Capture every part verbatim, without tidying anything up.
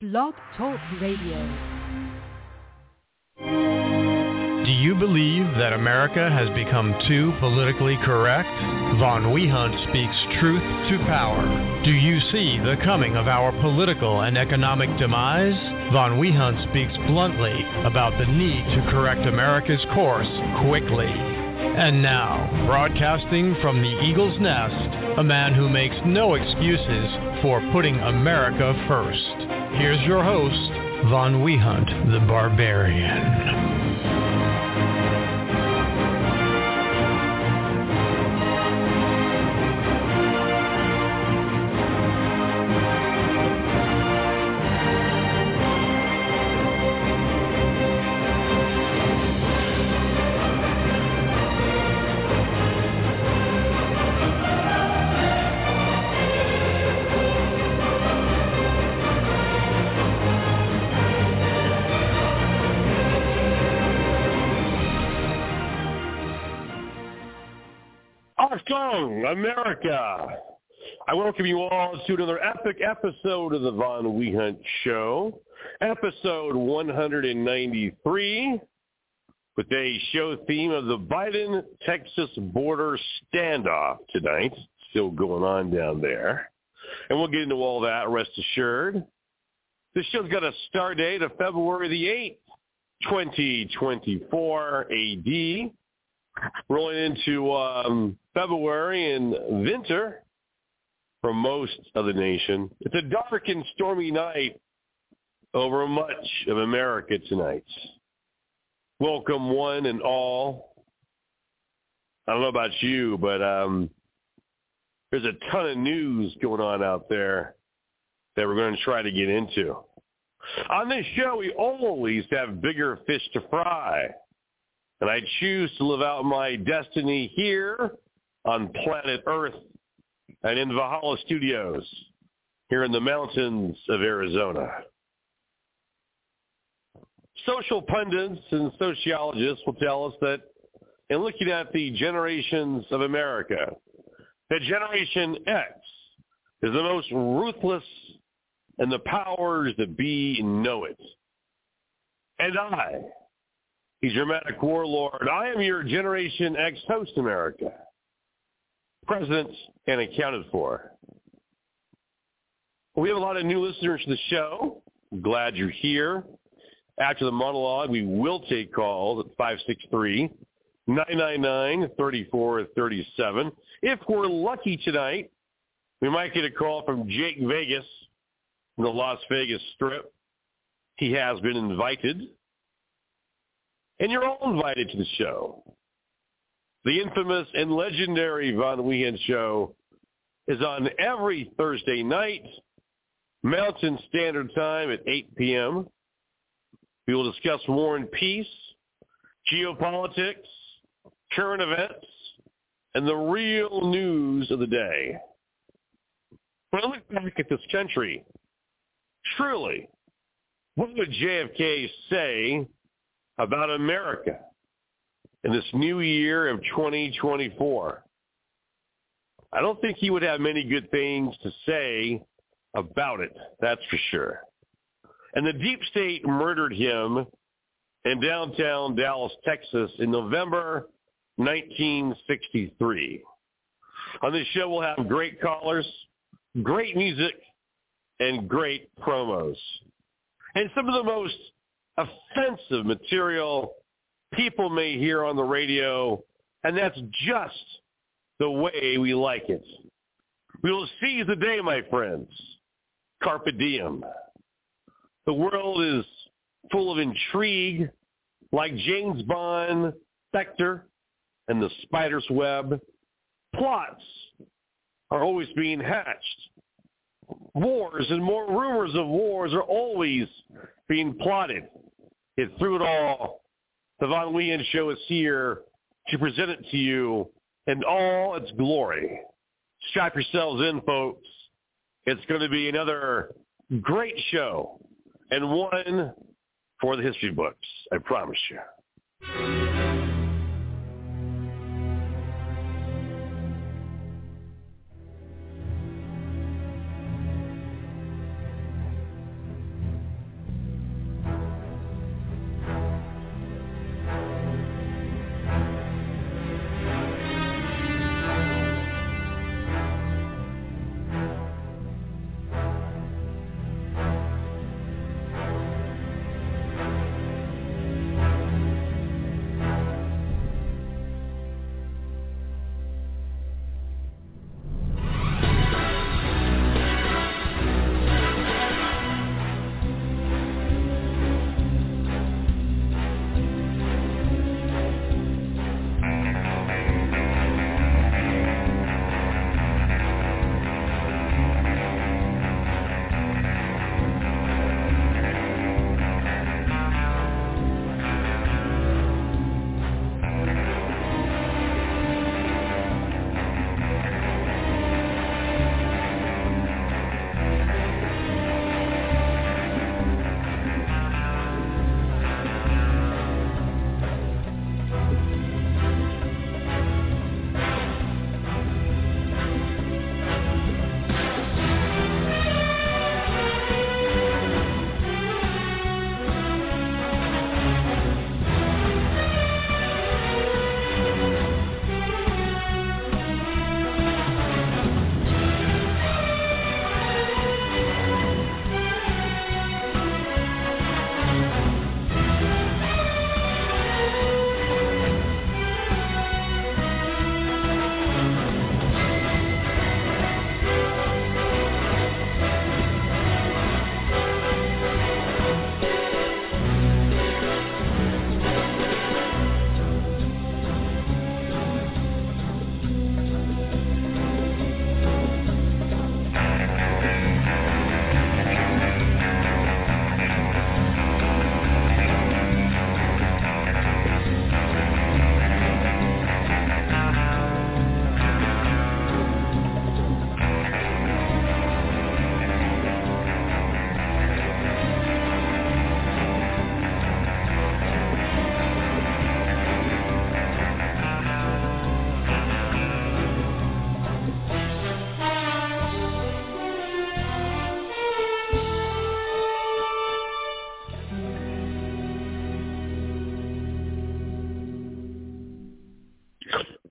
Blog Talk Radio. Do you believe that America has become too politically correct? Von Wehunt speaks truth to power. Do you see the coming of our political and economic demise? Von Wehunt speaks bluntly about the need to correct America's course quickly. And now, broadcasting from the Eagle's Nest, a man who makes no excuses for putting America first. Here's your host, Von Wehunt, the Barbarian. America. I welcome you all to another epic episode of the Von Wehunt Show, episode one ninety-three, with a show theme of the Biden-Texas border standoff tonight, still going on down there. And we'll get into all that, rest assured. This show's got a star date of February the eighth, twenty twenty-four A D, rolling into um, February and winter for most of the nation. It's a dark and stormy night over much of America tonight. Welcome one and all. I don't know about you, but um, there's a ton of news going on out there that we're going to try to get into. On this show, we always have bigger fish to fry. And I choose to live out my destiny here on planet Earth and in Valhalla Studios here in the mountains of Arizona. Social pundits and sociologists will tell us that in looking at the generations of America, that Generation X is the most ruthless and the powers that be know it. And I, the dramatic warlord, I am your Generation X host, America. Present and accounted for. We have a lot of new listeners to the show. I'm glad you're here. After the monologue, we will take calls at five six three, nine nine nine, three four three seven. If we're lucky tonight, we might get a call from Jake Vegas from the Las Vegas Strip. He has been invited. And you're all invited to the show. The infamous and legendary Von Wehunt Show is on every Thursday night, Mountain Standard Time at eight p.m. We will discuss war and peace, geopolitics, current events, and the real news of the day. When I look back at this country, truly, what would J F K say about America in this new year of twenty twenty-four? I don't think he would have many good things to say about it, that's for sure. And the deep state murdered him in downtown Dallas, Texas in November nineteen sixty-three. On this show, we'll have great callers, great music, and great promos. And some of the most offensive material people may hear on the radio, and that's just the way we like it. We will seize the day, my friends. Carpe diem. The world is full of intrigue, like James Bond, Spectre, and the spider's web. Plots are always being hatched. Wars and more rumors of wars are always being plotted. Yet through it all, the Von Wehunt Show is here to present it to you in all its glory. Strap yourselves in, folks. It's going to be another great show and one for the history books, I promise you.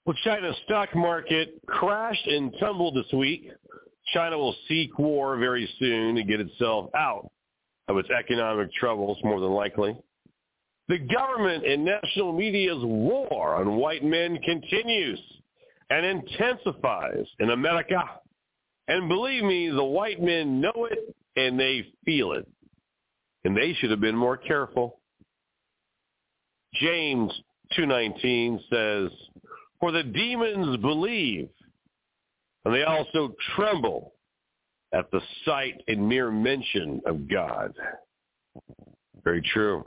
Well, China's stock market crashed and tumbled this week. China will seek war very soon to get itself out of its economic troubles, more than likely. The government and national media's war on white men continues and intensifies in America. And believe me, the white men know it and they feel it. And they should have been more careful. James two nineteen says, "For the demons believe, and they also tremble at the sight and mere mention of God." Very true.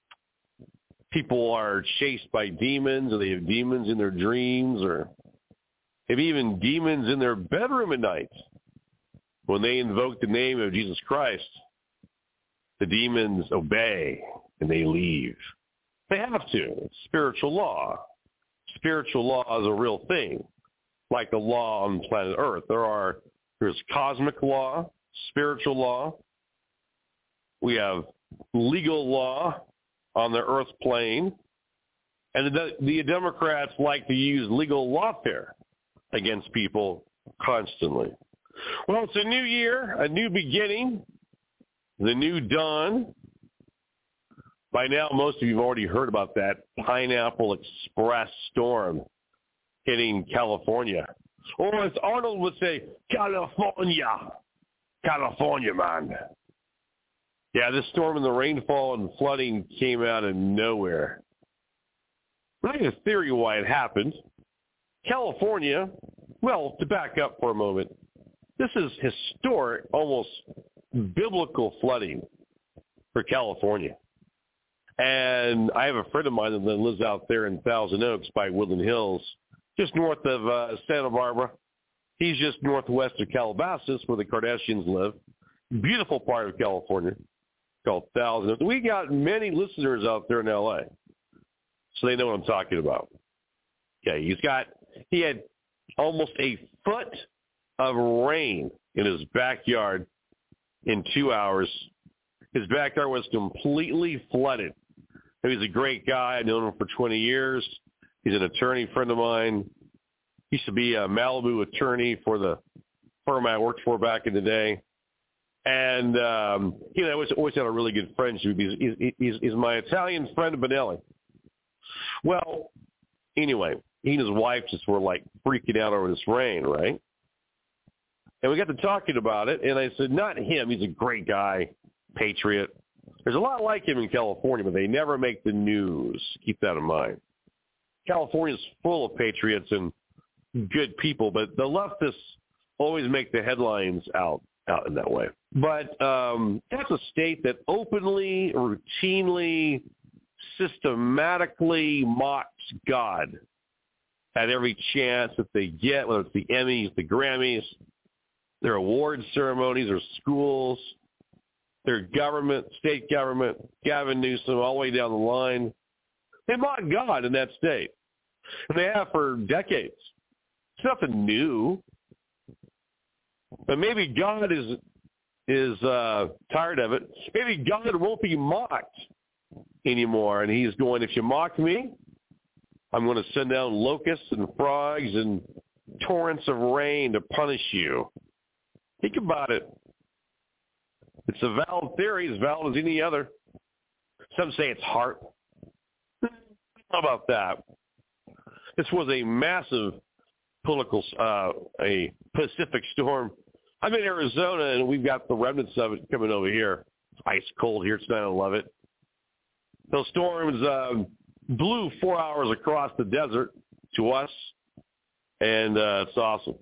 People are chased by demons, or they have demons in their dreams, or maybe even demons in their bedroom at night. When they invoke the name of Jesus Christ, the demons obey and they leave. They have to. It's spiritual law. Spiritual law is a real thing, like the law on planet Earth. There are there's cosmic law, spiritual law. We have legal law on the Earth plane, and the, the Democrats like to use legal lawfare against people constantly. Well, it's a new year, a new beginning, the new dawn. By now, most of you have already heard about that Pineapple Express storm hitting California. Or as Arnold would say, California. California, man. Yeah, this storm and the rainfall and flooding came out of nowhere. I have a theory why it happened. California, well, to back up for a moment, this is historic, almost biblical flooding for California. And I have a friend of mine that lives out there in Thousand Oaks by Woodland Hills, just north of uh, Santa Barbara. He's just northwest of Calabasas, where the Kardashians live. Beautiful part of California called Thousand Oaks. We got many listeners out there in L A, so they know what I'm talking about. Okay, he's got, he had almost a foot of rain in his backyard in two hours. His backyard was completely flooded. He's a great guy. I've known him for twenty years. He's an attorney friend of mine. He used to be a Malibu attorney for the firm I worked for back in the day. And, um, you know, I always, always had a really good friendship. He's, he's, he's, he's my Italian friend, Benelli. Well, anyway, he and his wife just were, like, freaking out over this rain, right? And we got to talking about it, and I said, not him. He's a great guy, patriot. There's a lot like him in California, but they never make the news. Keep that in mind. California's full of patriots and good people, but the leftists always make the headlines out, out in that way. But um, that's a state that openly, routinely, systematically mocks God at every chance that they get, whether it's the Emmys, the Grammys, their award ceremonies, their schools, their government, state government, Gavin Newsom, all the way down the line. They mock God in that state. And they have for decades. It's nothing new. But maybe God is is uh, tired of it. Maybe God won't be mocked anymore. And he's going, if you mock me, I'm going to send down locusts and frogs and torrents of rain to punish you. Think about it. It's a valid theory, as valid as any other. Some say it's HAARP. How about that? This was a massive political, uh, a Pacific storm. I'm in Arizona, and we've got the remnants of it coming over here. It's ice cold here tonight. I love it. Those storms uh, blew four hours across the desert to us, and uh, it's awesome.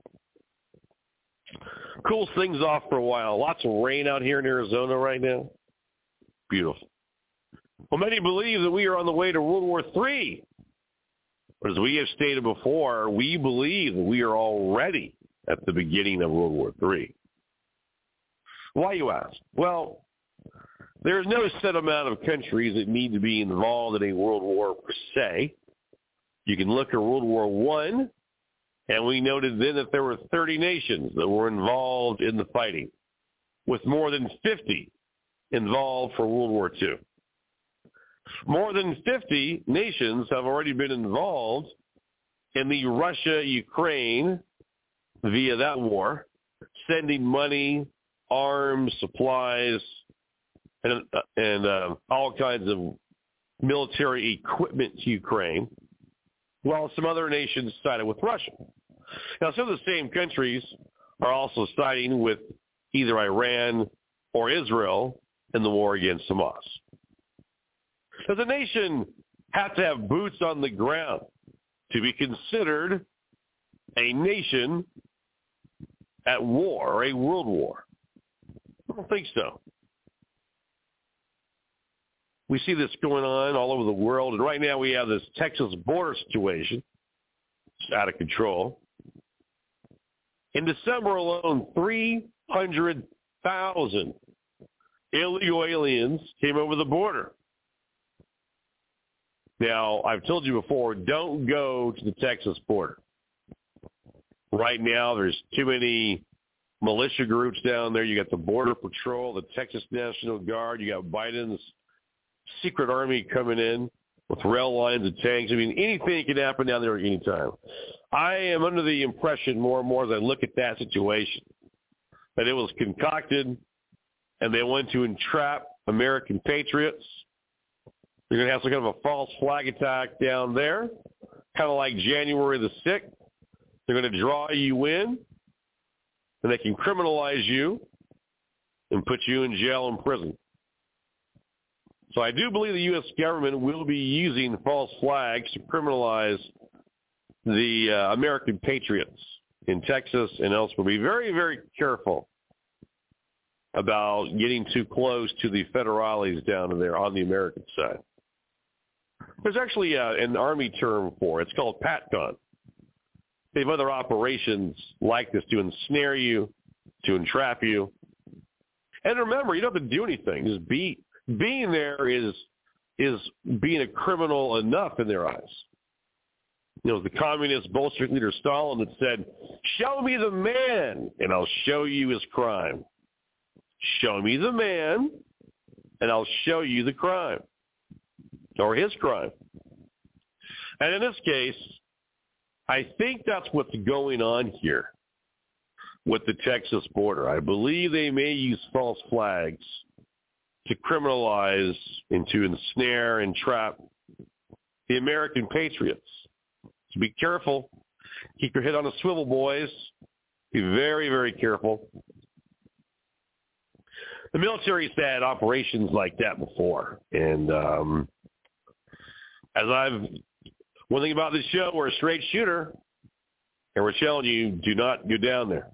Cools things off for a while. Lots of rain out here in Arizona right now. Beautiful. Well, many believe that we are on the way to World War Three. But as we have stated before, we believe that we are already at the beginning of World War Three. Why, you ask? Well, there is no set amount of countries that need to be involved in a world war per se. You can look at World War One. And we noted then that there were thirty nations that were involved in the fighting, with more than fifty involved for World War Two. More than fifty nations have already been involved in the Russia-Ukraine via that war, sending money, arms, supplies, and, uh, and uh, all kinds of military equipment to Ukraine, while some other nations sided with Russia. Now, some of the same countries are also siding with either Iran or Israel in the war against Hamas. Does a nation have to have boots on the ground to be considered a nation at war or a world war? I don't think so. We see this going on all over the world, and right now we have this Texas border situation. It's out of control. In December alone, three hundred thousand illegal aliens came over the border. Now, I've told you before, don't go to the Texas border. Right now, there's too many militia groups down there. You got the Border Patrol, the Texas National Guard. You got Biden's secret army coming in with rail lines and tanks. I mean, anything can happen down there at any time. I am under the impression more and more as I look at that situation that it was concocted and they wanted to entrap American patriots. They're going to have some kind of a false flag attack down there, kind of like January the sixth. They're going to draw you in, and they can criminalize you and put you in jail and prison. So I do believe the U S government will be using false flags to criminalize the uh, American patriots in Texas and elsewhere. Be very, very careful about getting too close to the federales down there on the American side. There's actually uh, an Army term for it. It's called PATCON. They have other operations like this to ensnare you, to entrap you. And remember, you don't have to do anything. Just be being there is is being a criminal enough in their eyes. You know, the communist Bolshevik leader Stalin that said, "Show me the man, and I'll show you his crime. Show me the man, and I'll show you the crime, or his crime." And in this case, I think that's what's going on here with the Texas border. I believe they may use false flags to criminalize and to ensnare and trap the American patriots. So be careful. Keep your head on a swivel, boys. Be very, very careful. The military's had operations like that before. And um, as I've, one thing about this show, we're a straight shooter, and we're telling you, do not go down there.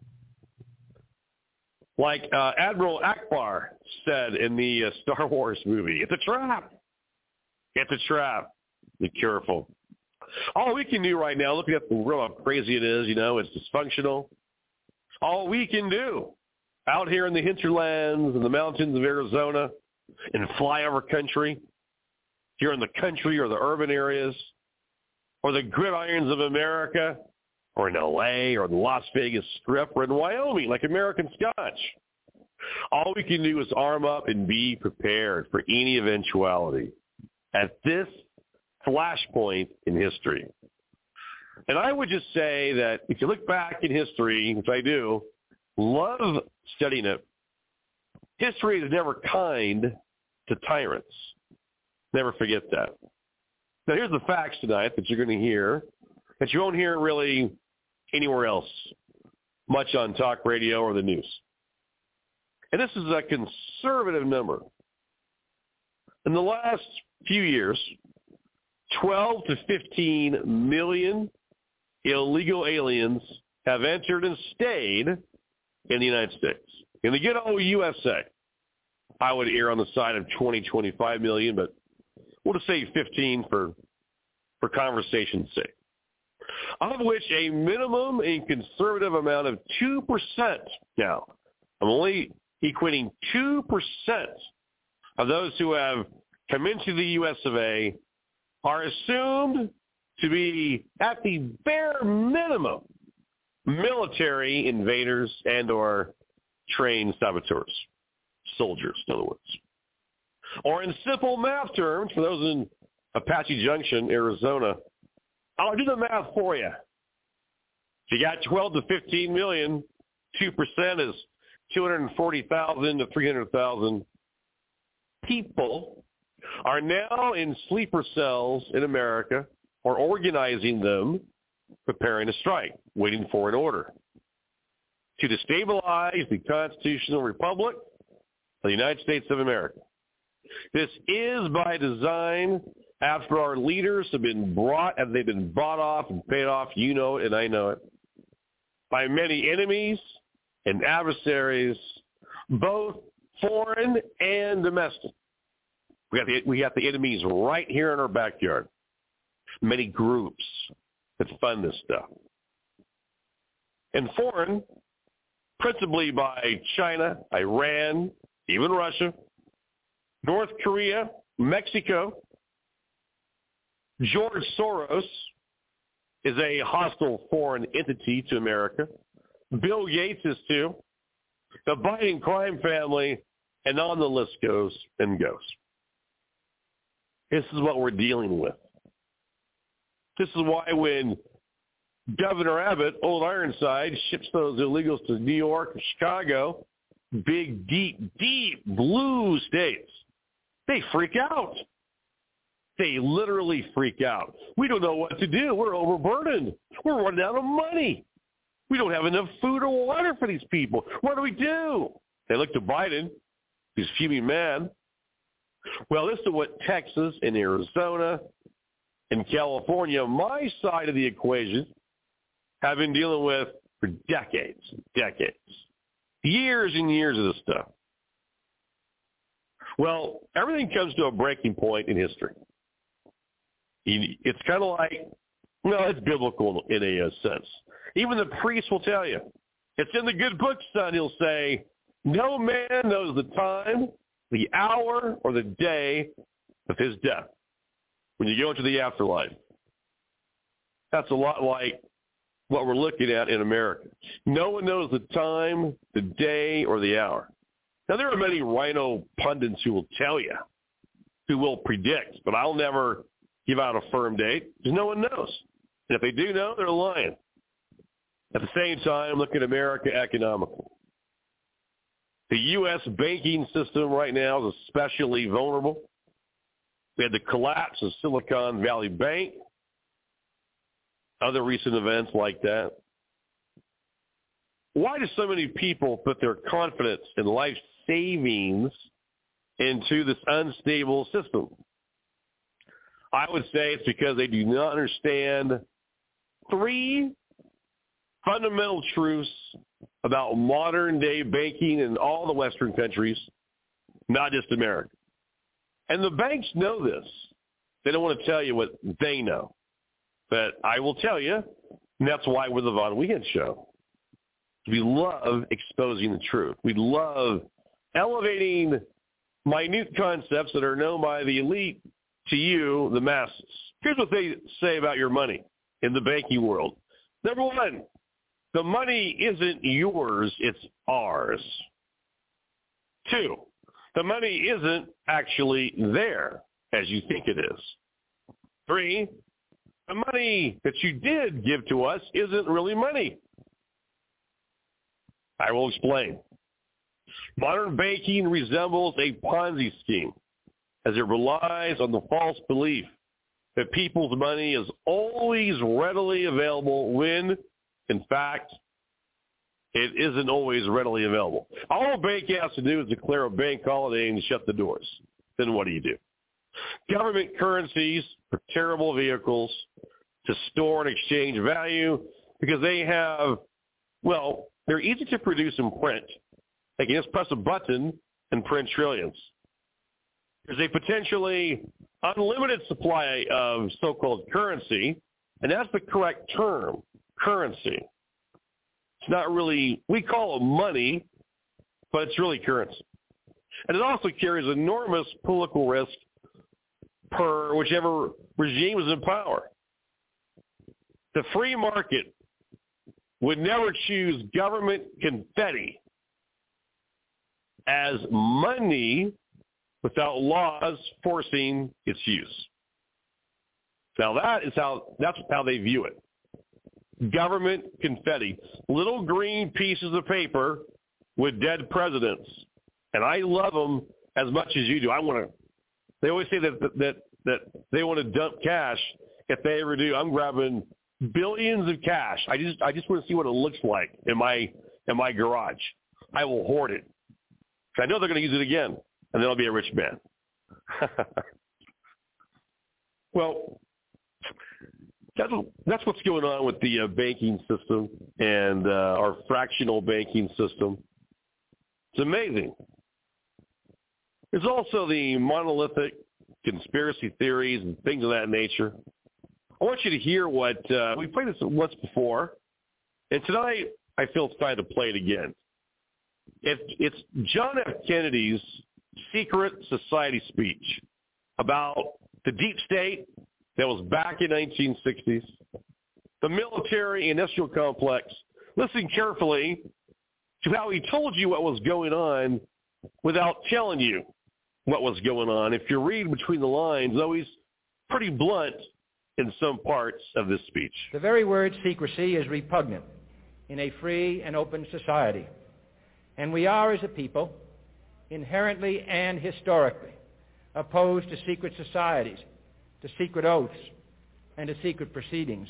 Like uh, Admiral Akbar said in the uh, Star Wars movie, it's a trap. It's a trap. Be careful. All we can do right now, looking at the world, how crazy it is, you know, it's dysfunctional. All we can do out here in the hinterlands and the mountains of Arizona and flyover country, here in the country or the urban areas, or the gridirons of America, or in L A, or the Las Vegas Strip, or in Wyoming, like American Scotch. All we can do is arm up and be prepared for any eventuality at this flashpoint in history. And I would just say that if you look back in history, which I do, love studying it, history is never kind to tyrants. Never forget that. Now, here's the facts tonight that you're going to hear that you won't hear really anywhere else, much on talk radio or the news. And this is a conservative number. In the last few years, twelve to fifteen million illegal aliens have entered and stayed in the United States. In the good old U S A, I would err on the side of twenty, twenty-five million, but we'll just say fifteen for, for conversation's sake. Of which a minimum and conservative amount of two percent now, I'm only equating two percent of those who have come into the U S of A are assumed to be, at the bare minimum, military invaders and or trained saboteurs, soldiers, in other words. Or in simple math terms, for those in Apache Junction, Arizona, I'll do the math for you. If you got twelve to fifteen million, two percent is two hundred forty thousand to three hundred thousand people are now in sleeper cells in America or organizing them, preparing to strike, waiting for an order to destabilize the constitutional republic of the United States of America. This is by design after our leaders have been brought and they've been bought off and paid off, you know it and I know it, by many enemies and adversaries, both foreign and domestic. We got the, we got the enemies right here in our backyard. Many groups that fund this stuff. And foreign, principally by China, Iran, even Russia, North Korea, Mexico. George Soros is a hostile foreign entity to America. Bill Gates is too. The Biden crime family, and on the list goes and goes. This is what we're dealing with. This is why when Governor Abbott, Old Ironside, ships those illegals to New York and Chicago, big, deep, deep blue states, they freak out. They literally freak out. We don't know what to do. We're overburdened. We're running out of money. We don't have enough food or water for these people. What do we do? They look to Biden. He's fuming mad. Well, this is what Texas and Arizona and California, my side of the equation, have been dealing with for decades, decades, years and years of this stuff. Well, everything comes to a breaking point in history. It's kind of like, well, it's biblical in a, a sense. Even the priest will tell you, it's in the good book, son. He'll say, no man knows the time, the hour, or the day of his death when you go into the afterlife. That's a lot like what we're looking at in America. No one knows the time, the day, or the hour. Now, there are many rhino pundits who will tell you, who will predict, but I'll never give out a firm date because no one knows. And if they do know, they're lying. At the same time, look at America economically. The U S banking system right now is especially vulnerable. We had the collapse of Silicon Valley Bank, other recent events like that. Why do so many people put their confidence in life savings into this unstable system? I would say it's because they do not understand three fundamental truths about modern-day banking in all the Western countries, not just America. And the banks know this. They don't want to tell you what they know. But I will tell you, and that's why we're the Von Weekend Show. We love exposing the truth. We love elevating minute concepts that are known by the elite to you, the masses. Here's what they say about your money in the banking world. Number one, the money isn't yours, it's ours. Two, the money isn't actually there as you think it is. Three, the money that you did give to us isn't really money. I will explain. Modern banking resembles a Ponzi scheme as it relies on the false belief that people's money is always readily available when, in fact, it isn't always readily available. All a bank has to do is declare a bank holiday and shut the doors. Then what do you do? Government currencies are terrible vehicles to store and exchange value because they have, well, they're easy to produce and print. They can just press a button and print trillions. There's a potentially unlimited supply of so-called currency, and that's the correct term, currency. It's not really, we call it money, but it's really currency. And it also carries enormous political risk per whichever regime is in power. The free market would never choose government confetti as money without laws forcing its use. Now that is how that's how they view it. Government confetti, little green pieces of paper with dead presidents, and I love them as much as you do. I want to. They always say that that that they want to dump cash. If they ever do, I'm grabbing billions of cash. I just I just want to see what it looks like in my in my garage. I will hoard it. I know they're going to use it again, and then I'll be a rich man. Well, that's, that's what's going on with the uh, banking system and uh, our fractional banking system. It's amazing. There's also the monolithic conspiracy theories and things of that nature. I want you to hear what uh, we played this once before, and tonight I feel it's time to play it again. It, it's John F. Kennedy's secret society speech about the deep state that was back in nineteen sixties, the military industrial complex. Listen carefully to how he told you what was going on without telling you what was going on. If you read between the lines, though he's pretty blunt in some parts of this speech. The very word secrecy is repugnant in a free and open society. And we are, as a people, inherently and historically opposed to secret societies, to secret oaths, and to secret proceedings.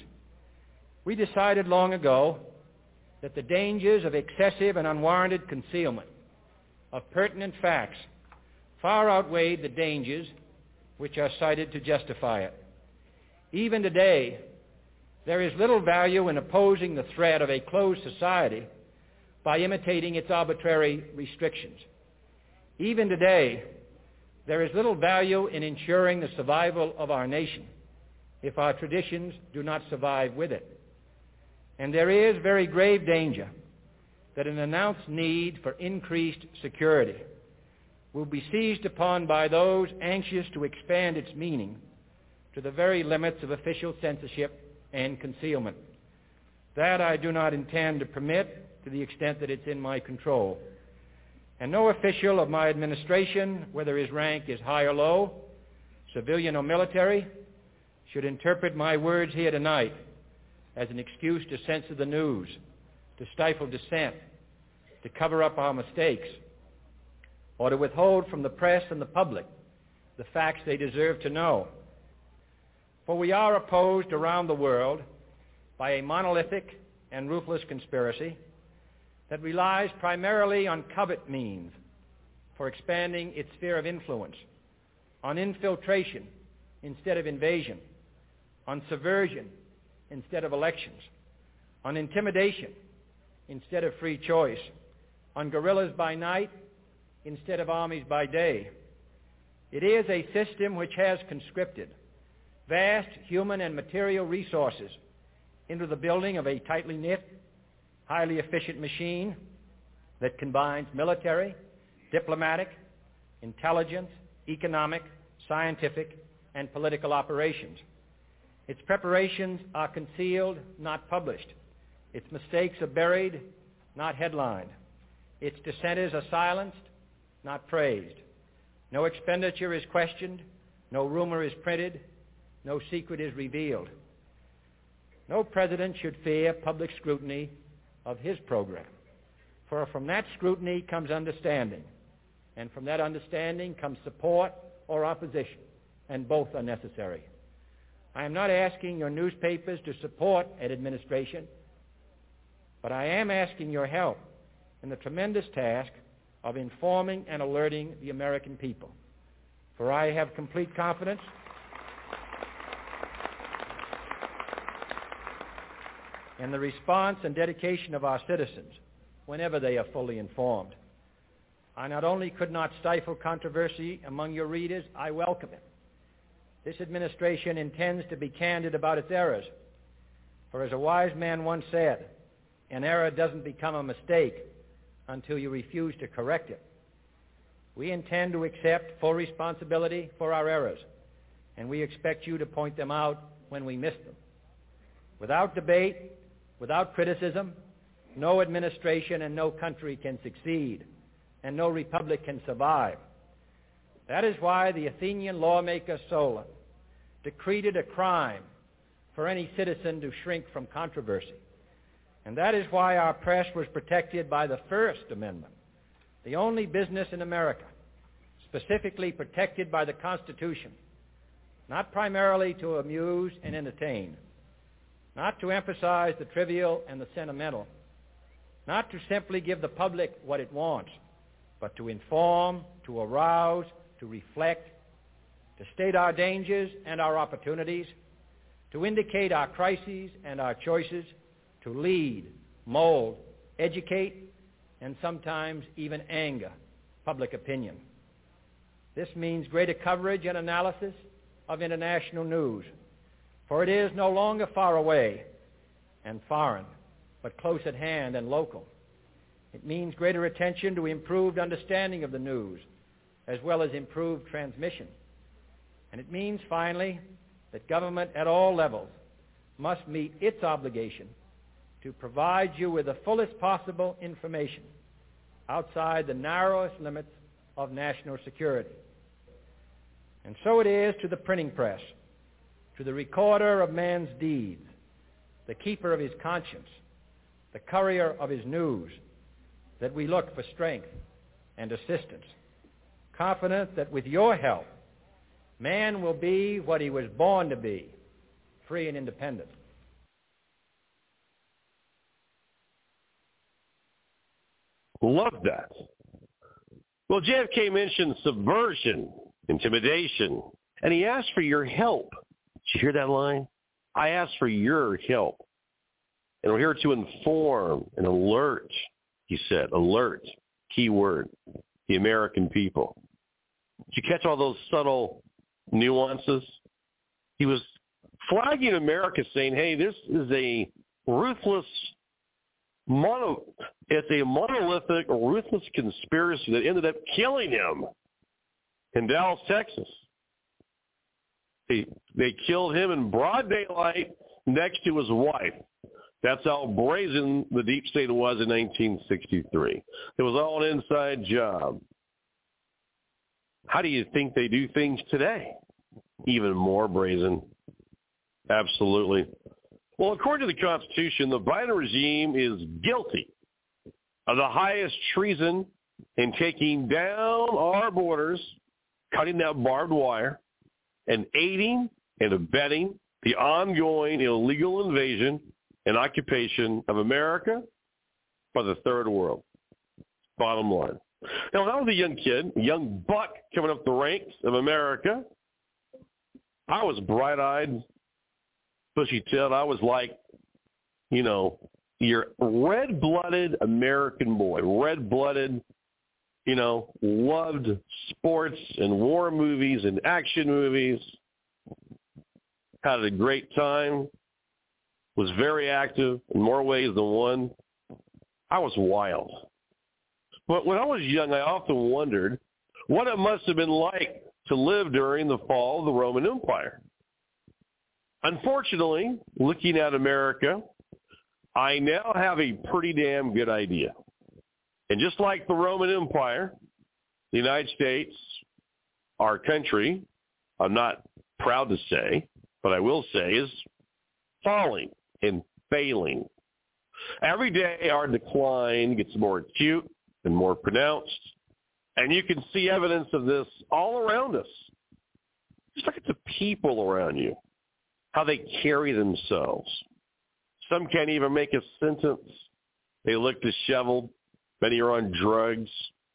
We decided long ago that the dangers of excessive and unwarranted concealment of pertinent facts far outweighed the dangers which are cited to justify it. Even today, there is little value in opposing the threat of a closed society by imitating its arbitrary restrictions. Even today, there is little value in ensuring the survival of our nation if our traditions do not survive with it. And there is very grave danger that an announced need for increased security will be seized upon by those anxious to expand its meaning to the very limits of official censorship and concealment. That I do not intend to permit to the extent that it's in my control. And no official of my administration, whether his rank is high or low, civilian or military, should interpret my words here tonight as an excuse to censor the news, to stifle dissent, to cover up our mistakes, or to withhold from the press and the public the facts they deserve to know. For we are opposed around the world by a monolithic and ruthless conspiracy that relies primarily on covert means for expanding its sphere of influence, on infiltration instead of invasion, on subversion instead of elections, on intimidation instead of free choice, on guerrillas by night instead of armies by day. It is a system which has conscripted vast human and material resources into the building of a tightly knit, highly efficient machine that combines military, diplomatic, intelligence, economic, scientific, and political operations. Its preparations are concealed, not published. Its mistakes are buried, not headlined. Its dissenters are silenced, not praised. No expenditure is questioned, no rumor is printed, no secret is revealed. No president should fear public scrutiny of his program, for from that scrutiny comes understanding, and from that understanding comes support or opposition, and both are necessary. I am not asking your newspapers to support an administration, but I am asking your help in the tremendous task of informing and alerting the American people, for I have complete confidence and the response and dedication of our citizens whenever they are fully informed. I not only could not stifle controversy among your readers, I welcome it. This administration intends to be candid about its errors, for as a wise man once said, an error doesn't become a mistake until you refuse to correct it. We intend to accept full responsibility for our errors, and we expect you to point them out when we miss them. Without debate, without criticism, no administration and no country can succeed, and no republic can survive. That is why the Athenian lawmaker Solon decreed it a crime for any citizen to shrink from controversy. And that is why our press was protected by the First Amendment, the only business in America specifically protected by the Constitution, not primarily to amuse and entertain, not to emphasize the trivial and the sentimental, not to simply give the public what it wants, but to inform, to arouse, to reflect, to state our dangers and our opportunities, to indicate our crises and our choices, to lead, mold, educate, and sometimes even anger public opinion. This means greater coverage and analysis of international news, for it is no longer far away and foreign, but close at hand and local. It means greater attention to improved understanding of the news, as well as improved transmission. And it means, finally, that government at all levels must meet its obligation to provide you with the fullest possible information outside the narrowest limits of national security. And so it is to the printing press, to the recorder of man's deeds, the keeper of his conscience, the courier of his news, that we look for strength and assistance, confident that with your help, man will be what he was born to be, free and independent. Love that. Well, J F K mentioned subversion, intimidation, and he asked for your help. Did you hear that line? I asked for your help. And we're here to inform and alert, he said, alert, key word, the American people. Did you catch all those subtle nuances? He was flagging America, saying, hey, this is a ruthless, mono, it's a monolithic, ruthless conspiracy that ended up killing him in Dallas, Texas. They, they killed him in broad daylight next to his wife. That's how brazen the deep state was in nineteen sixty-three. It was all an inside job. How do you think they do things today? Even more brazen. Absolutely. Well, according to the Constitution, the Biden regime is guilty of the highest treason in taking down our borders, cutting that barbed wire, and aiding and abetting the ongoing illegal invasion and occupation of America by the third world. Bottom line. Now, when I was a young kid, a young buck coming up the ranks of America, I was bright-eyed, bushy-tailed. I was like, you know, your red-blooded American boy, red-blooded, you know, loved sports and war movies and action movies, had a great time, was very active in more ways than one. I was wild. But when I was young, I often wondered what it must have been like to live during the fall of the Roman Empire. Unfortunately, looking at America, I now have a pretty damn good idea. And just like the Roman Empire, the United States, our country, I'm not proud to say, but I will say, is falling and failing. Every day our decline gets more acute and more pronounced, and you can see evidence of this all around us. Just look at the people around you, how they carry themselves. Some can't even make a sentence. They look disheveled. Many are on drugs.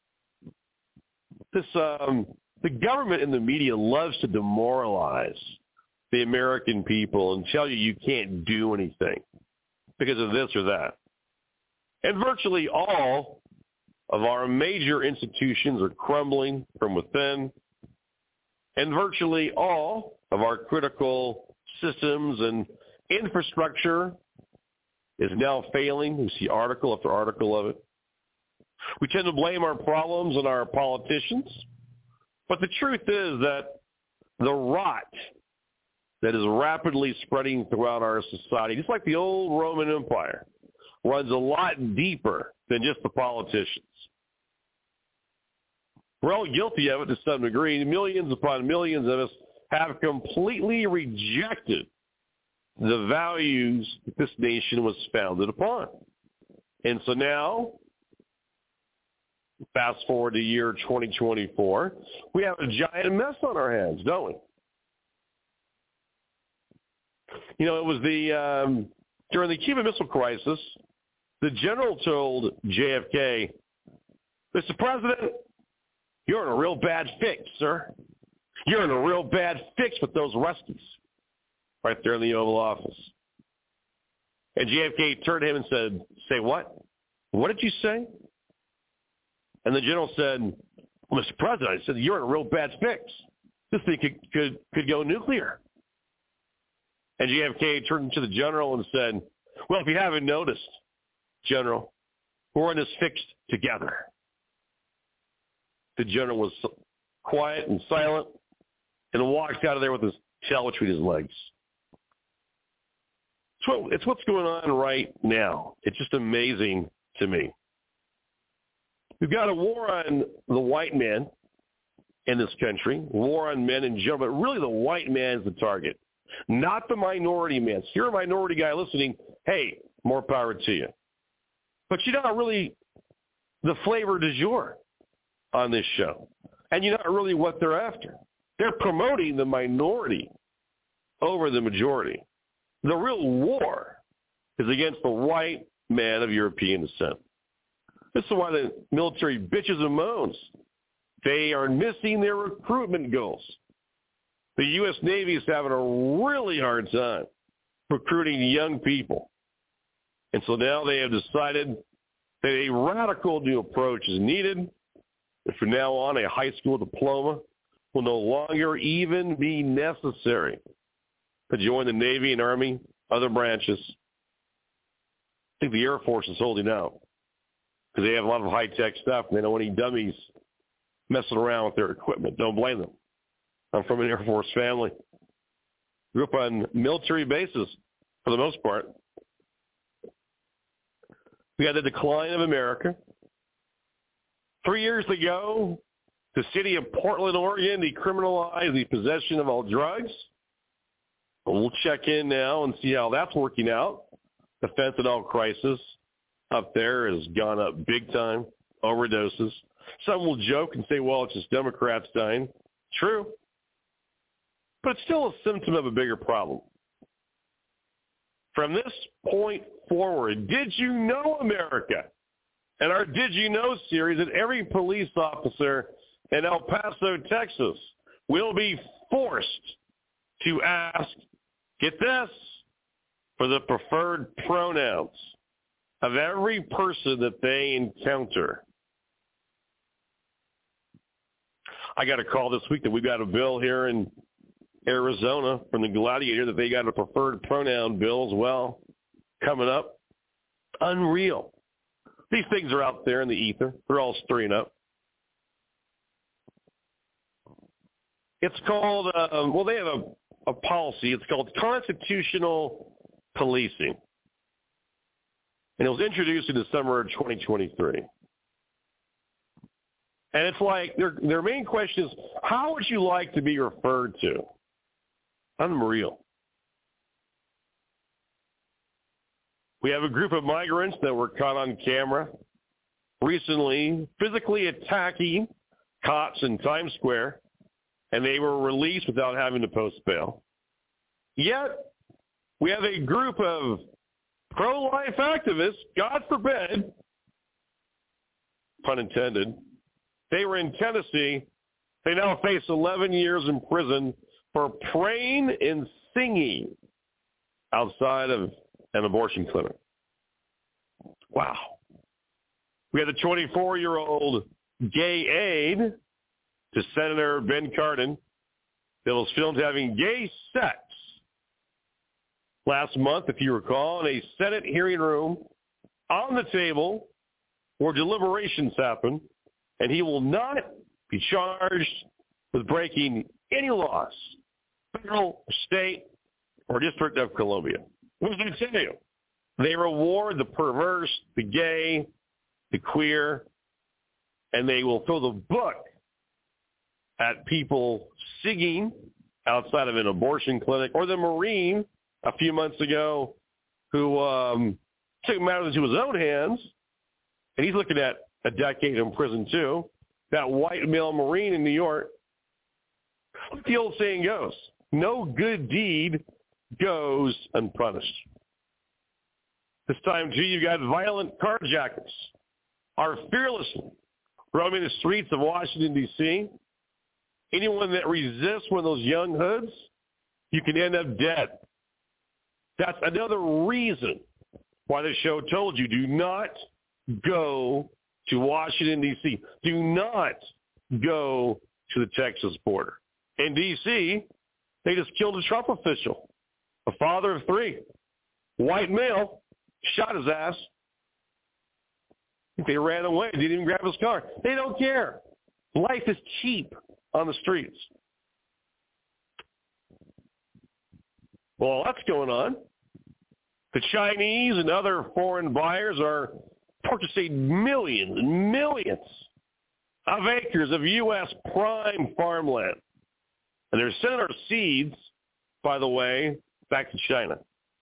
This, um, the government and the media loves to demoralize the American people and tell you you can't do anything because of this or that. And virtually all of our major institutions are crumbling from within, and virtually all of our critical systems and infrastructure is now failing. We see article after article of it. We tend to blame our problems on our politicians, but the truth is that the rot that is rapidly spreading throughout our society, just like the old Roman Empire, runs a lot deeper than just the politicians. We're all guilty of it to some degree. Millions upon millions of us have completely rejected the values that this nation was founded upon. And so now, fast forward to year twenty twenty-four, we have a giant mess on our hands, don't we? You know, it was the, um, during the Cuban Missile Crisis, the general told J F K, Mister President, you're in a real bad fix, sir. You're in a real bad fix with those Ruskies, right there in the Oval Office. And J F K turned to him and said, say what? What did you say? And the general said, well, Mister President, I said, you're in a real bad fix. This thing could, could, could go nuclear. And J F K turned to the general and said, well, if you haven't noticed, General, we're in this fix together. The general was quiet and silent and walked out of there with his tail between his legs. It's, what, it's what's going on right now. It's just amazing to me. We've got a war on the white man in this country, war on men in general, but really the white man is the target, not the minority man. So you're a minority guy listening, hey, more power to you. But you're not really the flavor du jour on this show. And you're not really what they're after. They're promoting the minority over the majority. The real war is against the white man of European descent. This is why the military bitches and moans. They are missing their recruitment goals. The U S Navy is having a really hard time recruiting young people. And so now they have decided that a radical new approach is needed. And from now on, a high school diploma will no longer even be necessary to join the Navy and Army, other branches. I think the Air Force is holding out because they have a lot of high-tech stuff, and they don't want any dummies messing around with their equipment. Don't blame them. I'm from an Air Force family. Grew up on military bases for the most part. We had the decline of America. Three years ago, the city of Portland, Oregon, decriminalized the possession of all drugs. We'll check in now and see how that's working out. The fentanyl crisis up there has gone up big time, overdoses. Some will joke and say, well, it's just Democrats dying. True. But it's still a symptom of a bigger problem. From this point forward, did you know, America, and our Did You Know series, that every police officer in El Paso, Texas, will be forced to ask, get this, for the preferred pronouns of every person that they encounter. I got a call this week that we've got a bill here in Arizona from the Gladiator that they got a preferred pronoun bill as well coming up. Unreal. These things are out there in the ether. They're all stirring up. It's called, uh, well, they have a, a policy. It's called constitutional policing. And it was introduced in December of twenty twenty-three. And it's like, their, their main question is, how would you like to be referred to? Unreal. We have a group of migrants that were caught on camera recently physically attacking cops in Times Square, and they were released without having to post bail. Yet, we have a group of pro-life activists, God forbid, pun intended, they were in Tennessee. They now face eleven years in prison for praying and singing outside of an abortion clinic. Wow. We had a twenty-four-year-old gay aide to Senator Ben Cardin that was filmed having gay sex last month, if you recall, in a Senate hearing room on the table where deliberations happen, and he will not be charged with breaking any laws, federal, state, or District of Columbia. What does that tell you? They reward the perverse, the gay, the queer, and they will throw the book at people singing outside of an abortion clinic, or the Marine a few months ago who um, took matters into his own hands, and he's looking at a decade in prison too, that white male Marine in New York. Like the old saying goes, no good deed goes unpunished. This time, too, you've got violent carjackers are fearlessly roaming the streets of Washington, D C Anyone that resists one of those young hoods, you can end up dead. That's another reason why the show told you, do not go to Washington, D C Do not go to the Texas border. In D C, they just killed a Trump official, a father of three, white male, shot his ass. They ran away. Didn't even grab his car. They don't care. Life is cheap on the streets. Well, that's going on. The Chinese and other foreign buyers are purchasing millions and millions of acres of U S prime farmland. And they're sending our seeds, by the way, back to China.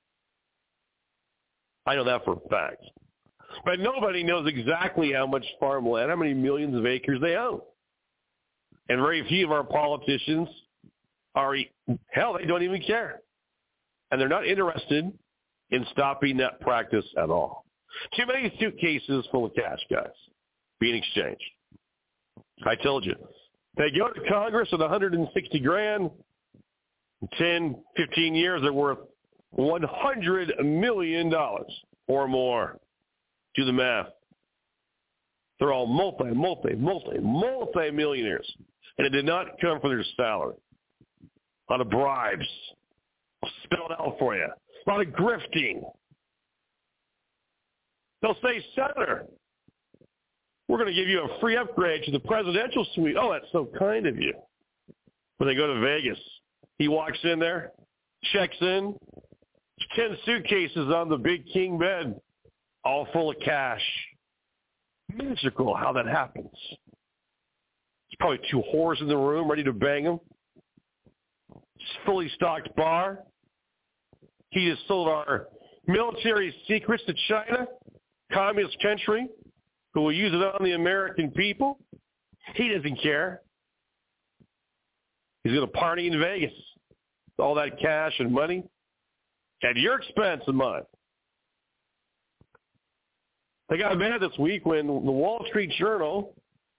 I know that for a fact. But nobody knows exactly how much farmland, how many millions of acres they own. And very few of our politicians are, hell, they don't even care. And they're not interested in stopping that practice at all. Too many suitcases full of cash, guys, being exchanged. I told you. They go to Congress with one hundred sixty grand. In ten, fifteen years, they're worth one hundred million dollars or more. Do the math. They're all multi, multi, multi, multi-millionaires. And it did not come from their salary. A lot of bribes. I'll spell it out for you. A lot of grifting. They'll say, Senator, we're going to give you a free upgrade to the presidential suite. Oh, that's so kind of you. When they go to Vegas, he walks in there, checks in, ten suitcases on the big king bed, all full of cash. Magical how that happens. There's probably two whores in the room ready to bang him. Fully stocked bar. He just sold our military secrets to China, communist country, who will use it on the American people. He doesn't care. He's going to party in Vegas with all that cash and money at your expense and mine. They got mad this week when the Wall Street Journal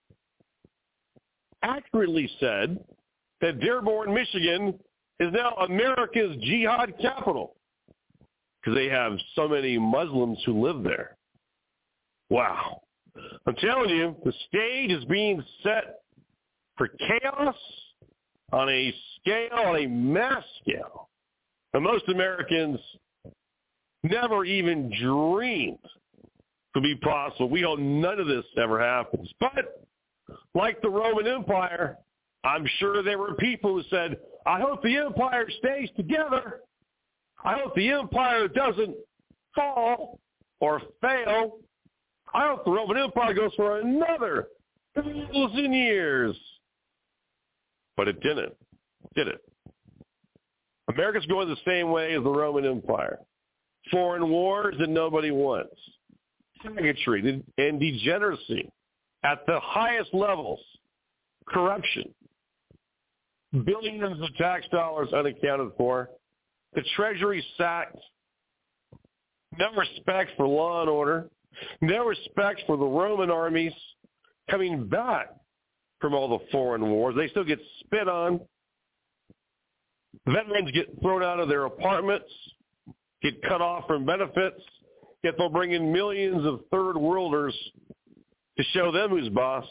accurately said that Dearborn, Michigan is now America's jihad capital because they have so many Muslims who live there. Wow. I'm telling you, the stage is being set for chaos on a scale, on a mass scale. And most Americans never even dreamed could be possible. We hope none of this ever happens. But like the Roman Empire, I'm sure there were people who said, I hope the empire stays together. I hope the empire doesn't fall or fail. I hope the Roman Empire goes for another thousand years. But it didn't, did it? America's going the same way as the Roman Empire. Foreign wars that nobody wants. Bigotry and degeneracy at the highest levels. Corruption. Billions of tax dollars unaccounted for. The Treasury sacked. No respect for law and order. No respect for the Roman armies coming back from all the foreign wars. They still get spit on. Veterans get thrown out of their apartments, get cut off from benefits, yet they'll bring in millions of third worlders to show them who's boss.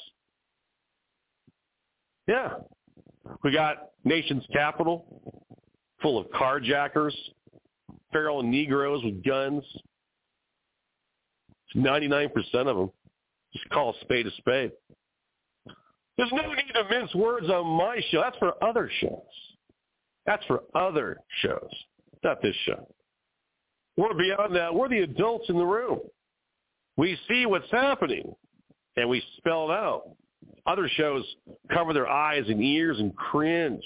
Yeah. We got nation's capital full of carjackers, feral Negroes with guns. ninety-nine percent of them. Just call a spade a spade. There's no need to mince words on my show. That's for other shows. That's for other shows, not this show. We're beyond that. We're the adults in the room. We see what's happening, and we spell it out. Other shows cover their eyes and ears and cringe.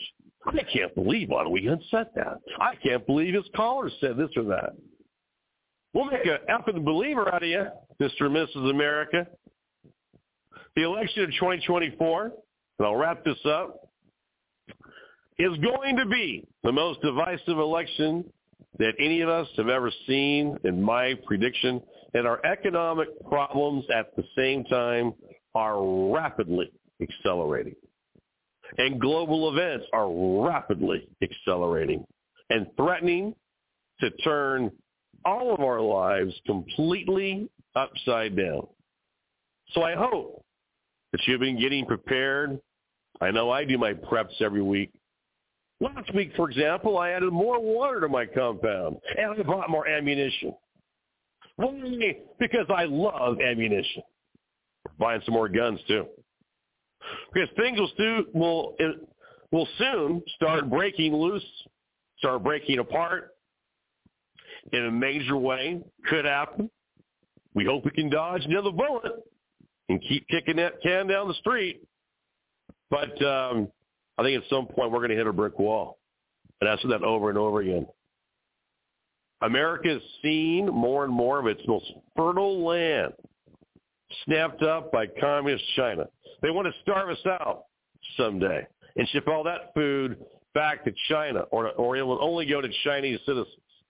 I can't believe Von Wehunt said that. I can't believe his caller said this or that. We'll make an effing believer out of you, Mister and Missus America. The election of twenty twenty-four, and I'll wrap this up, is going to be the most divisive election that any of us have ever seen, in my prediction. And our economic problems at the same time are rapidly accelerating. And global events are rapidly accelerating and threatening to turn all of our lives completely upside down. So I hope that you've been getting prepared. I know I do my preps every week. Last week, for example, I added more water to my compound, and I bought more ammunition. Why? Because I love ammunition. Buying some more guns, too. Because things will, stu- will, will soon start breaking loose, start breaking apart in a major way. Could happen. We hope we can dodge another bullet and keep kicking that can down the street. But um, I think at some point we're going to hit a brick wall. And I've said that over and over again. America has seen more and more of its most fertile land snapped up by communist China. They want to starve us out someday and ship all that food back to China, or, or it will only go to Chinese citizens.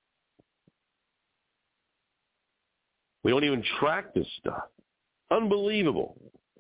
We don't even track this stuff. Unbelievable.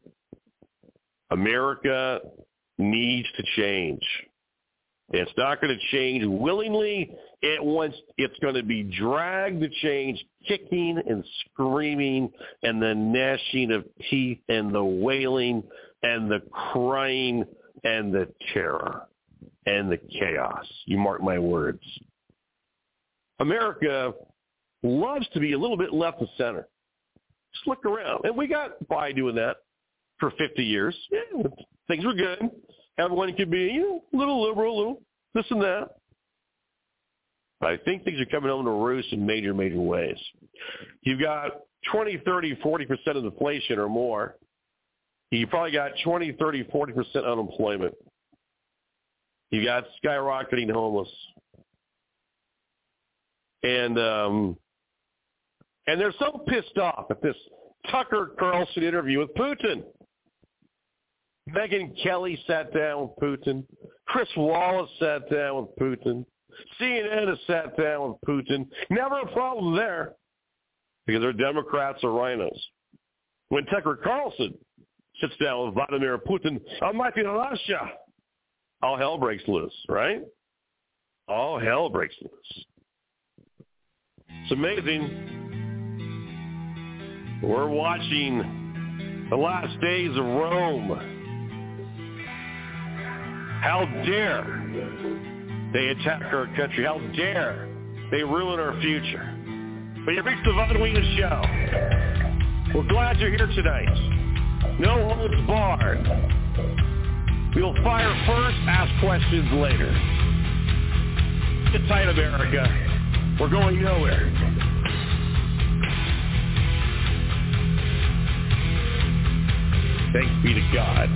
America needs to change. It's not going to change willingly. It wants, it's going to be dragged to change, kicking and screaming and the gnashing of teeth and the wailing and the crying and the terror and the chaos. You mark my words. America loves to be a little bit left of center. Just look around. And we got by doing that for fifty years. Yeah, things were good. Everyone could be, you know, a little liberal, a little this and that. But I think things are coming home to roost in major, major ways. You've got twenty, thirty, forty percent of inflation or more. You probably got twenty, thirty, forty percent unemployment. You got skyrocketing homeless. And um, and they're so pissed off at this Tucker Carlson interview with Putin. Megyn Kelly sat down with Putin. Chris Wallace sat down with Putin. C N N has sat down with Putin. Never a problem there because they're Democrats or rhinos. When Tucker Carlson sits down with Vladimir Putin, Almighty Russia, all hell breaks loose, right? All hell breaks loose. It's amazing. We're watching the last days of Rome. How dare they attack our country? How dare they ruin our future? But you've reached the Von Wehunt Show. We're glad you're here tonight. No holds barred. We'll fire first, ask questions later. Sit tight, America. We're going nowhere. Thanks be to God.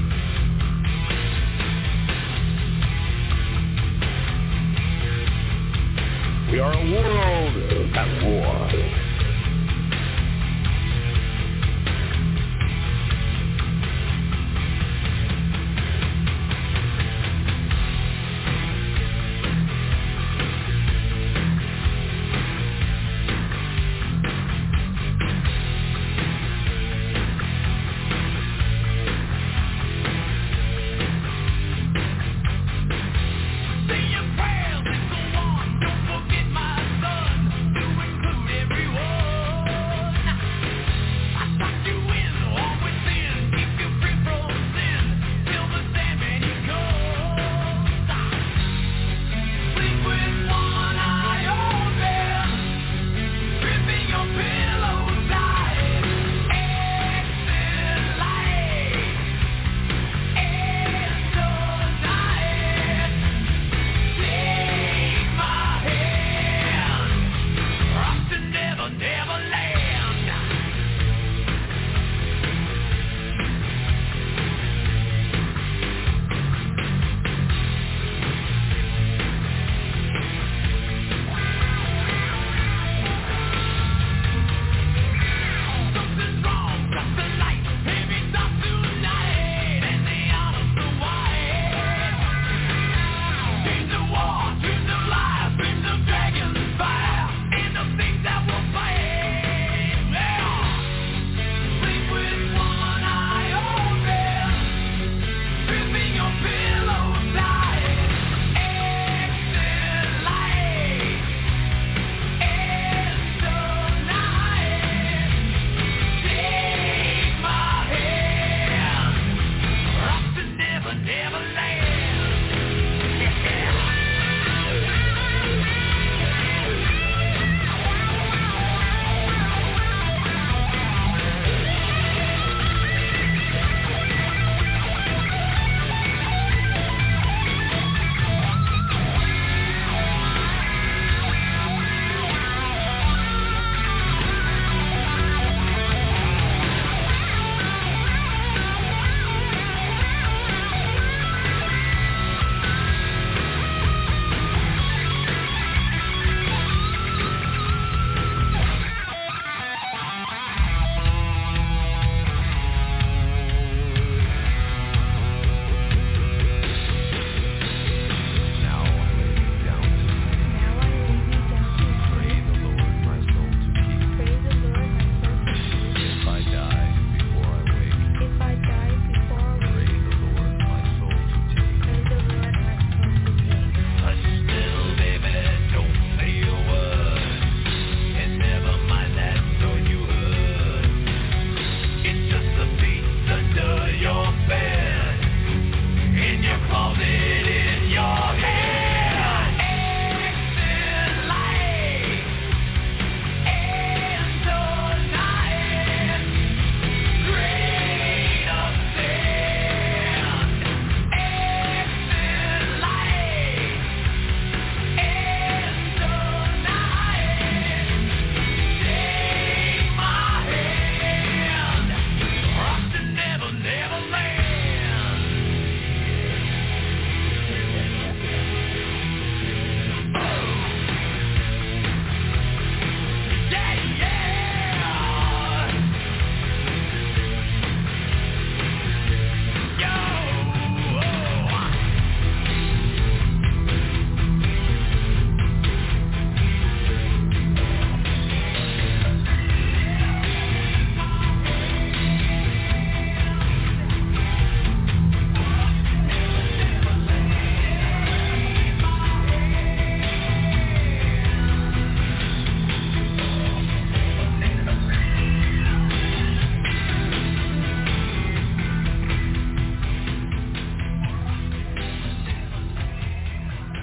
We are a world at war.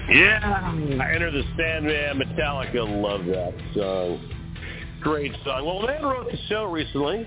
Yeah, Enter the Sandman, Metallica, love that song. Great song. Well, a man wrote the show recently,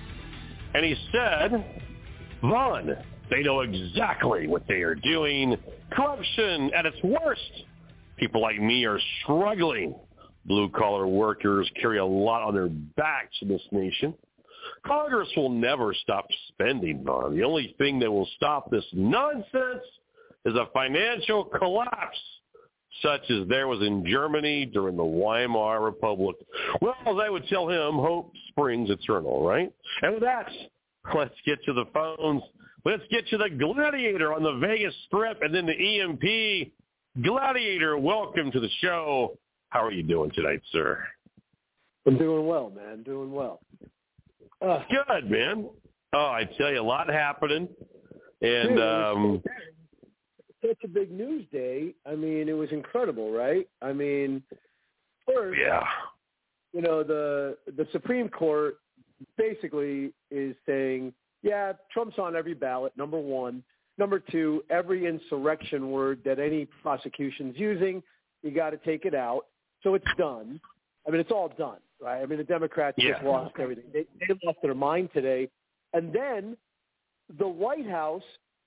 and he said, Vaughn, they know exactly what they are doing. Corruption at its worst. People like me are struggling. Blue-collar workers carry a lot on their backs in this nation. Congress will never stop spending, Vaughn. The only thing that will stop this nonsense is a financial collapse, such as there was in Germany during the Weimar Republic. Well, as I would tell him, hope springs eternal, right? And with that, let's get to the phones. Let's get to the Gladiator on the Vegas Strip and then the E M P. Gladiator, welcome to the show. How are you doing tonight, sir? I'm doing well, man. Doing well. Uh, Good, man. Oh, I tell you, a lot happening. And dude, um, such a big news day. I mean, it was incredible, right? I mean, first, yeah, you know, the the Supreme Court basically is saying, yeah, Trump's on every ballot, number one. Number two, every insurrection word that any prosecution's using, you got to take it out. So it's done. I mean, it's all done, right? I mean, the Democrats yeah. just lost everything. They, they lost their mind today. And then the White House,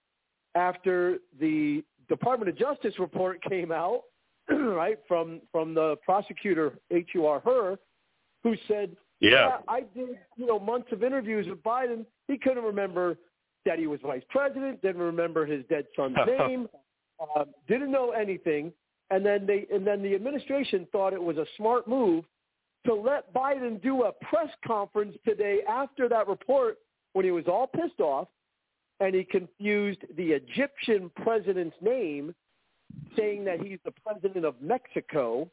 after the Department of Justice report came out, right, from from the prosecutor, H U R Her, who said, yeah. yeah, I did, you know, months of interviews with Biden. He couldn't remember that he was vice president, didn't remember his dead son's name, uh, didn't know anything. And then they and then the administration thought it was a smart move to let Biden do a press conference today after that report when he was all pissed off and he confused the Egyptian president's name, saying that he's the president of Mexico,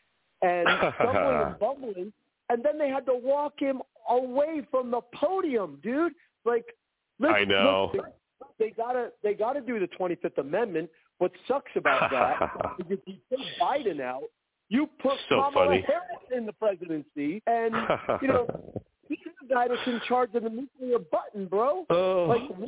and stumbling and bumbling. And then they had to walk him away from the podium, dude. Like, listen, I know. Look, they gotta they gotta do the twenty-fifth Amendment. What sucks about that is if you take Biden out, you put so Kamala funny. Harris in the presidency, and you know he's the guy that's in charge of the nuclear button, bro. Oh. Like,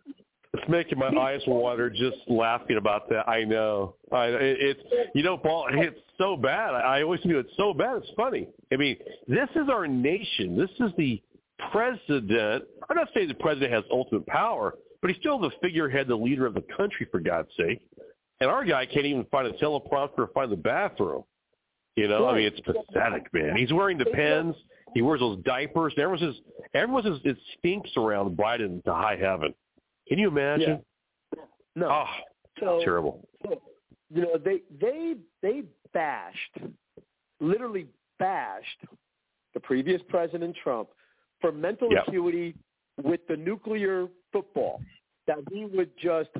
It's making my eyes water just laughing about that. I know. I, it, it's you know, Paul. It's so bad. I, I always feel it's so bad. It's funny. I mean, this is our nation. This is the president. I'm not saying the president has ultimate power, but he's still the figurehead, the leader of the country, for God's sake. And our guy can't even find a teleprompter or find the bathroom. You know, I mean, it's pathetic, man. He's wearing the pens. He wears those diapers. And everyone says, everyone says it stinks around Biden to high heaven. Can you imagine? Yeah. No. Oh, so, terrible. You know, they they they bashed, literally bashed the previous President Trump for mental yep. acuity with the nuclear football. That he would just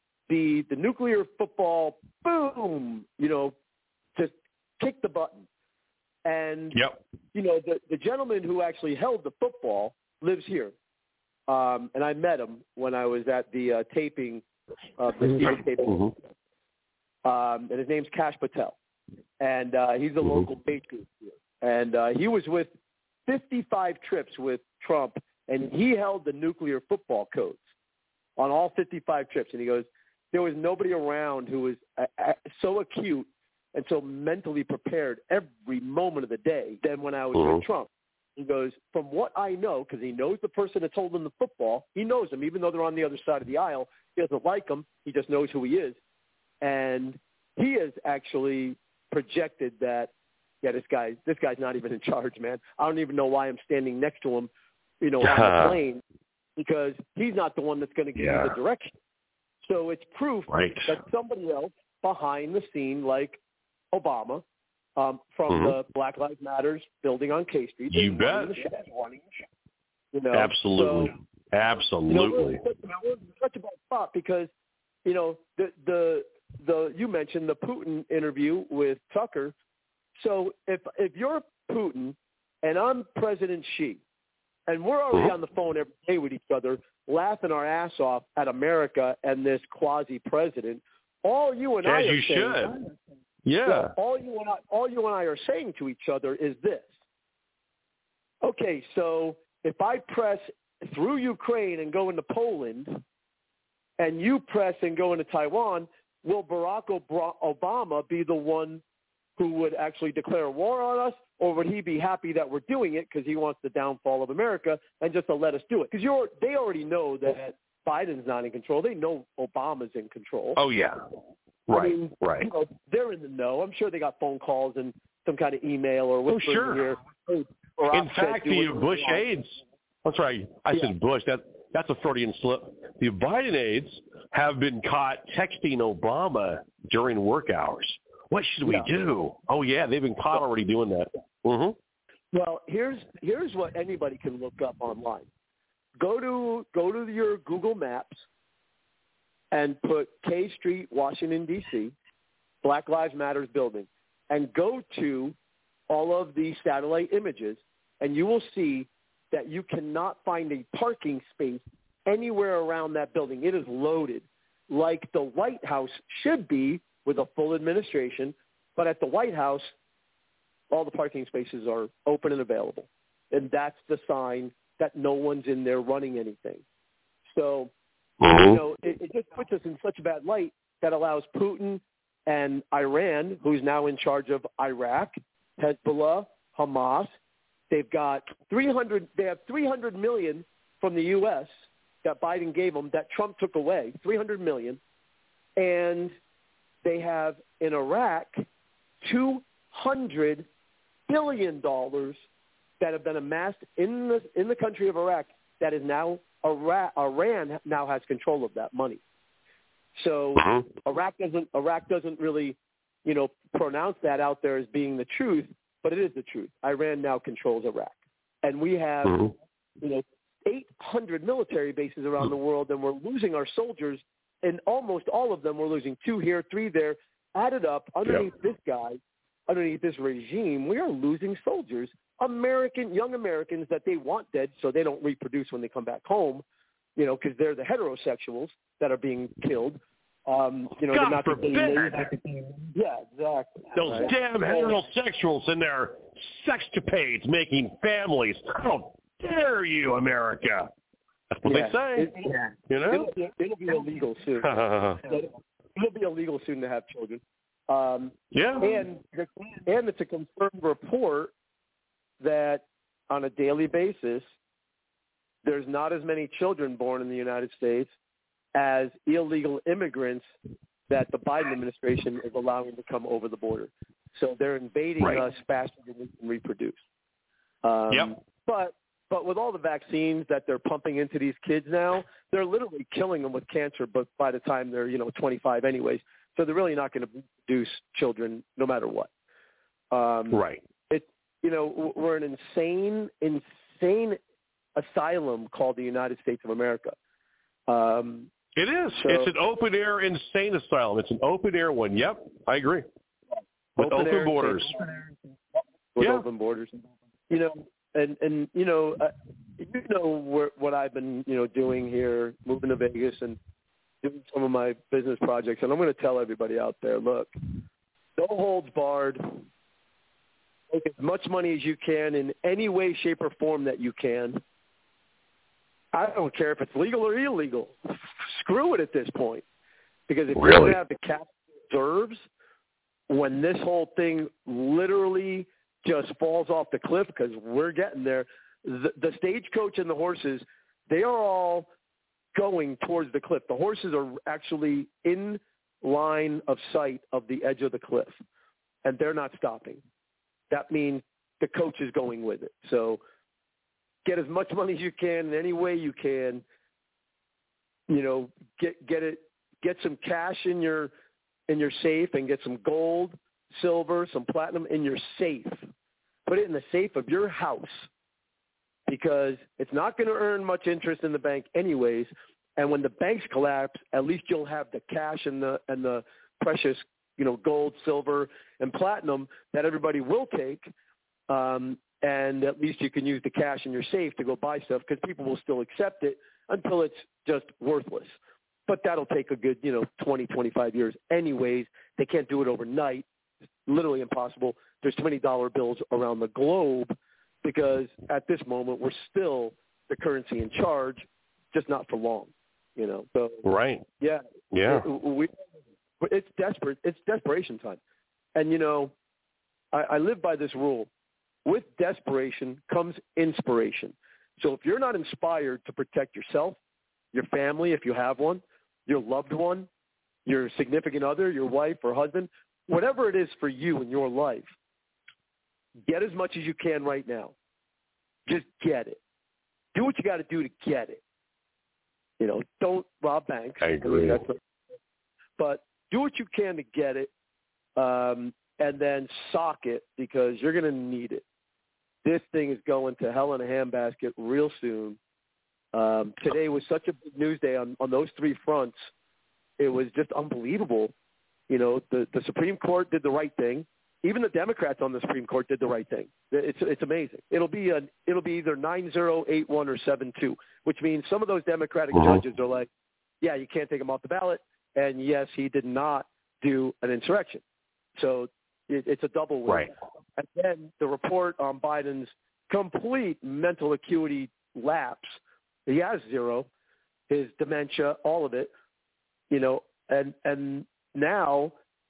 be the nuclear football, boom, you know, just kick the button. And, yep. you know, the, the gentleman who actually held the football lives here. Um, and I met him when I was at the uh, taping of the Stephen taping. Mm-hmm. Um, and his name's Kash Patel. And uh, he's a mm-hmm. local patriot here. And uh, he was with fifty-five trips with Trump, and he held the nuclear football codes on all fifty-five trips. And he goes, there was nobody around who was uh, uh, so acute and so mentally prepared every moment of the day than when I was mm-hmm. with Trump. He goes, from what I know, because he knows the person that's holding the football, he knows him, even though they're on the other side of the aisle. He doesn't like him. He just knows who he is. And he has actually projected that, yeah, this guy, this guy's not even in charge, man. I don't even know why I'm standing next to him, you know, on the plane, because he's not the one that's going to give yeah. you the direction. So it's proof right. that somebody else behind the scene, like Obama, Um, from mm-hmm. the Black Lives Matters building on K Street. You bet. You know, Absolutely. So, Absolutely. You know, we're, we're such a bad spot because, you know, the, the, the, you mentioned the Putin interview with Tucker. So if, if you're Putin and I'm President Xi, and we're already mm-hmm. on the phone every day with each other, laughing our ass off at America and this quasi-president, all you and As I are you saying, should. Yeah. Well, all you and I, all you and I are saying to each other is this. Okay, so if I press through Ukraine and go into Poland, and you press and go into Taiwan, will Barack Obama be the one who would actually declare war on us, or would he be happy that we're doing it because he wants the downfall of America and just to let us do it? Because you're, they already know that Biden's not in control. They know Obama's in control. Oh, yeah. Right, I mean, right. You know, they're in the know. I'm sure they got phone calls and some kind of email or whatever. Oh, sure. Here. In fact, the Bush aides, that's right, I yeah. said Bush, that, that's a Freudian slip. The Biden aides have been caught texting Obama during work hours. What should we yeah. do? Oh, yeah, they've been caught already doing that. Mm-hmm. Well, here's here's what anybody can look up online. Go to go to your Google Maps and put K Street, Washington, D C, Black Lives Matters building, and go to all of the satellite images, and you will see that you cannot find a parking space anywhere around that building. It is loaded like the White House should be with a full administration, but at the White House, all the parking spaces are open and available. And that's the sign that no one's in there running anything. So, mm-hmm. you know, it, it just puts us in such a bad light that allows Putin and Iran, who's now in charge of Iraq, Hezbollah, Hamas. They've got three hundred. They have three hundred million from the U S that Biden gave them that Trump took away. three hundred million, and they have in Iraq two hundred billion dollars that have been amassed in the in the country of Iraq. That is now Iraq, Iran now has control of that money. So mm-hmm. Iraq doesn't Iraq doesn't really, you know, pronounce that out there as being the truth, but it is the truth. Iran now controls Iraq, and we have, mm-hmm. you know, eight hundred military bases around the world, and we're losing our soldiers. And almost all of them, we're losing two here, three there. Added up underneath yep. this guy, underneath this regime, we are losing soldiers, American, young Americans that they want dead so they don't reproduce when they come back home, you know, because they're the heterosexuals that are being killed. Um, you know, God they're not forbid. Yeah, exactly. Those right. damn heterosexuals and their sexcapades making families. How dare you, America? That's what yeah. they say. It, yeah. You know? It'll be, it'll be illegal soon. It'll be illegal soon to have children. Um, yeah. And, and it's a confirmed report that on a daily basis, there's not as many children born in the United States as illegal immigrants that the Biden administration is allowing to come over the border. So they're invading right. us faster than we can reproduce. Um, yep. But but with all the vaccines that they're pumping into these kids now, they're literally killing them with cancer. But by the time they're you know twenty-five, anyways, so they're really not going to produce children no matter what. Um, right. It you know we're an insane insane asylum called the United States of America. Um, It is. So, it's an open-air insane asylum. It's an open-air one. Yep, I agree. With open, open borders. Open with yeah. open borders. You know, and, and you know, uh, you know where, what I've been, you know, doing here, moving to Vegas and doing some of my business projects. And I'm going to tell everybody out there, look, no holds barred. Make as much money as you can in any way, shape, or form that you can. I don't care if it's legal or illegal. Screw it at this point. Because if really? you don't have the cash reserves, when this whole thing literally just falls off the cliff, because we're getting there, the, the stagecoach and the horses, they are all going towards the cliff. The horses are actually in line of sight of the edge of the cliff, and they're not stopping. That means the coach is going with it. So get as much money as you can in any way you can. You know, get get it, get some cash in your in your safe, and get some gold, silver, some platinum in your safe. Put it in the safe of your house, because it's not going to earn much interest in the bank anyways. And when the banks collapse, at least you'll have the cash and the and the precious, you know, gold, silver, and platinum that everybody will take. Um, and at least you can use the cash in your safe to go buy stuff, because people will still accept it until it's just worthless. But that'll take a good, you know, twenty, twenty-five years anyways. They can't do it overnight. It's literally impossible. There's too many dollar bills around the globe, because at this moment we're still the currency in charge, just not for long, you know. So right. yeah, yeah. We it's desperate. It's desperation time. And, you know, I, I live by this rule. With desperation comes inspiration. So if you're not inspired to protect yourself, your family, if you have one, your loved one, your significant other, your wife or husband, whatever it is for you in your life, get as much as you can right now. Just get it. Do what you got to do to get it. You know, don't rob banks. I agree. I mean, that's a, but do what you can to get it, um, and then sock it because you're going to need it. This thing is going to hell in a handbasket real soon. Um, today was such a big news day on, on those three fronts. It was just unbelievable. You know, the, the Supreme Court did the right thing. Even the Democrats on the Supreme Court did the right thing. It's it's amazing. It'll be a it'll be either nine zero, eight one, or seven two, which means some of those Democratic mm-hmm. judges are like, yeah, you can't take him off the ballot, and yes, he did not do an insurrection. So it, it's a double win. Right. And then the report on Biden's complete mental acuity lapse. He has zero, his dementia, all of it, you know, and and now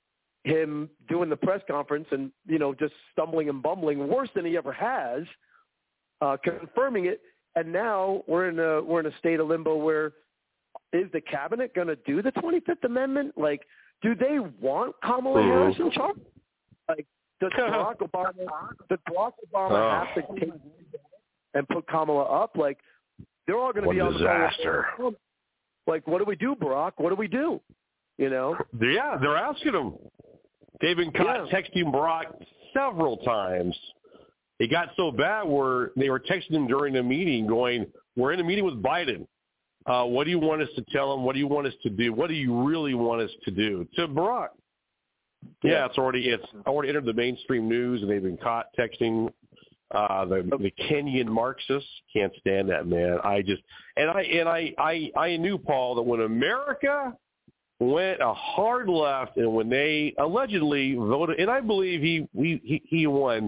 him doing the press conference and, you know, just stumbling and bumbling worse than he ever has, uh, confirming it. And now we're in a we're in a state of limbo where is the cabinet going to do the twenty-fifth Amendment? Like, do they want Kamala mm-hmm. Harris in charge? Like, does Barack Obama does Barack Obama oh. have to take and put Kamala up? Like, they're all going to be on disaster. the phone. Like, what do we do, Barack? What do we do? You know? Yeah, they're asking him. They've been caught yeah. texting Barack several times. It got so bad where they were texting him during the meeting going, we're in a meeting with Biden. Uh, what do you want us to tell him? What do you want us to do? What do you really want us to do? To Barack. Yeah, yeah it's already it's already entered the mainstream news, and they've been caught texting uh, the the Kenyan Marxists. Can't stand that, man. I just and I and I, I I knew, Paul, that when America went a hard left, and when they allegedly voted, and I believe he he he, he won.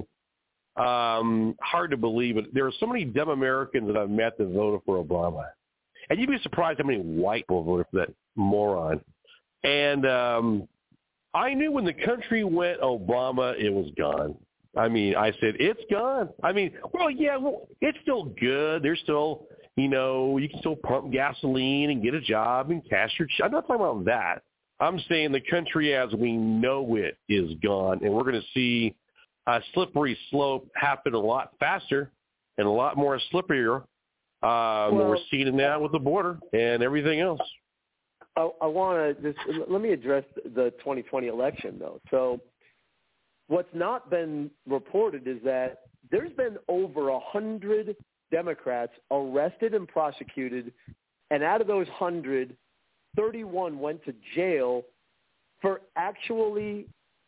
Um, hard to believe it. There are so many dumb Americans that I've met that voted for Obama, and you'd be surprised how many white people voted for that moron. And um, I knew when the country went Obama, it was gone. I mean, I said it's gone. I mean, well, yeah, well, it's still good. There's still, you know, you can still pump gasoline and get a job and cash your check. I'm not talking about that. I'm saying the country as we know it is gone, and we're going to see a slippery slope happen a lot faster and a lot more slipperier. Um, well, we're seeing it now with the border and everything else. I, I want to just let me address the twenty twenty election, though. So what's not been reported is that there's been over a hundred Democrats arrested and prosecuted, and out of those hundred, thirty-one went to jail for actually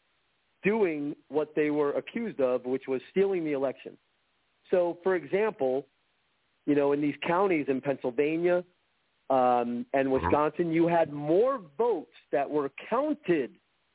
doing what they were accused of, which was stealing the election. So, for example, you know, in these counties in Pennsylvania um, and Wisconsin, you had more votes that were counted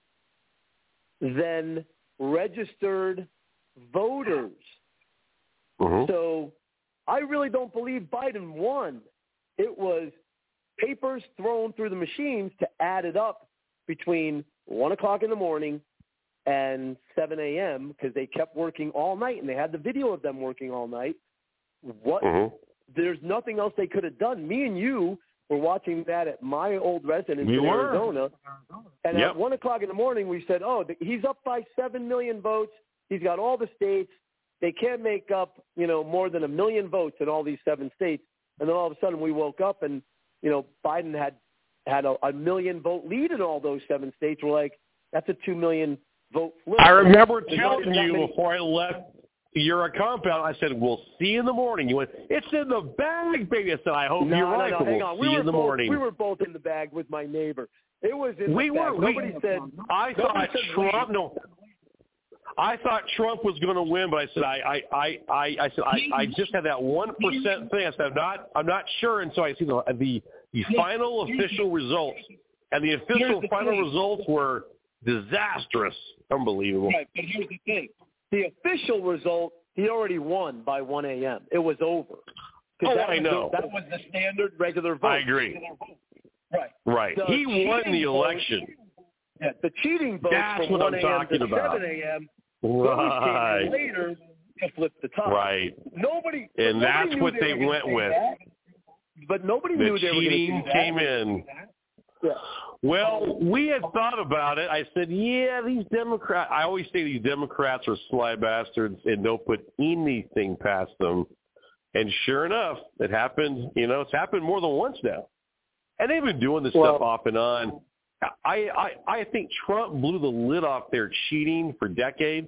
than registered voters. Mm-hmm. So I really don't believe Biden won. It was papers thrown through the machines to add it up between one o'clock in the morning and seven a.m. because they kept working all night, and they had the video of them working all night. What? Mm-hmm. There's nothing else they could have done. Me and you were watching that at my old residence we in were. Arizona, and yep. at one o'clock in the morning, we said, "Oh, he's up by seven million votes. He's got all the states. They can't make up, you know, more than a million votes in all these seven states." And then all of a sudden, we woke up, and you know, Biden had had a, a million vote lead in all those seven states. We're like, "That's a two million." Vote flip. I remember There's telling you many- before I left your compound, I said, we'll see you in the morning. You went, it's in the bag, baby. I said, I hope no, you're no, right, no, but hang we'll on. see we you were in the both, morning. We were both in the bag with my neighbor. It was in we the were, bag. we, Nobody said. I thought Trump, no, I thought Trump was going to win, but I said, I, I, I, I, I said, I, I just had that one percent thing. I said, I'm not, I'm not sure until I see the, the, the final official results. And the official final results were disastrous. Unbelievable. Right, but here's the thing. The official result, he already won by one a.m. It was over. Oh, that I was know. The, that was the standard regular vote. I agree. Right. Right. The he won the cheating election. Vote, Yeah, the cheating votes That's from what one I'm a.m. talking to about. seven a.m. Right. Those came in later to flip the top. Right. Nobody. And nobody that's knew what they, they went with. That, but nobody The knew they were going to do cheating that. came in. Yeah. Well, we had thought about it. I said, yeah, these Democrats, I always say these Democrats are sly bastards and don't put anything past them. And sure enough, it happened, you know, it's happened more than once now. And they've been doing this well, stuff off and on. I, I, I think Trump blew the lid off their cheating for decades,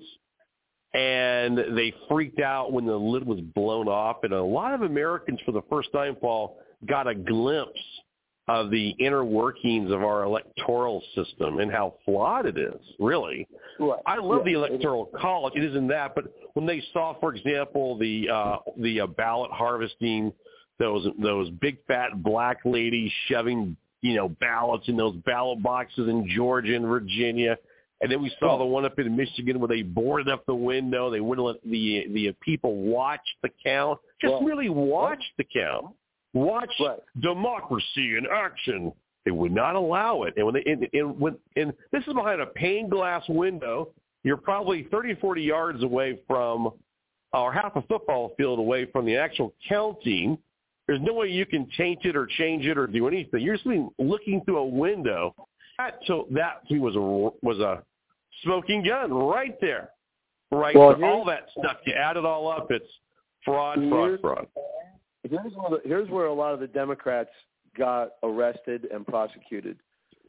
and they freaked out when the lid was blown off. And a lot of Americans, for the first time, Paul, got a glimpse of the inner workings of our electoral system and how flawed it is, really. Right. I love yeah, the Electoral College. It isn't that, but when they saw, for example, the uh, the uh, ballot harvesting, those those big fat black ladies shoving, you know, ballots in those ballot boxes in Georgia and Virginia, and then we saw yeah. the one up in Michigan where they boarded up the window. They wouldn't let the the people watch the count. Just Well, really watch the count. Watch right. democracy in action. They would not allow it. And when they and, and when and this is behind a pane glass window, you're probably thirty, forty yards away from, or half a football field away from the actual counting. There's no way you can change it or change it or do anything. You're just looking through a window. That so that was a was a smoking gun right there, right? Well, All that stuff. You add it all up, it's fraud, fraud, fraud. Here's where, the, here's where a lot of the Democrats got arrested and prosecuted.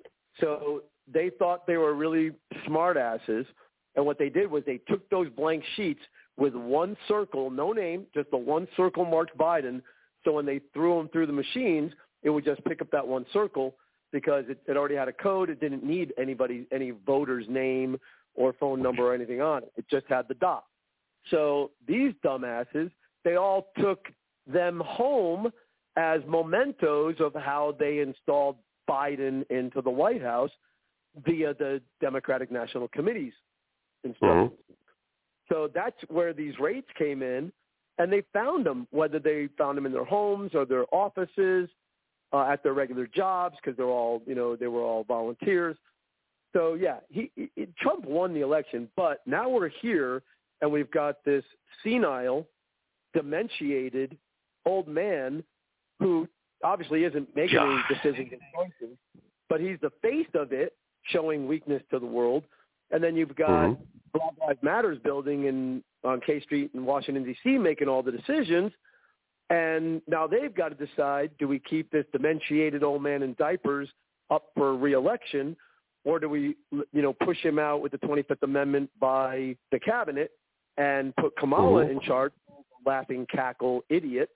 So they thought they were really smart asses, and what they did was they took those blank sheets with one circle, no name, just the one circle marked Biden. So when they threw them through the machines, it would just pick up that one circle because it, it already had a code. It didn't need anybody, any voter's name or phone number or anything on it. It just had the dot. So these dumbasses, they all took them home as mementos of how they installed Biden into the White House via the Democratic National Committee's instructions. Mm-hmm. So that's where these raids came in, and they found them, whether they found them in their homes or their offices, uh, at their regular jobs, because they're all, you know, they were all volunteers. So, yeah, he, he Trump won the election, but now we're here, and we've got this senile, dementiated old man who obviously isn't making any decisions and choices, but he's the face of it, showing weakness to the world. And then you've got mm-hmm. Black Lives Matters building in on K Street in Washington, D C, making all the decisions. And now they've got to decide, do we keep this dementiated old man in diapers up for re-election, or do we, you know, push him out with the twenty-fifth Amendment by the cabinet and put Kamala mm-hmm. in charge, laughing cackle idiot?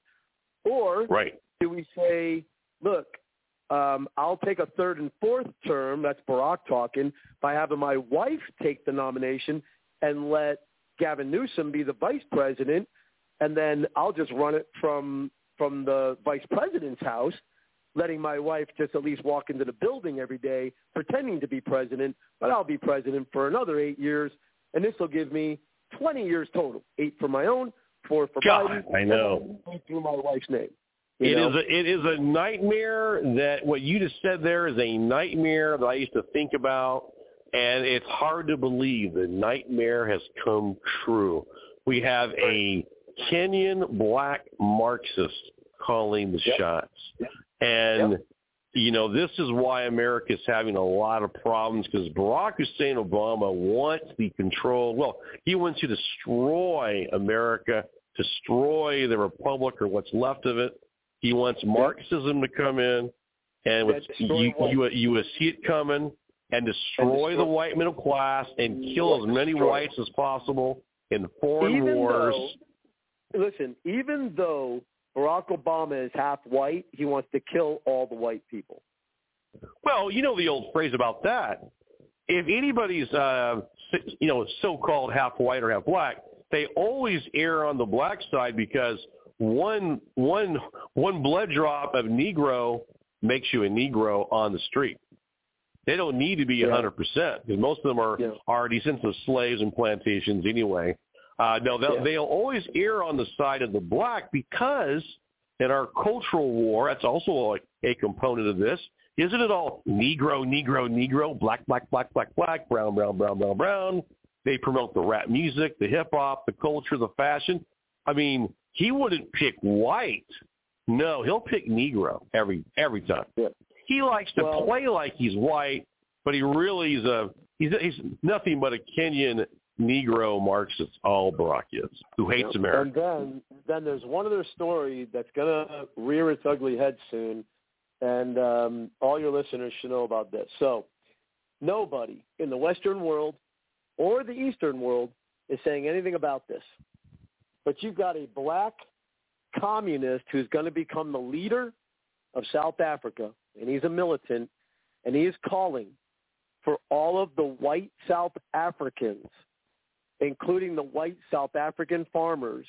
Or right. do we say, look, um, I'll take a third and fourth term, that's Barack talking, by having my wife take the nomination and let Gavin Newsom be the vice president, and then I'll just run it from from the vice president's house, letting my wife just at least walk into the building every day, pretending to be president, but I'll be president for another eight years, and this will give me twenty years total, eight for my own, four for God, Biden. I know. Through my wife's name. It know? is a it is a nightmare. That what you just said there is a nightmare that I used to think about, and it's hard to believe the nightmare has come true. We have a Kenyan black Marxist calling the yep. shots, yep. and yep. you know, this is why America is having a lot of problems, because Barack Hussein Obama wants the control. Well, he wants to destroy America, destroy the republic or what's left of it. He wants Marxism to come in, and with, you, you, you will see it coming, and destroy, and destroy the white middle class and kill as many destroy. whites as possible in foreign even wars. Though, listen, even though Barack Obama is half white, he wants to kill all the white people. Well, you know the old phrase about that. If anybody's, uh, you know, so-called half white or half black, they always err on the black side, because one, one, one blood drop of Negro makes you a Negro on the street. They don't need to be yeah. one hundred percent, because most of them are, yeah. are descendants of slaves and plantations anyway. Uh, no, they'll, yeah. they'll always err on the side of the black, because in our cultural war, that's also a, a component of this, isn't it all Negro, Negro, Negro, black, black, black, black, black, brown, brown, brown, brown, brown? They promote the rap music, the hip-hop, the culture, the fashion. I mean, he wouldn't pick white. No, he'll pick Negro every every time. Yeah. He likes to well, play like he's white, but he really is a he's, he's nothing but a Kenyan Negro Marxist, all Barack is, who hates yeah. America. And then, then there's one other story that's going to rear its ugly head soon, and um, all your listeners should know about this. So nobody in the Western world or the Eastern world is saying anything about this. But you've got a black communist who's going to become the leader of South Africa, and he's a militant, and he is calling for all of the white South Africans, including the white South African farmers,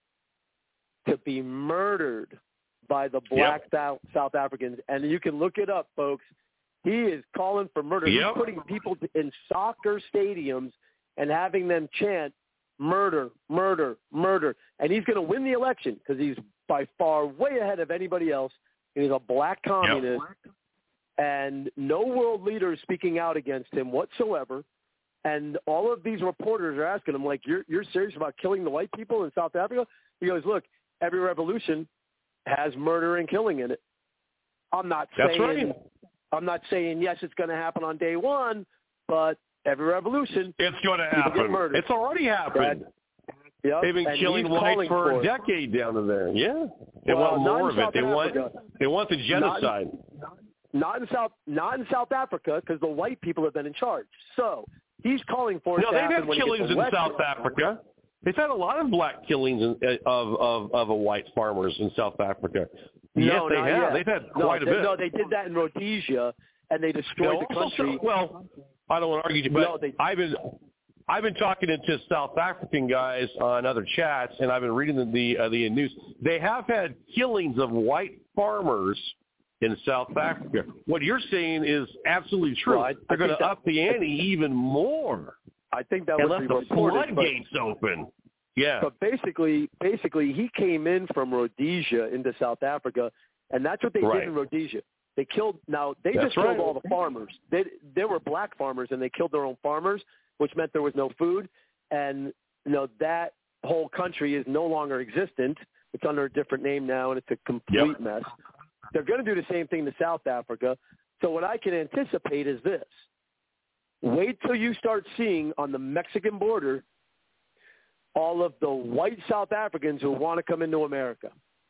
to be murdered by the black yep. South Africans. And you can look it up, folks. He is calling for murder. Yep. He's putting people in soccer stadiums and having them chant, murder, murder, murder. And he's going to win the election because he's by far way ahead of anybody else. He's a black communist, yep. and no world leader is speaking out against him whatsoever. And all of these reporters are asking him, like, you're, you're serious about killing the white people in South Africa? He goes, look, every revolution has murder and killing in it. I'm not That's saying right. I'm not saying, yes, it's going to happen on day one, but every revolution, it's going to happen. It's already happened. That, yep. They've been and killing whites for, for a it. decade down in there. Yeah, they well, want more of it. South They Africa. want they want the genocide. Not, not in South not in South Africa because the white people have been in charge. So he's calling for it. No, to they've happen had killings in South Africa. They've had a lot of black killings in, of of of a white farmers in South Africa. No, yes, they have. Yet. They've had no, quite they, a bit. No, they did that in Rhodesia, and they destroyed no, the country. Well, I don't want to argue, but no, they, I've been I've been talking to South African guys on other chats, and I've been reading the the, uh, the news. They have had killings of white farmers in South Africa. What you're saying is absolutely true. Well, I, They're going to that, up the ante even more. I think that and was let the the reported, floodgates but, open. Yeah. But basically, basically, he came in from Rhodesia into South Africa, and that's what they right. did in Rhodesia. They killed. Now they that's just killed right. all the farmers. They they were black farmers, and they killed their own farmers, which meant there was no food. And you know that whole country is no longer existent. It's under a different name now, and it's a complete yep. mess. They're going to do the same thing to South Africa. So what I can anticipate is this. Wait till you start seeing on the Mexican border all of the white South Africans who want to come into America.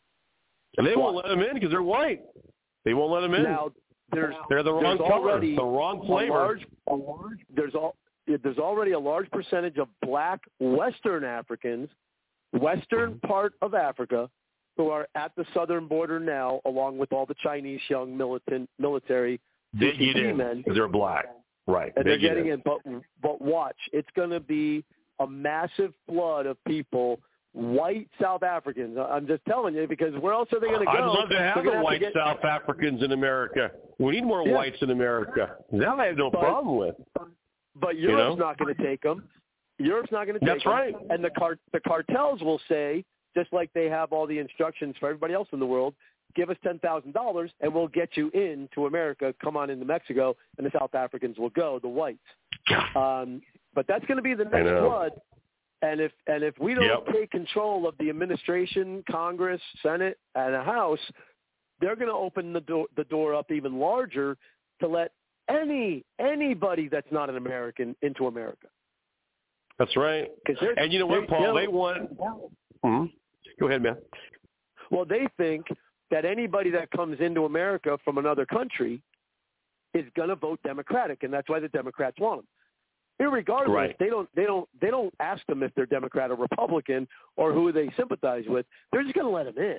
And they won't let them in because they're white. They won't let them in. Now, there's, they're the wrong color, the wrong flavor. A large, a large, there's, all, there's already a large percentage of black Western Africans, Western part of Africa, who are at the southern border now, along with all the Chinese young militant military they get in men. because they're black. Right. And they they're get getting in. in. But, but watch, it's going to be a massive flood of people, white South Africans. I'm just telling you, because where else are they going to go? I'd love to have the white get... South Africans in America. We need more yeah. whites in America. That I have no but, problem with. But Europe's you know? not going to take them. Europe's not going to take That's them. right. And the, car- the cartels will say, just like they have all the instructions for everybody else in the world, give us ten thousand dollars and we'll get you into America. Come on into Mexico, and the South Africans will go, the whites. Um, but that's going to be the next flood. And if and if we don't yep. take control of the administration, Congress, Senate, and the House, they're going to open the door the door up even larger to let any anybody that's not an American into America. That's right. And you know what, Paul? They want. Mm-hmm. Go ahead, man. Well, they think that anybody that comes into America from another country is going to vote Democratic, and that's why the Democrats want them. Irregardless, right. they don't they don't they don't ask them if they're Democrat or Republican or who they sympathize with. They're just going to let them in.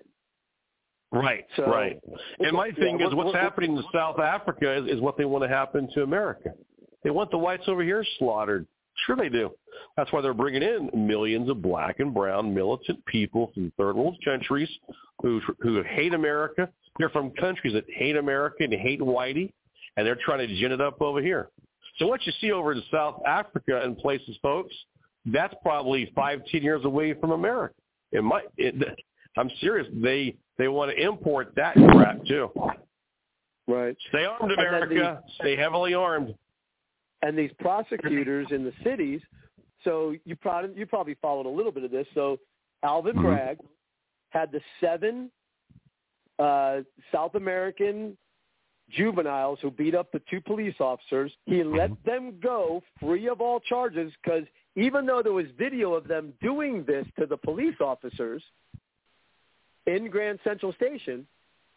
Right, so, right. And my thing yeah, is what's what, happening in South Africa is, is what they want to happen to America. They want the whites over here slaughtered. Sure they do. That's why they're bringing in millions of black and brown militant people from third world countries who who hate America. They're from countries that hate America and hate whitey, and they're trying to gin it up over here. So what you see over in South Africa and places, folks, that's probably five, ten years away from America. It might. It, I'm serious. They they want to import that crap too. Right. Stay armed, America. These, Stay heavily armed. And these prosecutors in the cities, so you probably, you probably followed a little bit of this. So Alvin mm-hmm. Bragg had the seven uh, South American juveniles who beat up the two police officers. He let mm-hmm. them go free of all charges because even though there was video of them doing this to the police officers in Grand Central Station,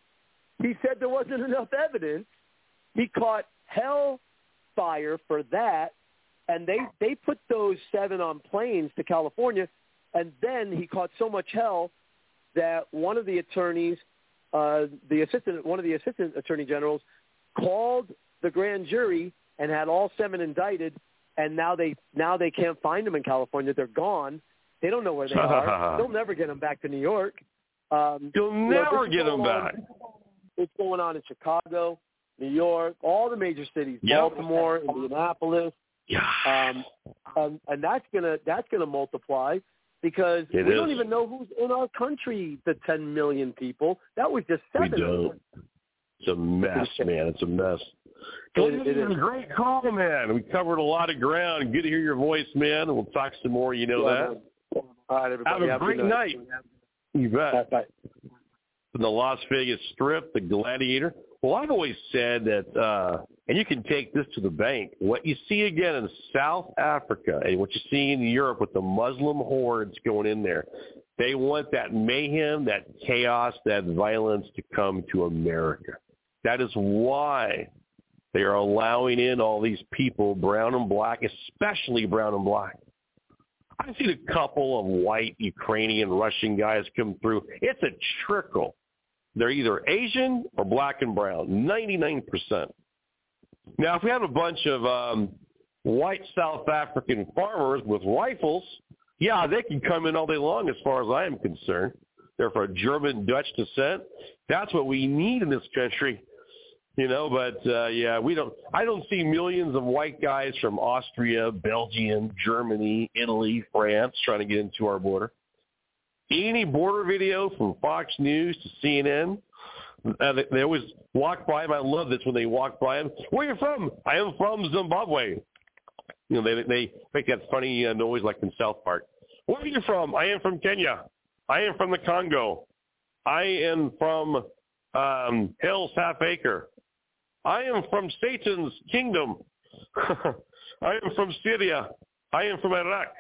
he said there wasn't enough evidence. He caught hell fire for that, and they, they put those seven on planes to California, and then he caught so much hell that one of the attorneys, uh, the assistant, one of the assistant attorney generals, called the grand jury and had all seven indicted, and now they now they can't find them in California. They're gone. They don't know where they are. They'll never get them back to New York. Um, You'll you never know, get them back. It's going on in Chicago, New York, all the major cities, yep. Baltimore, Indianapolis. Yeah. Um, and, and that's gonna that's gonna multiply because it we is. don't even know who's in our country. The ten million people. That was just seven. We don't. It's a mess, man. It's a mess. It, it is a great call, man. We covered a lot of ground. Good to hear your voice, man. We'll talk some more. You know yeah, that. Man. All right, everybody. Have a Have great night. night. You bet. Bye. From the Las Vegas Strip, the Gladiator. Well, I've always said that, uh, and you can take this to the bank, what you see again in South Africa and what you see in Europe with the Muslim hordes going in there, they want that mayhem, that chaos, that violence to come to America. That is why they are allowing in all these people, brown and black, especially brown and black. I've seen a couple of white, Ukrainian, Russian guys come through. It's a trickle. They're either Asian or black and brown, ninety-nine percent. Now, if we have a bunch of um, white South African farmers with rifles, yeah, they can come in all day long as far as I am concerned. They're for German, Dutch descent. That's what we need in this country. You know, but, uh, yeah, we don't. I don't see millions of white guys from Austria, Belgium, Germany, Italy, France trying to get into our border. Any border video from Fox News to C N N, uh, they, they always walk by him. I love this when they walk by him. Where are you from? I am from Zimbabwe. You know, they they make that funny uh, noise like in South Park. Where are you from? I am from Kenya. I am from the Congo. I am from um, Hell's Half Acre. I am from Satan's kingdom. I am from Syria. I am from Iraq.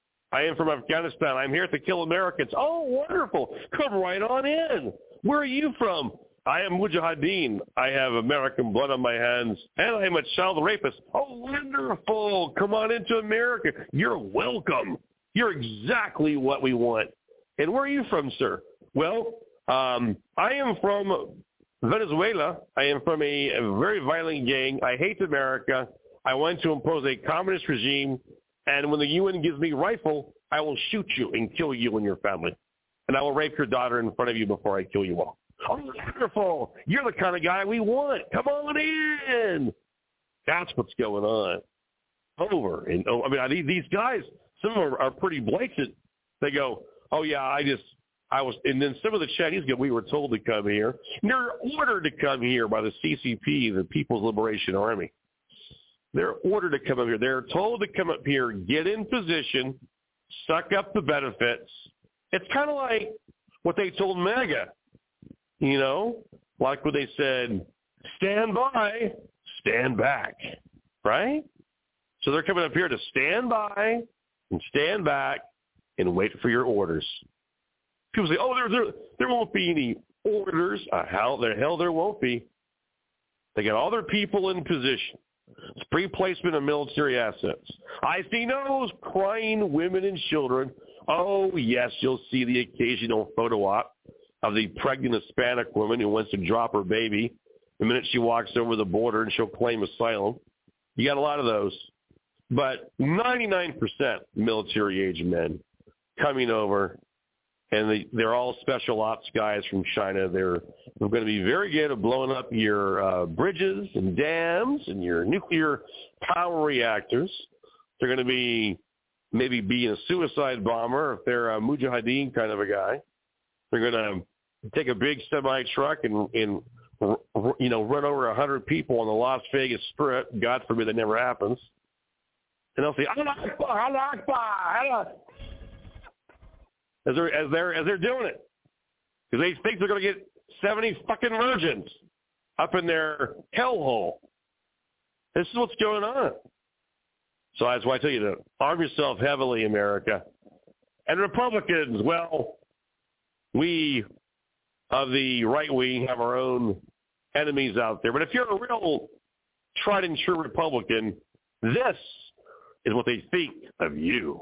I am from Afghanistan. I'm here to kill Americans. Oh, wonderful. Come right on in. Where are you from? I am Mujahideen. I have American blood on my hands, and I am a child rapist. Oh, wonderful. Come on into America. You're welcome. You're exactly what we want. And where are you from, sir? Well, um, I am from Venezuela. I am from a, a very violent gang. I hate America. I want to impose a communist regime, and when the U N gives me a rifle, I will shoot you and kill you and your family. And I will rape your daughter in front of you before I kill you all. Oh, wonderful. You're the kind of guy we want. Come on in. That's what's going on. Over. And oh, I mean, these guys, some of them are, are pretty blatant. They go, oh, yeah, I just, I was, and then some of the Chinese go, we were told to come here. And they're ordered to come here by the C C P, the People's Liberation Army. They're ordered to come up here. They're told to come up here, get in position, suck up the benefits. It's kind of like what they told MAGA, you know, like what they said, stand by, stand back, right? So they're coming up here to stand by and stand back and wait for your orders. People say, oh, there, there, there won't be any orders. Uh, how the hell there won't be? They got all their people in position. It's pre-placement of military assets. I see those crying women and children. Oh, yes, you'll see the occasional photo op of the pregnant Hispanic woman who wants to drop her baby the minute she walks over the border and she'll claim asylum. You got a lot of those. But ninety-nine percent military-age men coming over, and they, they're all special ops guys from China. They're, they're going to be very good at blowing up your uh, bridges and dams and your nuclear power reactors. They're going to be maybe being a suicide bomber if they're a Mujahideen kind of a guy. They're going to take a big semi-truck and, and you know, run over a hundred people on the Las Vegas Strip. God forbid that never happens. And they'll say, Allah Akbar, Allah Akbar, Allah. As they're, as they're, as they're doing it. Because they think they're going to get seventy fucking virgins up in their hellhole. This is what's going on. So that's why I tell you to arm yourself heavily, America. And Republicans, well, we of the right wing have our own enemies out there. But if you're a real tried and true Republican, this is what they think of you.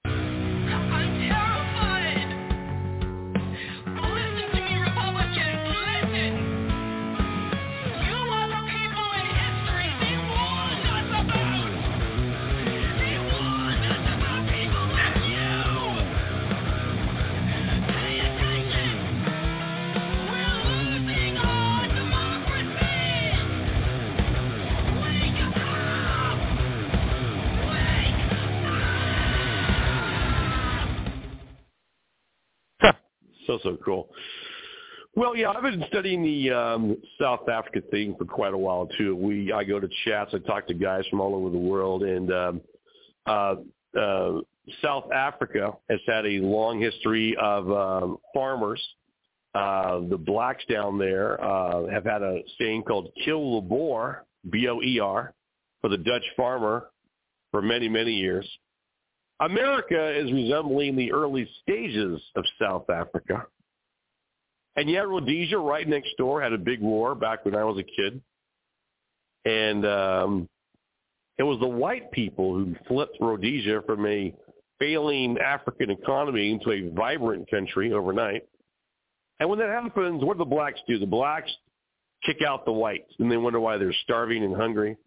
So, so cool. Well, yeah, I've been studying the um, South Africa thing for quite a while, too. We, I go to chats. I talk to guys from all over the world. And um, uh, uh, South Africa has had a long history of um, farmers. Uh, the blacks down there uh, have had a saying called kill the boer, B O E R, for the Dutch farmer for many, many years. America is resembling the early stages of South Africa. And yet Rhodesia, right next door, had a big war back when I was a kid. And um, it was the white people who flipped Rhodesia from a failing African economy into a vibrant country overnight. And when that happens, what do the blacks do? The blacks kick out the whites, and they wonder why they're starving and hungry.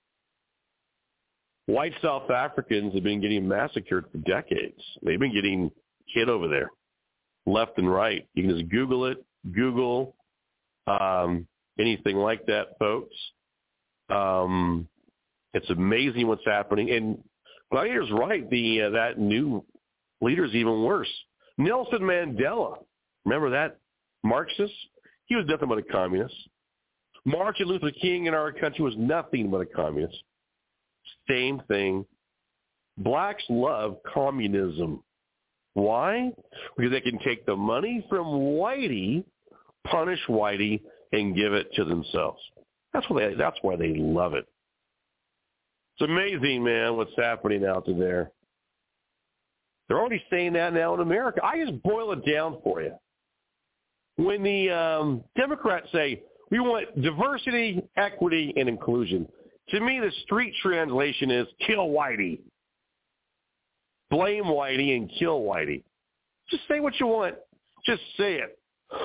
White South Africans have been getting massacred for decades. They've been getting hit over there, left and right. You can just Google it, Google um, anything like that, folks. Um, it's amazing what's happening. And Gladiator's right. The uh, that new leader's even worse. Nelson Mandela, remember that Marxist? He was nothing but a communist. Martin Luther King in our country was nothing but a communist. Same thing. Blacks love communism. Why? Because they can take the money from Whitey, punish Whitey, and give it to themselves. That's why they, that's why they love it. It's amazing, man, what's happening out there. They're already saying that now in America. I just boil it down for you. When the um, Democrats say, we want diversity, equity, and inclusion, to me, the street translation is kill Whitey. Blame Whitey and kill Whitey. Just say what you want. Just say it.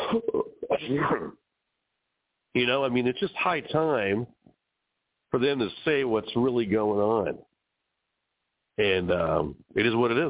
You know, I mean, it's just high time for them to say what's really going on. And um, it is what it is.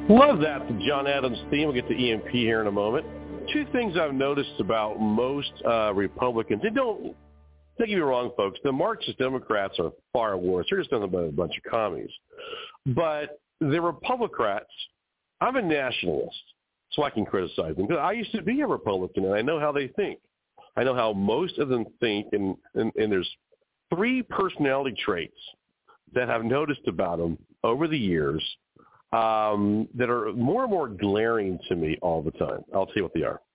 Love that, the John Adams theme. We'll get to E M P here in a moment. Two things I've noticed about most uh, Republicans, and don't, don't get me wrong, folks, the Marxist Democrats are far worse. They're just nothing but a bunch of commies. But the Republicans, I'm a nationalist, so I can criticize them. Because I used to be a Republican, and I know how they think. I know how most of them think, and, and, and there's three personality traits that I've noticed about them over the years um, that are more and more glaring to me all the time. I'll tell you what they are.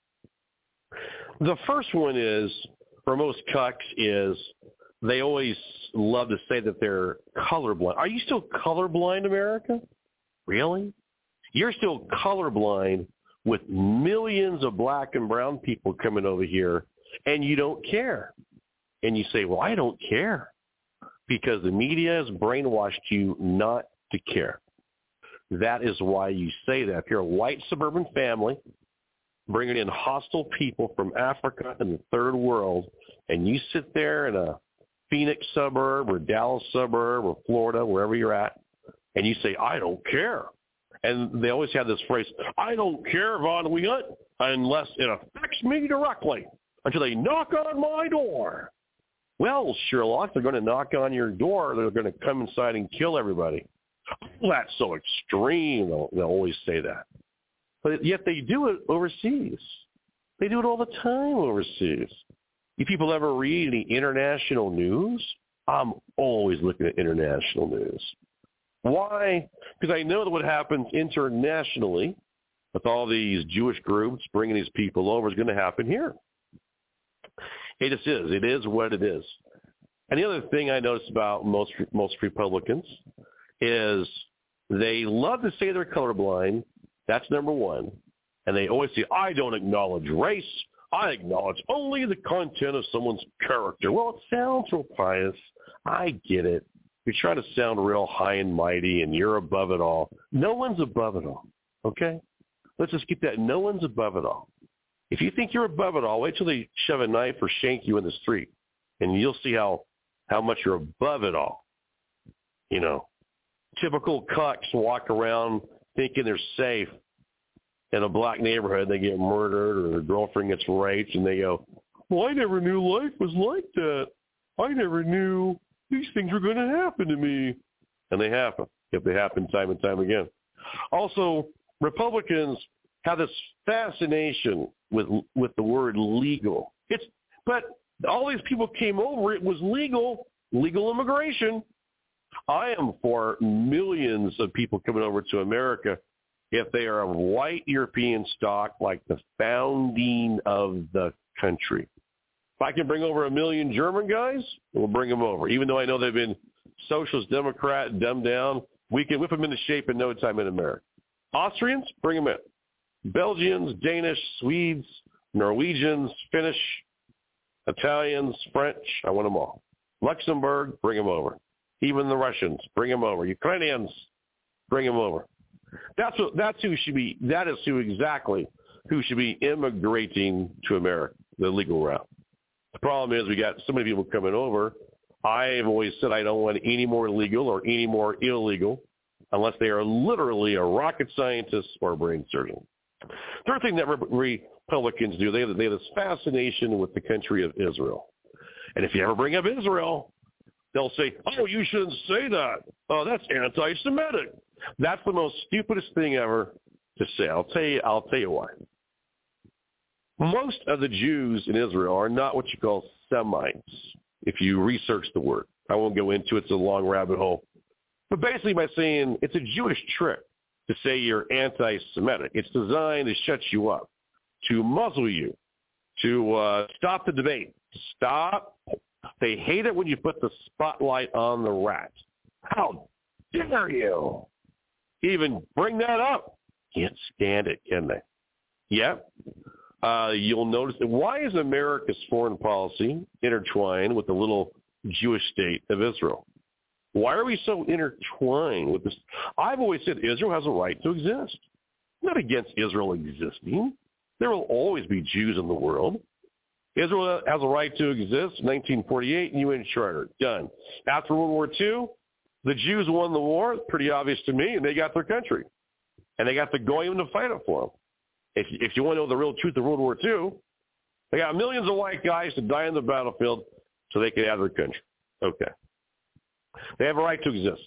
The first one is, for most cucks, is they always love to say that they're colorblind. Are you still colorblind, America? Really? You're still colorblind with millions of black and brown people coming over here, and you don't care. And you say, well, I don't care, because the media has brainwashed you not to care. That is why you say that. If you're a white suburban family bringing in hostile people from Africa and the third world, and you sit there in a Phoenix suburb or Dallas suburb or Florida, wherever you're at, and you say, I don't care. And they always have this phrase, I don't care, Von Wehunt, unless it affects me directly, until they knock on my door. Well, Sherlock, they're going to knock on your door. They're going to come inside and kill everybody. Well, that's so extreme. They'll, they'll always say that. But yet they do it overseas. They do it all the time overseas. You people ever read any international news? I'm always looking at international news. Why? Because I know that what happens internationally with all these Jewish groups bringing these people over is going to happen here. It just is. It is what it is. And the other thing I notice about most most Republicans is they love to say they're colorblind. That's number one. And they always say, I don't acknowledge race. I acknowledge only the content of someone's character. Well, it sounds real pious. I get it. You're trying to sound real high and mighty, and you're above it all. No one's above it all, okay? Let's just get that. No one's above it all. If you think you're above it all, wait till they shove a knife or shank you in the street, and you'll see how, how much you're above it all. You know, typical cucks walk around thinking they're safe in a black neighborhood. They get murdered, or their girlfriend gets raped, and they go, well, I never knew life was like that. I never knew these things were going to happen to me. And they happen, if they happen time and time again. Also, Republicans have this fascination with with the word legal. It's but all these people came over, it was legal, legal immigration. I am for millions of people coming over to America if they are of white European stock, like the founding of the country. If I can bring over a million German guys, we'll bring them over. Even though I know they've been socialist, Democrat, dumbed down, we can whip them into shape in no time in America. Austrians, bring them in. Belgians, Danish, Swedes, Norwegians, Finnish, Italians, French, I want them all. Luxembourg, bring them over. Even the Russians, bring them over. Ukrainians, bring them over. That's what, that's who should be, that is who exactly who should be immigrating to America, the legal route. The problem is we got so many people coming over. I've always said I don't want any more legal or any more illegal unless they are literally a rocket scientist or a brain surgeon. Third thing that Republicans do, they have, they have this fascination with the country of Israel. And if you ever bring up Israel, they'll say, oh, you shouldn't say that. Oh, that's anti-Semitic. That's the most stupidest thing ever to say. I'll tell you, I'll tell you why. Most of the Jews in Israel are not what you call Semites, if you research the word. I won't go into it. It's a long rabbit hole. But basically by saying it's a Jewish trick to say you're anti-Semitic. It's designed to shut you up, to muzzle you, to uh, stop the debate. Stop. They hate it when you put the spotlight on the rat. How dare you even bring that up? Can't stand it, can they? Yeah. Uh, you'll notice that why is America's foreign policy intertwined with the little Jewish state of Israel? Why are we so intertwined with this? I've always said Israel has a right to exist. I'm not against Israel existing. There will always be Jews in the world. Israel has a right to exist. nineteen forty-eight, U N Charter. Done. After World War Two, the Jews won the war. Pretty obvious to me, and they got their country. and they got the goyim to fight it for them. If, if you want to know the real truth of World War Two, they got millions of white guys to die on the battlefield so they could have their country. Okay. They have a right to exist.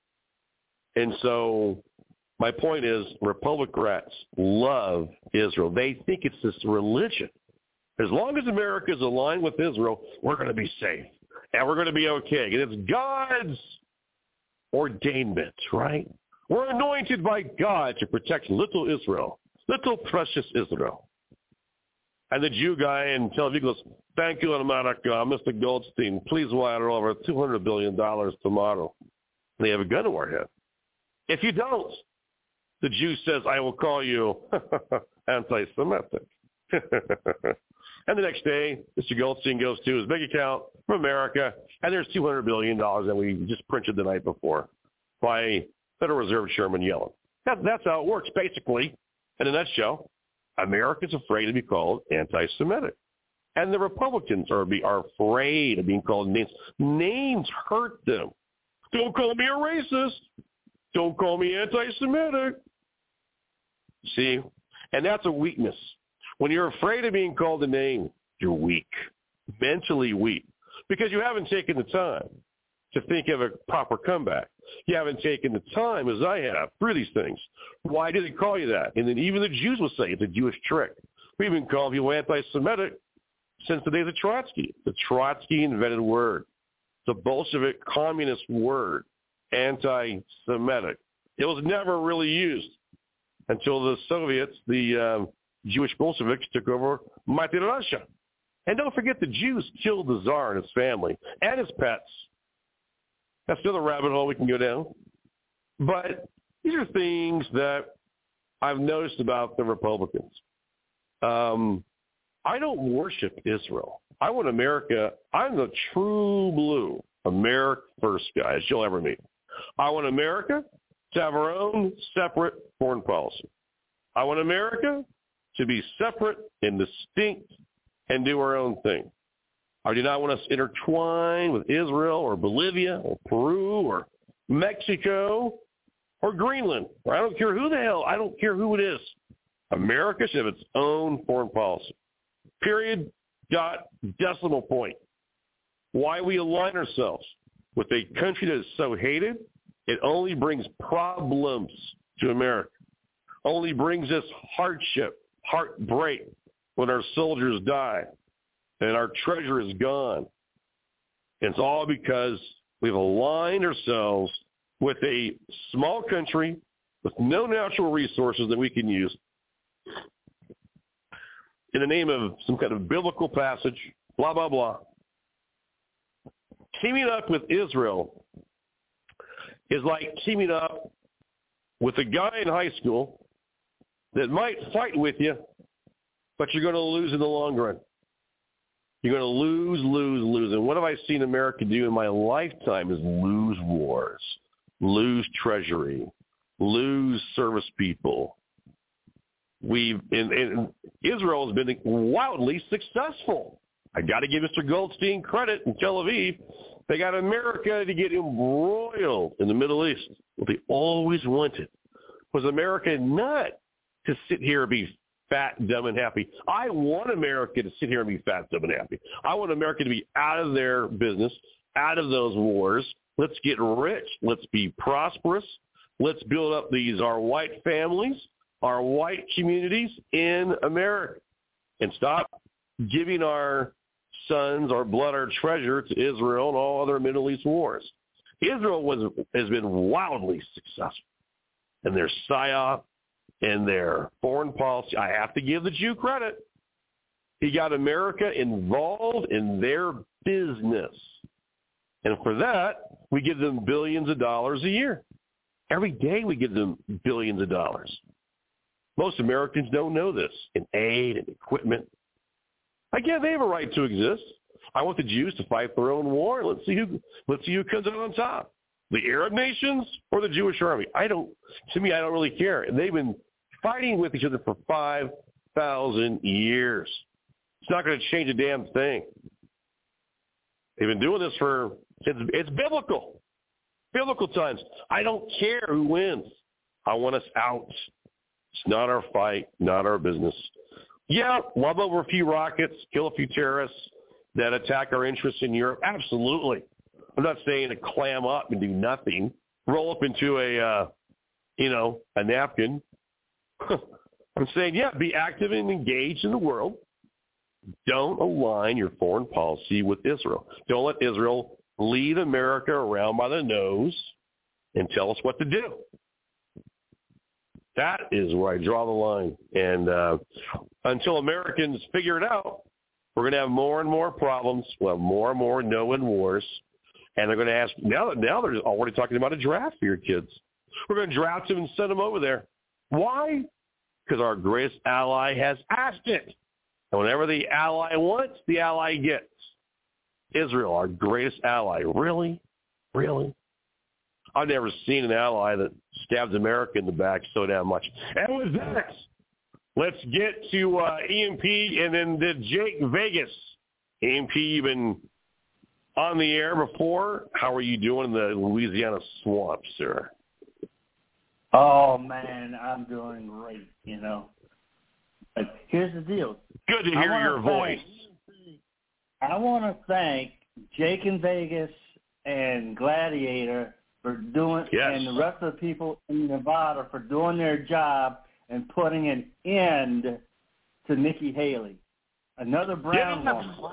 And so my point is Republicans love Israel. They think it's this religion. As long as America is aligned with Israel, we're going to be safe. And we're going to be okay. And it's God's ordainment, right? We're anointed by God to protect little Israel, little precious Israel. And the Jew guy in Tel Aviv goes, thank you, America, Mister Goldstein. Please wire over two hundred billion dollars tomorrow. And they have a gun to our head. If you don't, the Jew says, I will call you anti-Semitic. And the next day, Mister Goldstein goes to his bank account from America, and there's two hundred billion dollars that we just printed the night before by Federal Reserve Chairman Yellen. That, that's how it works, basically. In a nutshell, America's afraid to be called anti-Semitic. And the Republicans are, be, are afraid of being called names. Names hurt them. Don't call me a racist. Don't call me anti-Semitic. See? And that's a weakness. When you're afraid of being called a name, you're weak, mentally weak, because you haven't taken the time to think of a proper comeback. You haven't taken the time, as I have, through these things. Why did they call you that? And then even the Jews will say it's a Jewish trick. We've been calling people anti-Semitic since the days of Trotsky. The Trotsky invented word. The Bolshevik communist word, anti-Semitic. It was never really used until the Soviets, the um, Jewish Bolsheviks, took over Mighty Russia. And don't forget, the Jews killed the Tsar and his family and his pets. That's another rabbit hole we can go down. But these are things that I've noticed about the Republicans. Um, I don't worship Israel. I want America. I'm the true blue America first guy, as you'll ever meet. I want America to have our own separate foreign policy. I want America to be separate and distinct and do our own thing. I do not want us intertwined with Israel or Bolivia or Peru or Mexico or Greenland. Or I don't care who the hell, I don't care who it is. America should have its own foreign policy. Period, dot, decimal point. Why we align ourselves with a country that is so hated, it only brings problems to America. Only brings us hardship, heartbreak when our soldiers die and our treasure is gone. It's all because we've aligned ourselves with a small country with no natural resources that we can use in the name of some kind of biblical passage, blah, blah, blah. Teaming up with Israel is like teaming up with a guy in high school that might fight with you, but you're going to lose in the long run. You're going to lose, lose, lose. And what have I seen America do in my lifetime is lose wars, lose treasury, lose service people. We've in, in, Israel has been wildly successful. I got to give Mister Goldstein credit in Tel Aviv. They got America to get embroiled in the Middle East. What they always wanted was America not to sit here and be fat, dumb, and happy. I want America to sit here and be fat, dumb, and happy. I want America to be out of their business, out of those wars. Let's get rich. Let's be prosperous. Let's build up these, our white families, our white communities in America, and stop giving our sons, our blood, our treasure to Israel and all other Middle East wars. Israel was has been wildly successful in their psyop and their foreign policy. I have to give the Jew credit. He got America involved in their business. And for that, we give them billions of dollars a year. Every day we give them billions of dollars. Most Americans don't know this in aid and equipment. Again, they have a right to exist. I want the Jews to fight their own war. Let's see who let's see who comes out on top. The Arab nations or the Jewish army. I don't to me I don't really care. And they've been fighting with each other for five thousand years. It's not going to change a damn thing. They've been doing this for it's, it's biblical. Biblical times. I don't care who wins. I want us out. It's not our fight, not our business. Yeah, lob over a few rockets, kill a few terrorists that attack our interests in Europe. Absolutely. I'm not saying to clam up and do nothing, roll up into a, uh, you know, a napkin. I'm saying, yeah, be active and engaged in the world. Don't align your foreign policy with Israel. Don't let Israel lead America around by the nose and tell us what to do. That is where I draw the line. And uh, until Americans figure it out, we're going to have more and more problems. We'll have more and more no-win wars. And they're going to ask, now, now they're already talking about a draft for your kids. We're going to draft them and send them over there. Why? Because our greatest ally has asked it. And whenever the ally wants, the ally gets. Israel, our greatest ally. Really? Really? I've never seen an ally that stabs America in the back so damn much. And with that, let's get to uh, E M P and then the Jake Vegas. E M P, you've been on the air before. How are you doing in the Louisiana swamp, sir? Oh, man, I'm doing great, you know. But here's the deal. Good to hear your voice. Thank, I want to thank Jake in Vegas and Gladiator for doing, yes. and the rest of the people in Nevada for doing their job and putting an end to Nikki Haley, another brown yeah. woman.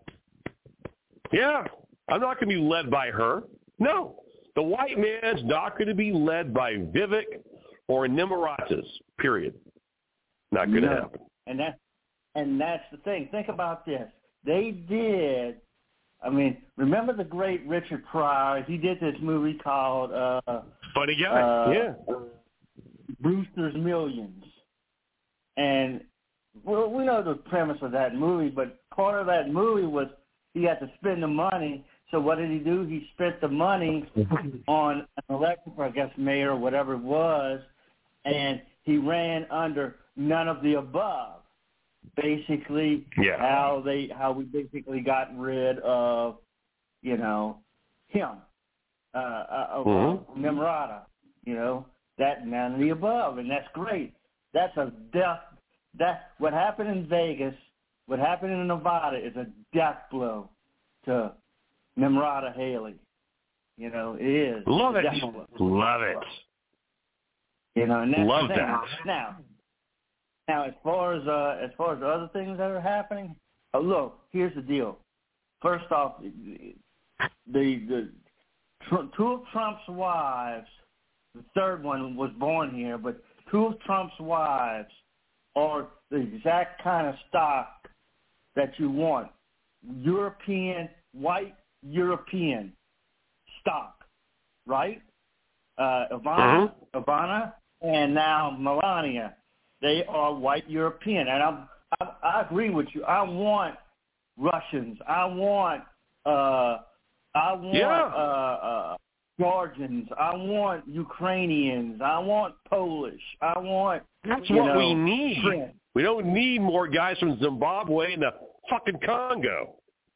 Yeah, I'm not going to be led by her. No. The white man's not going to be led by Vivek or Nimaratas, period. Not going to no. happen. And, that, and that's the thing. Think about this. They did, I mean, remember the great Richard Pryor? He did this movie called uh, Funny Guy, uh, yeah. Brewster's Millions. And well, we know the premise of that movie, but part of that movie was he had to spend the money. So what did he do? He spent the money on an election for, I guess, mayor or whatever it was, and he ran under none of the above. Basically, yeah. how they how we basically got rid of, you know, him, uh, uh, mm-hmm. Nimrata, you know, that none of the above, and that's great. That's a death. That what happened in Vegas, what happened in Nevada is a death blow to Nimrata Haley. You know, it is. Love it. Blow. Love it. You know, and that's Love the thing. that. Now, now as far as uh, as far as the other things that are happening, oh, look, here's the deal. First off, the the two of Trump's wives, the third one was born here, but two of Trump's wives are the exact kind of stock that you want. European, white European stock, right? Uh, Ivana, uh-huh. Ivana, and now Melania. They are white European, and I'm, I, I agree with you. I want Russians. I want, uh, I want yeah. uh, uh, Georgians. I want Ukrainians. I want Polish. I want. That's you what know, we need. French. We don't need more guys from Zimbabwe and the fucking Congo.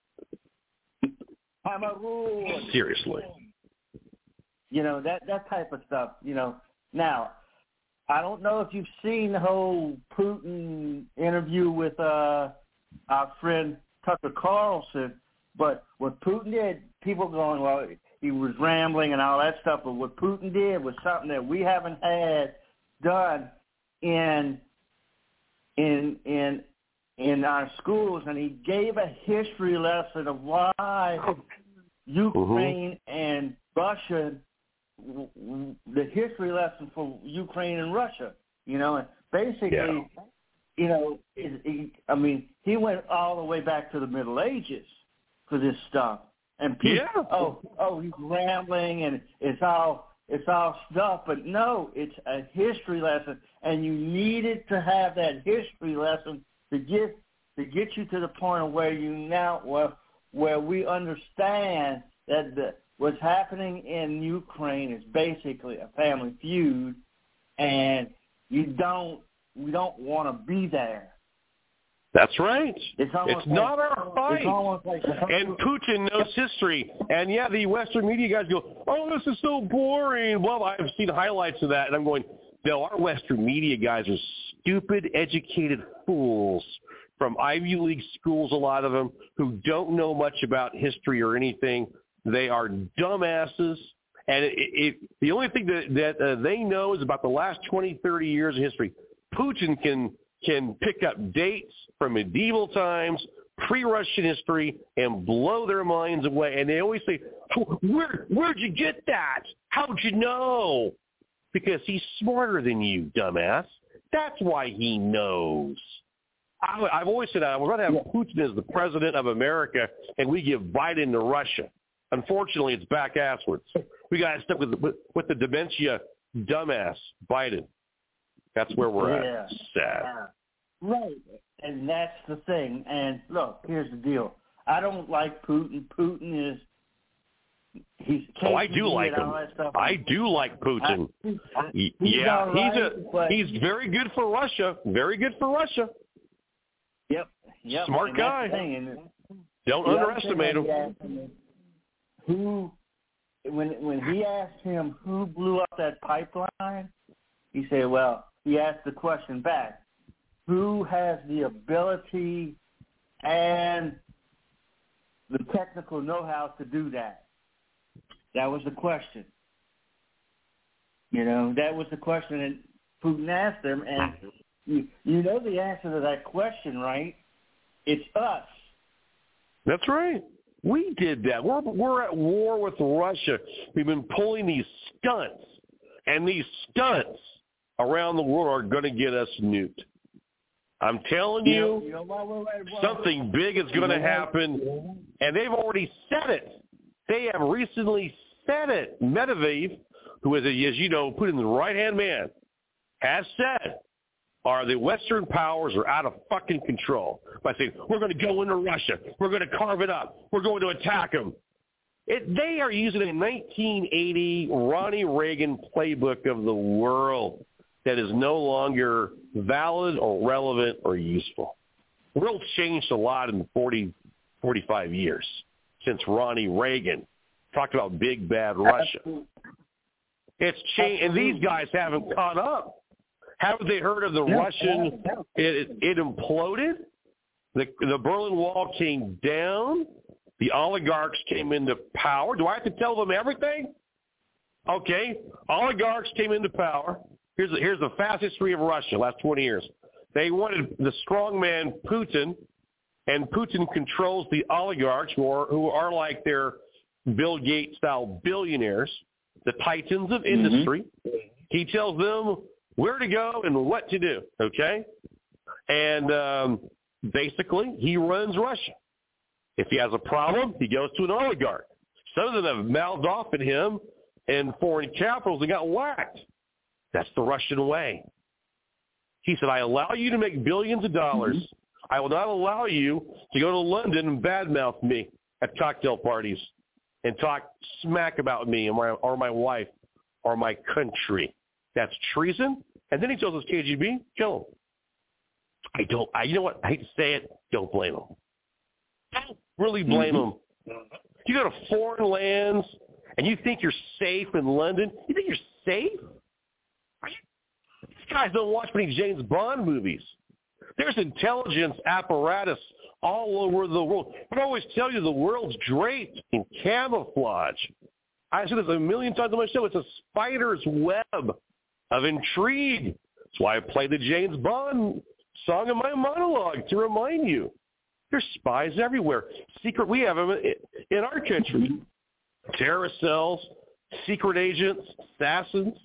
Cameroon. Seriously. You know, that, that type of stuff, you know. Now, I don't know if you've seen the whole Putin interview with uh, our friend Tucker Carlson, but what Putin did, people going, well, he was rambling and all that stuff, but what Putin did was something that we haven't had done in in in in our schools, and he gave a history lesson of why Ukraine mm-hmm. and Russia, the history lesson for Ukraine and Russia, you know, and basically, yeah. you know, it, it, I mean, he went all the way back to the Middle Ages for this stuff, and people, yeah. oh, oh, he's rambling, and it's all, it's all stuff, but no, it's a history lesson, and you needed to have that history lesson to get to get you to the point of where you now where where we understand that the, what's happening in Ukraine is basically a family feud, and you don't we don't want to be there. That's right. It's, it's like, not our fight. It's almost like, and Putin knows history. And, yeah, the Western media guys go, oh, this is so boring. Well, I've seen highlights of that, and I'm going, No, our Western media guys are stupid, educated fools from Ivy League schools, a lot of them, who don't know much about history or anything. They are dumbasses. And it, it, the only thing that, that uh, they know is about the last twenty, thirty years of history. Putin can can pick up dates from medieval times, pre-Russian history, and blow their minds away. And they always say, Where, where'd you get that? How'd you know? Because he's smarter than you, dumbass. That's why he knows. I, I've always said that we're going to have Putin as the president of America, and we give Biden to Russia. Unfortunately, it's back asswards. We got stuck with, with with the dementia dumbass Biden. That's where we're yeah. at. Sad. Right, and that's the thing. And look, here's the deal. I don't like Putin. Putin is he's. Oh, I do like him. I do like Putin. I, I, he's yeah, right, he's a he's very good for Russia. Very good for Russia. Yep. Yep. Smart and guy. And don't underestimate him. him. Who, when when he asked him who blew up that pipeline, he said, well, he asked the question back, who has the ability and the technical know-how to do that? That was the question. You know, that was the question that Putin asked him, and you, you know the answer to that question, right? It's us. That's right. We did that. We're we're at war with Russia. We've been pulling these stunts, and these stunts around the world are going to get us nuked. I'm telling you, you know, wait, wait, wait, wait. something big is going to happen, and they've already said it. They have recently said it. Medvedev, who is, a, as you know, Putin's right-hand man, has said, are the Western powers are out of fucking control by saying, we're going to go into Russia. We're going to carve it up. We're going to attack them. It, they are using a nineteen eighty Ronnie Reagan playbook of the world that is no longer valid or relevant or useful. The world's changed a lot in forty, forty-five years since Ronnie Reagan talked about big, bad Russia. It's changed, and these guys haven't caught up. Haven't they heard of the yeah, Russian, yeah, yeah. It, it imploded, the, the Berlin Wall came down, the oligarchs came into power. Do I have to tell them everything? Okay, oligarchs came into power. Here's the, here's the fast history of Russia, last twenty years. They wanted the strongman Putin, and Putin controls the oligarchs, who are, who are like their Bill Gates-style billionaires, the titans of industry. Mm-hmm. He tells them where to go and what to do, okay? And um, basically, he runs Russia. If he has a problem, he goes to an oligarch. Some of them have mouthed off at him in foreign capitals and got whacked. That's the Russian way. He said, I allow you to make billions of dollars. Mm-hmm. I will not allow you to go to London and badmouth me at cocktail parties and talk smack about me or my, or my wife or my country. That's treason. And then he tells us K G B, kill him. I don't, I, you know what? I hate to say it. Don't blame him. Don't really blame mm-hmm. him. You go to foreign lands and you think you're safe in London. You think you're safe? Are you? These guys don't watch many James Bond movies. There's intelligence apparatus all over the world. I always tell you the world's draped in camouflage. I said this a million times on my show. It's a spider's web of intrigue. That's why I play the James Bond song in my monologue, to remind you. There's spies everywhere. Secret, we have them in our country. Terrorist cells, secret agents, assassins.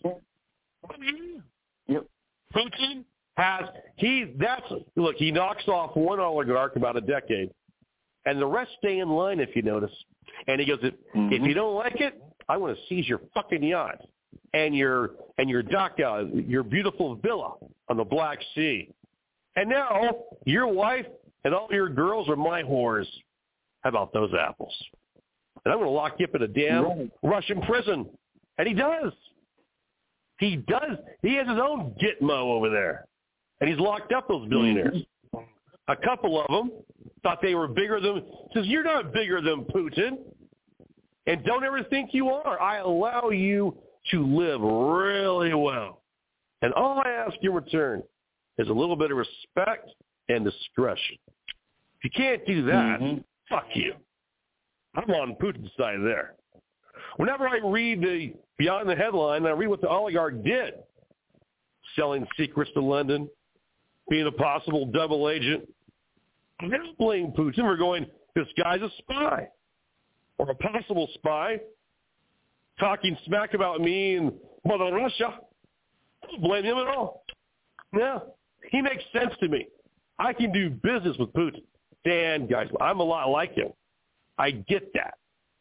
Yep. Putin has, he, that's, look, he knocks off one oligarch about a decade, and the rest stay in line, if you notice. And he goes, if, mm-hmm. if you don't like it, I want to seize your fucking yacht and your and your dock, uh, your beautiful villa on the Black Sea. And now your wife and all your girls are my whores. How about those apples? And I'm going to lock you up in a damn right. Russian prison. And he does. He does. He has his own Gitmo over there. And he's locked up those billionaires. Mm-hmm. A couple of them thought they were bigger than, says, you're not bigger than Putin. And don't ever think you are. I allow you to live really well. And all I ask in return is a little bit of respect and discretion. If you can't do that, mm-hmm. fuck you. I'm on Putin's side there. Whenever I read the beyond the headline, I read what the oligarch did, selling secrets to London, being a possible double agent. I don't blame Putin for going, this guy's a spy or a possible spy, talking smack about me and Mother Russia. I don't blame him at all. Yeah, he makes sense to me. I can do business with Putin. And, guys, I'm a lot like him. I get that.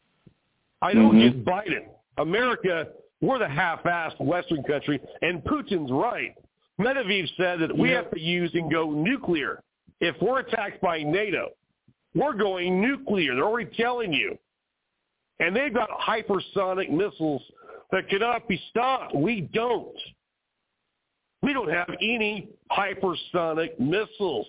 I don't mm-hmm. get Biden. America, we're the half-assed Western country, and Putin's right. Medvedev said that we yeah. have to use and go nuclear. If we're attacked by NATO, we're going nuclear. They're already telling you. And they've got hypersonic missiles that cannot be stopped. We don't. We don't have any hypersonic missiles.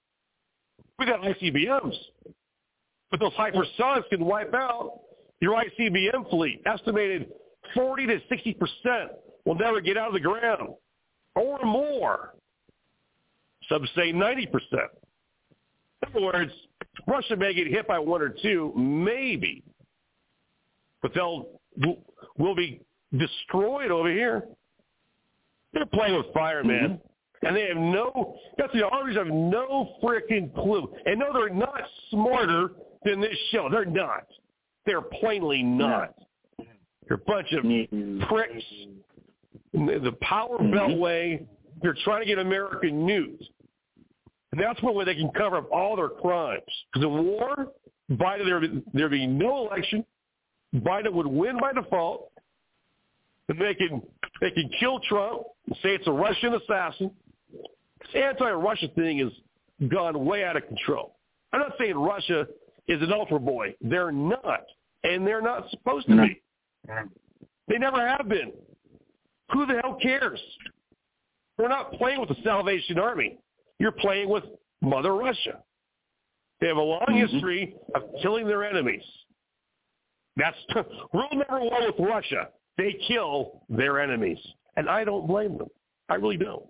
We got I C B Ms. But those hypersonics can wipe out your I C B M fleet. Estimated forty to sixty percent will never get out of the ground or more. Some say ninety percent. In other words, Russia may get hit by one or two, maybe, but they'll will be destroyed over here. They're playing with fire, man. Mm-hmm. And they have no, that's the Armies have no freaking clue. And no, they're not smarter than this show. They're not. They're plainly not. They're a bunch of pricks. The power beltway, they're trying to get American news. And that's one way they can cover up all their crimes. Because in war, Biden, there would be no election. Biden would win by default. And they can, they can kill Trump and say it's a Russian assassin. This anti-Russia thing has gone way out of control. I'm not saying Russia is an ultra boy. They're not. And they're not supposed to be. They never have been. Who the hell cares? We're not playing with the Salvation Army. You're playing with Mother Russia. They have a long mm-hmm. history of killing their enemies. That's rule number one with Russia. They kill their enemies. And I don't blame them. I really don't.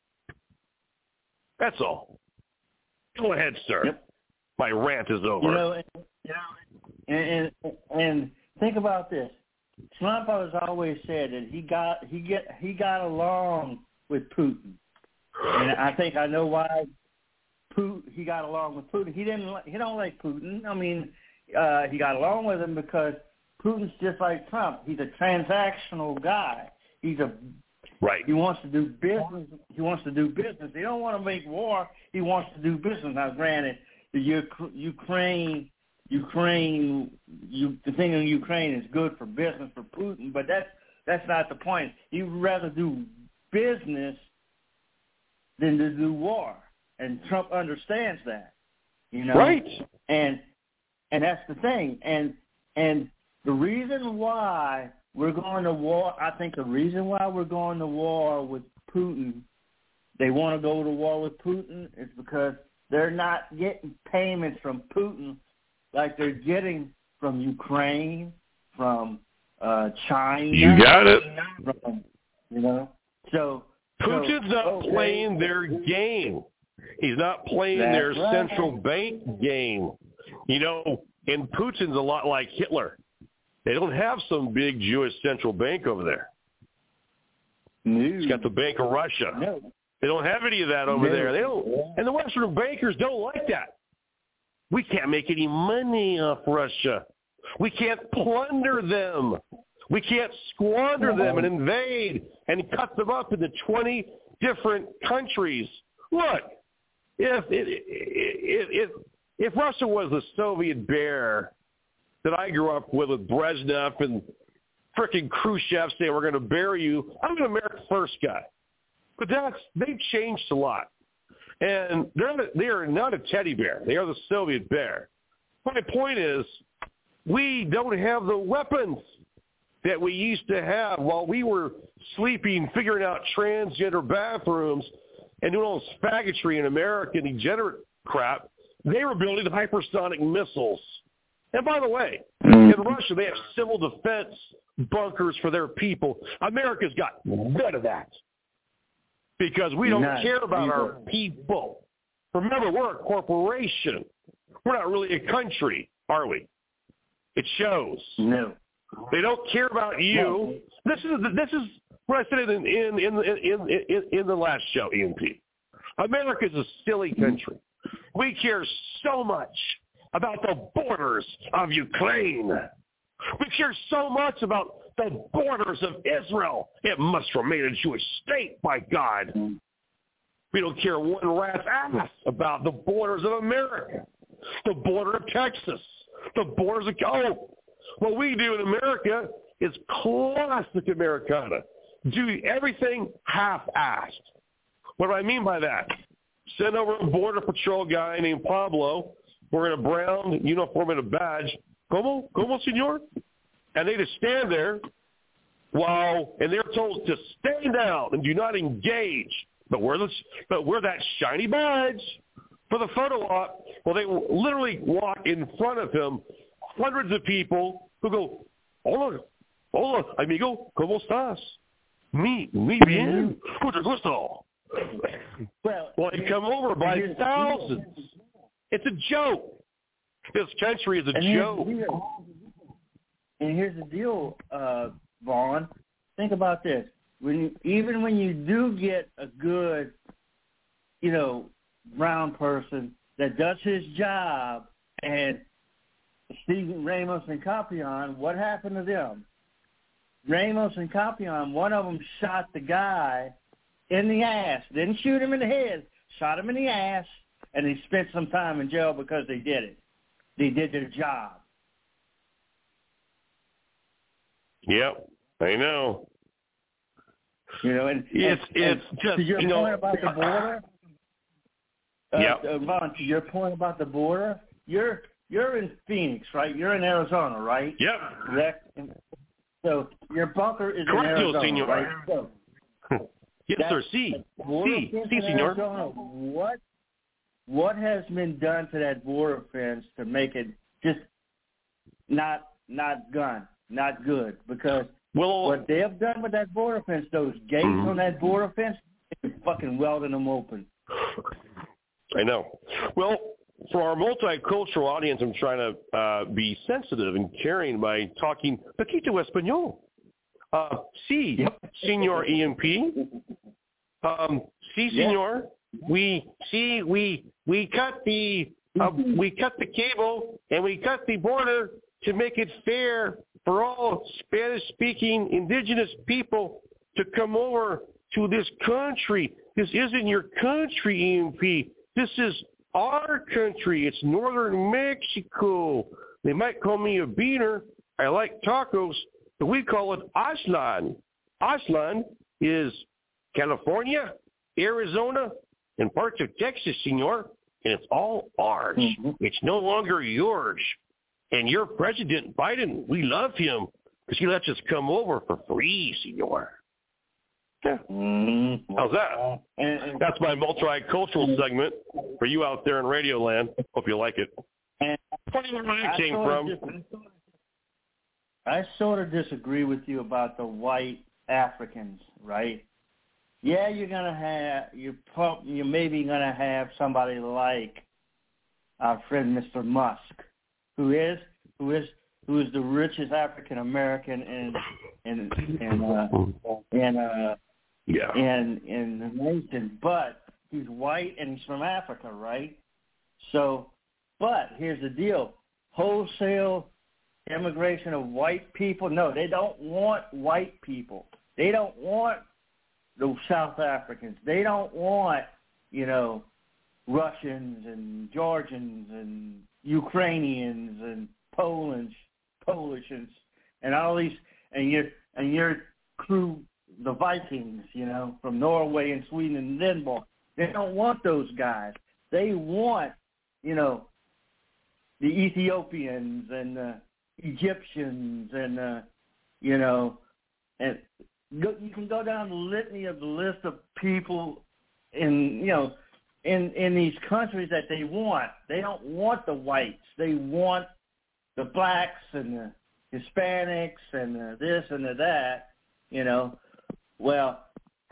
That's all. Go ahead, sir. Yep. My rant is over. You know, and, you know, and, and, and think about this. Trump has always said that he got he get he got along with Putin, and I think I know why. Putin, he got along with Putin. He didn't. He don't like Putin. I mean, uh, he got along with him because Putin's just like Trump. He's a transactional guy. He's a Right. He wants to do business. He wants to do business. He don't want to make war. He wants to do business. Now, granted, the Ukraine, Ukraine, you, the thing in Ukraine is good for business for Putin, but that's that's not the point. He'd rather do business than to do war, and Trump understands that. You know, right? And and that's the thing. And and the reason why we're going to war, I think the reason why we're going to war with Putin, they want to go to war with Putin, is because they're not getting payments from Putin like they're getting from Ukraine, from uh, China. You got it. From, you know, so Putin's so, not okay. playing their game. He's not playing That's their right. central bank game. You know, and Putin's a lot like Hitler. They don't have some big Jewish central bank over there. No. It's got the Bank of Russia. No. They don't have any of that over no. there. They don't, and the Western bankers don't like that. We can't make any money off Russia. We can't plunder them. We can't squander them and invade and cut them up into twenty different countries. Look, if if if, if Russia was the Soviet bear that I grew up with, with Brezhnev and frickin' Khrushchev saying we're going to bury you, I'm an America First guy. But that's they've changed a lot. And they're not, they are not a teddy bear. They are the Soviet bear. My point is, we don't have the weapons that we used to have while we were sleeping, figuring out transgender bathrooms and doing all this faggotry in American degenerate crap. They were building hypersonic missiles. And by the way, in Russia, they have civil defense bunkers for their people. America's got none of that. because we don't None. care about Either. our people. Remember, we're a corporation. We're not really a country, are we? It shows. No. They don't care about you. No. This is this is what I said in in in in in, in the last show, E M P. America's a silly country. We care so much about the borders of Ukraine. We care so much about the borders of Israel. It must remain a Jewish state, by God. We don't care one rat's ass about the borders of America, the border of Texas, the borders of oh, what we do in America is classic Americana. Do everything half-assed. What do I mean by that? Send over a border patrol guy named Pablo wearing a brown uniform and a badge. Como? Como, senor? And they just stand there while, and they're told to stand down and do not engage, but wear, the, but wear that shiny badge for the photo op. Well, they literally walk in front of him, hundreds of people who go, hola, hola, amigo, ¿cómo estás? Mi, muy bien, mucho gusto. Well, Well, they come over by thousands. It's a joke. This country is a and joke. Here's and here's the deal, uh, Vaughn. Think about this. When you, even when you do get a good, you know, brown person that does his job, and Stephen Ramos and Capion, what happened to them? Ramos and Capion, one of them shot the guy in the ass. Didn't shoot him in the head. Shot him in the ass, and they spent some time in jail because they did it. They did their job. Yep, I know. You know, and It's and, it's and just to your you know. point about the border. Uh, Yep. uh, Vaughn, to your point about the border, you're you're in Phoenix, right? You're in Arizona, right? Yep. Correct. So your bunker is Correct, in Arizona, senor. right? So Yes, that sir. Si, border si, fence si, in senor. Arizona, what what has been done to that border fence to make it just not not gun, not good? Because Well, what they have done with that border fence, those gates Mhm. on that border fence, they're fucking welding them open. I know. Well, for our multicultural audience, I'm trying to uh, be sensitive and caring by talking poquito español. Uh, sí, Yep. Senor E M P. Um, sí, Yeah. senor. We see we we cut the uh, we cut the cable and we cut the border to make it fair for all Spanish-speaking indigenous people to come over to this country. This isn't your country, E M P. This is our country. It's northern Mexico. They might call me a beaner. I like tacos, but we call it Aztlan. Aztlan is California, Arizona, and parts of Texas, senor, and it's all ours. Mm-hmm. It's no longer yours. And your President Biden, we love him because he lets us come over for free, senor. Yeah. Mm-hmm. How's that? And, and, That's my multicultural segment for you out there in Radio Land. Hope you like it. and Funny where I I came sort of from. dis- I sort of disagree with you about the white Africans, right? Yeah, you're gonna have you prob- you're maybe gonna have somebody like our friend Mister Musk, who is who is who is the richest African American in in in uh, in uh, Yeah. in in the nation, but he's white and he's from Africa, right? So, but here's the deal: wholesale immigration of white people. No, they don't want white people. They don't want the South Africans. They don't want, you know, Russians and Georgians and Ukrainians and Polish, Polishans and all these, and your and your crew, the Vikings, you know, from Norway and Sweden and Denmark. They don't want those guys. They want, you know, the Ethiopians and the Egyptians and, uh, you know, and go, you can go down the litany of the list of people in, you know, in, in these countries that they want. They don't want the whites. They want the blacks and the Hispanics and the this and the that, you know. Well,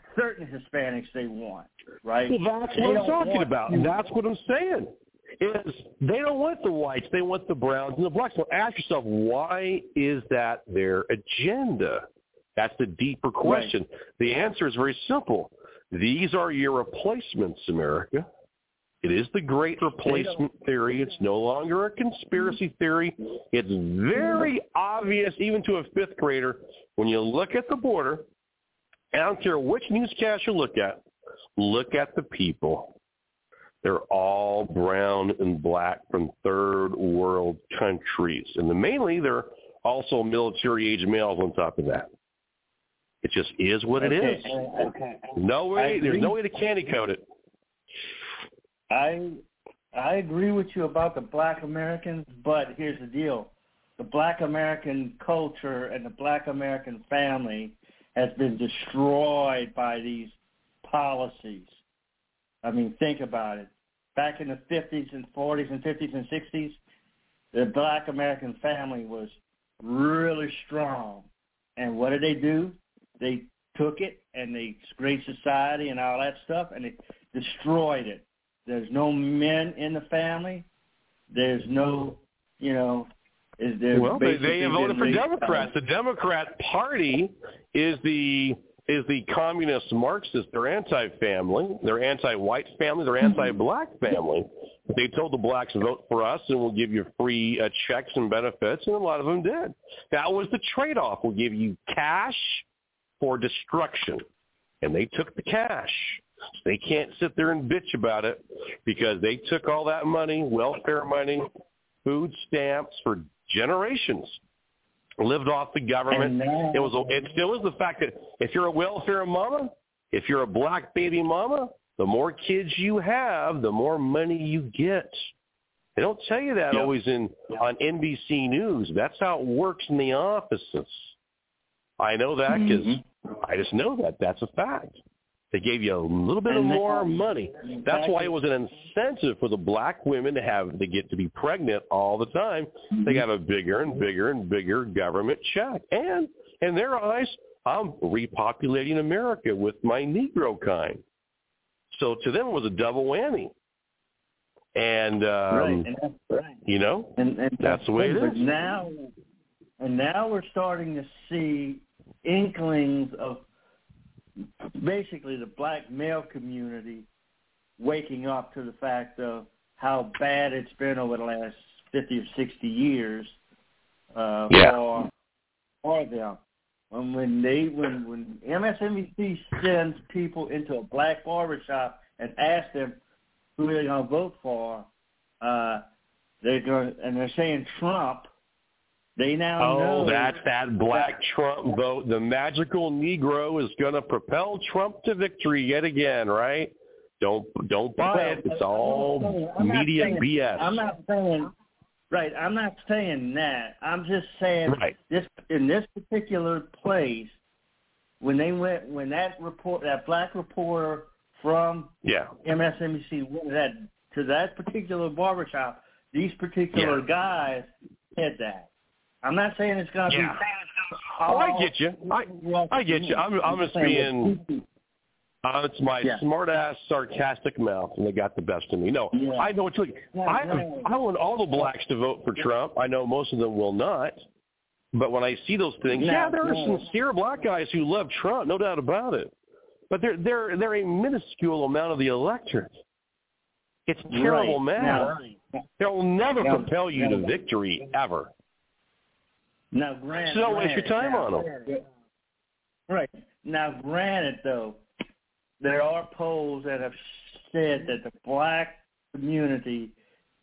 certain Hispanics they want, right? Well, that's They what I'm don't talking want about. you. That's what I'm saying. Is they don't want the whites, they want the browns and the blacks. So ask yourself, why is that their agenda? That's the deeper question. Right. The answer is very simple. These are your replacements, America. It is the great replacement theory. It's no longer a conspiracy theory. It's very obvious, even to a fifth grader, when you look at the border. I don't care which newscast you look at. Look at the people. They're all brown and black from third world countries. And then mainly they're also military-age males on top of that. It just is what it okay. is. Okay. No way. There's no way to candy coat it. I I agree with you about the black Americans, but here's the deal. The black American culture and the black American family has been destroyed by these policies. I mean, think about it. Back in the fifties and forties and fifties and sixties, the black American family was really strong. And what did they do? They took it and they Great Society and all that stuff, and they destroyed it. There's no men in the family. There's no, you know, is there? Well, they, they voted for Democrats. The Democrat Party is the is the communist Marxist. They're anti-family. They're anti-white family. They're anti-black family. They told the blacks, vote for us and we'll give you free uh, checks and benefits, and a lot of them did. That was the trade-off. We'll give you cash for destruction. And they took the cash. They can't sit there and bitch about it because they took all that money, welfare money, food stamps for generations, lived off the government. Now, it was. It still is the fact that if you're a welfare mama, if you're a black baby mama, the more kids you have, the more money you get. They don't tell you that yep. always in yep. on N B C News. That's how it works in the offices. I know that because mm-hmm. I just know that. That's a fact. They gave you a little bit of more money. That's why it was an incentive for the black women to have to get to be pregnant all the time. They got a bigger and bigger and bigger government check. And in their eyes, I'm repopulating America with my Negro kind. So to them, it was a double whammy. And, um, right. and that's right. you know, and, and that's the way it but is. Now, and now we're starting to see inklings of basically the black male community waking up to the fact of how bad it's been over the last fifty or sixty years uh, yeah. for, for them. And when they when when M S N B C sends people into a black barbershop and asks them who they're going to vote for, uh, they're going and they're saying Trump. They now oh, know. Oh, that's that black Trump vote. The magical Negro is going to propel Trump to victory yet again, right? Don't don't buy it. It's all I'm media saying, B S. I'm not saying, right, I'm not saying that. I'm just saying right. this in this particular place, when they went, when that report, that black reporter from yeah. M S N B C went that, to that particular barbershop, these particular yeah. guys said that. I'm not saying it's going to yeah. be. Oh, I get you. I, I get you. I'm, I'm just being. Uh, it's my yeah. smart-ass, sarcastic mouth, and they got the best of me. No, yeah. I know what you're. Yeah, I yeah. I want all the blacks to vote for Trump. I know most of them will not. But when I see those things, no, yeah, there are no. sincere black guys who love Trump, no doubt about it. But they're they're they're a minuscule amount of the electorate. It's terrible right. math. Now, They'll never now, propel you now, to victory ever. Now, granted, so don't waste your time now, on them. Right. Now, granted, though, there are polls that have said that the black community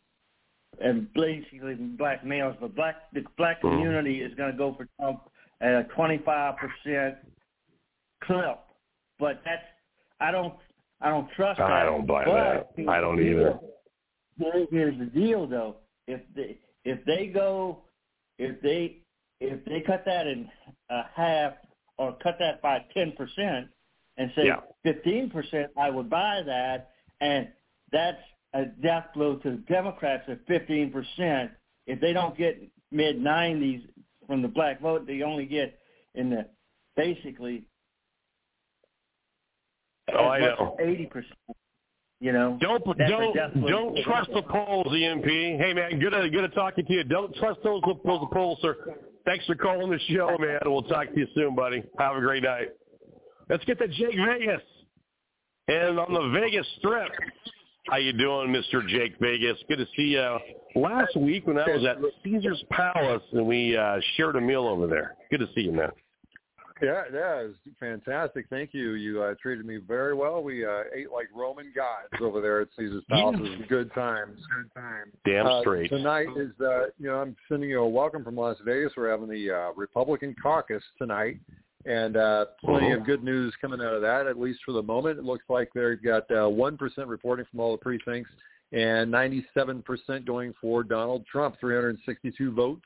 and basically black males, but black the black community is going to go for Trump at a twenty-five percent clip. But that's I don't I don't trust that. I don't buy that. I don't either. Here's the deal, though. If they if they go if they if they cut that in uh, half or cut that by ten percent and say yeah. fifteen percent, I would buy that, and that's a death blow to the Democrats at fifteen percent. If they don't get mid nineties from the black vote, they only get in the basically Oh, as I much know. as eighty percent. You know, don't that's don't definitely- don't trust the polls, E M P. Hey man, good to good to talking to you. Don't trust those those polls, sir. Thanks for calling the show, man. We'll talk to you soon, buddy. Have a great night. Let's get to Jake Vegas, and on the Vegas Strip. How you doing, Mister Jake Vegas? Good to see you. Last week when I was at Caesar's Palace and we uh, shared a meal over there. Good to see you, man. Yeah, yeah, it was fantastic. Thank you. You uh, treated me very well. We uh, ate like Roman gods over there at Caesar's Palace. It was good times. Good times. Damn uh, straight. Tonight is, uh, you know, I'm sending you a welcome from Las Vegas. We're having the uh, Republican caucus tonight, and uh, plenty uh-huh. of good news coming out of that, at least for the moment. It looks like they've got uh, one percent reporting from all the precincts and ninety-seven percent going for Donald Trump, three hundred sixty-two votes.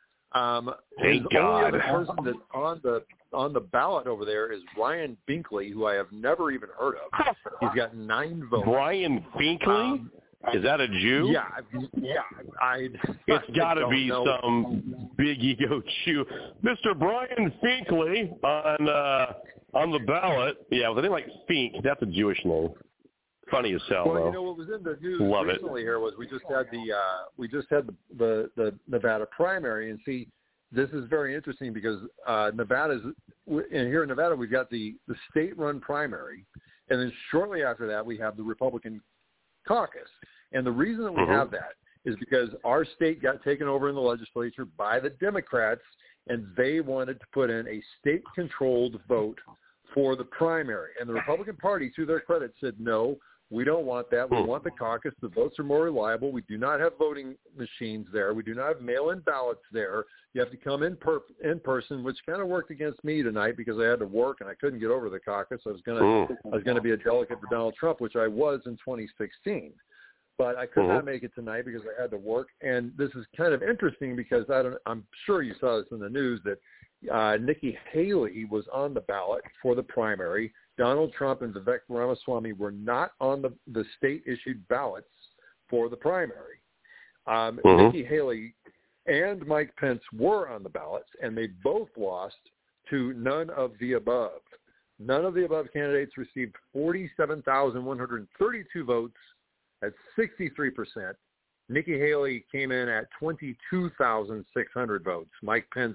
Um, Thank the only God. other person that's on the on the ballot over there is Ryan Binkley, who I have never even heard of. He's got nine votes. Brian Binkley? Um, is that a Jew? Yeah, yeah. I. It's got to don't be know. some big ego Jew, Mister Brian Finkley on uh, on the ballot. Yeah, with a name like Fink, that's a Jewish name. Funny as hell. Well, though. you know what was in the news Love recently it. here was we just had the uh, we just had the, the the Nevada primary, and see, this is very interesting because uh, Nevada's and here in Nevada we've got the the state-run primary, and then shortly after that we have the Republican caucus. And the reason that we mm-hmm. have that is because our state got taken over in the legislature by the Democrats, and they wanted to put in a state-controlled vote for the primary. And the Republican Party, to their credit, said, no, we don't want that. We want the caucus. The votes are more reliable. We do not have voting machines there. We do not have mail-in ballots there. You have to come in per- in person, which kind of worked against me tonight because I had to work and I couldn't get over to the caucus. I was going to I was going to be a delegate for Donald Trump, which I was in twenty sixteen. But I could mm-hmm. not make it tonight because I had to work. And this is kind of interesting because I don't, I'm sure you saw this in the news that uh, Nikki Haley was on the ballot for the primary. Donald Trump and Vivek Ramaswamy were not on the, the state-issued ballots for the primary. Um, mm-hmm. Nikki Haley and Mike Pence were on the ballots, and they both lost to none of the above. None of the above candidates received forty-seven thousand one hundred thirty-two votes at sixty-three percent. Nikki Haley came in at twenty-two thousand six hundred votes. Mike Pence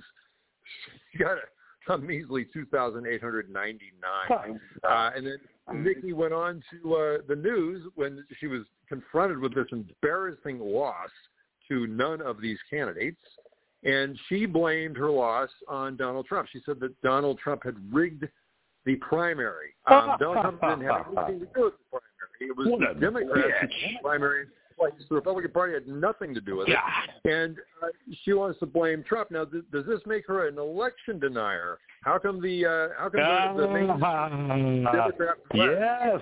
got a, a measly two thousand eight hundred ninety-nine. Uh, and then Nikki went on to uh, the news when she was confronted with this embarrassing loss to none of these candidates. And she blamed her loss on Donald Trump. She said that Donald Trump had rigged the primary. Um, Donald Trump didn't have anything to do with the primary. It was what the Democrats who put the primary in place. The Republican Party had nothing to do with it. God. And uh, she wants to blame Trump. Now, th- does this make her an election denier? How come the uh, how come uh, the, the main uh, Democrat? Yes.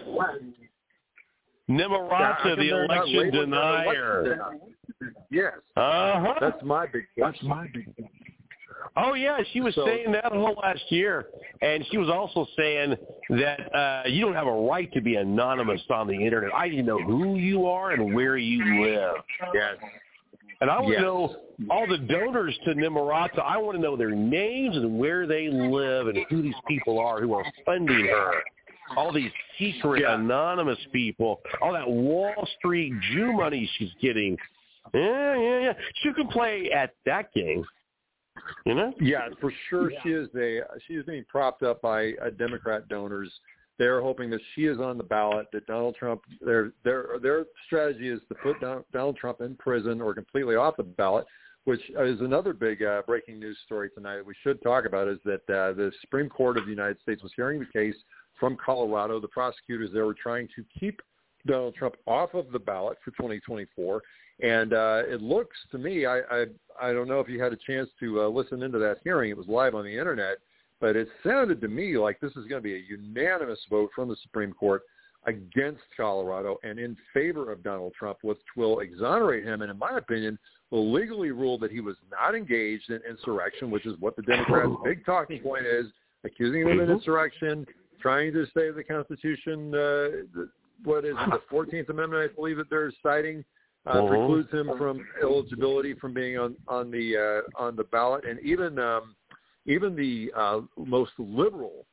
Nimorata, the election denier. Election yes. Uh-huh. That's my big That's my big Oh, yeah, she was so, saying that whole last year. And she was also saying that uh, you don't have a right to be anonymous on the Internet. I need to know who you are and where you live. Yes. And I want yes. to know all the donors to Nimorata. I want to know their names and where they live and who these people are who are funding her. All these secret, yeah. anonymous people. All that Wall Street Jew money she's getting. Yeah, yeah, yeah. She can play at that game. You know? Yeah, for sure. Yeah. She is a she is being propped up by uh, Democrat donors. They're hoping that she is on the ballot. That Donald Trump, their their their strategy is to put Don, Donald Trump in prison or completely off the ballot. Which is another big uh, breaking news story tonight that we should talk about. Is that uh, the Supreme Court of the United States was hearing the case from Colorado. The prosecutors there were trying to keep Donald Trump off of the ballot for twenty twenty-four. And uh, it looks to me, I, I I don't know if you had a chance to uh, listen into that hearing. It was live on the Internet. But it sounded to me like this is going to be a unanimous vote from the Supreme Court against Colorado and in favor of Donald Trump, which will exonerate him and, in my opinion, will legally rule that he was not engaged in insurrection, which is what the Democrats' big talking point is, accusing him of insurrection, trying to save the Constitution. Uh, what is it, the fourteenth Amendment, I believe, that they're citing. Uh, uh-huh. Precludes him from eligibility from being on on the uh, on the ballot, and even um, even the uh, most liberal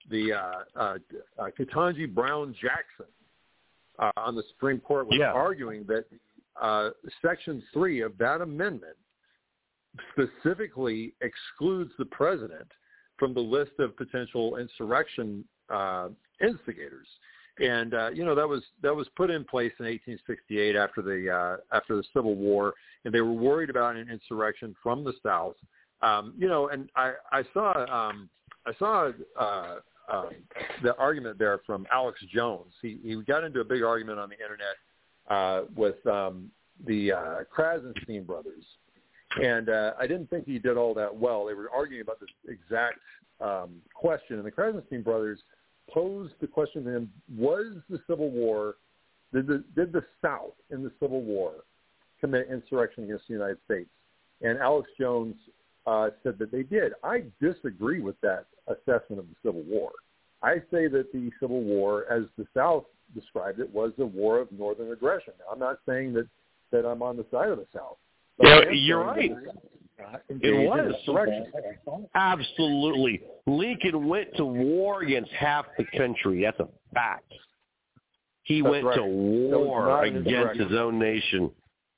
the uh, uh, uh, Ketanji Brown Jackson uh, on the Supreme Court was yeah. arguing that uh, Section three of that amendment specifically excludes the president from the list of potential insurrection uh, instigators. And uh, you know that was that was put in place in eighteen sixty-eight after the uh, after the Civil War, and they were worried about an insurrection from the South. Um, you know, and I, I saw um, I saw uh, uh, the argument there from Alex Jones. He he got into a big argument on the internet uh, with um, the uh, Krasenstein brothers, and uh, I didn't think he did all that well. They were arguing about this exact um, question, and the Krasenstein brothers posed the question to him: was the Civil War, did the did the South in the Civil War commit insurrection against the United States? And Alex Jones uh, said that they did. I disagree with that assessment of the Civil War. I say that the Civil War, as the South described it, was a war of northern aggression. Now, I'm not saying that, that I'm on the side of the South. Yeah, you're right. It was. Absolutely. Lincoln went to war against half the country. That's a fact. He That's went right. to war against his own nation.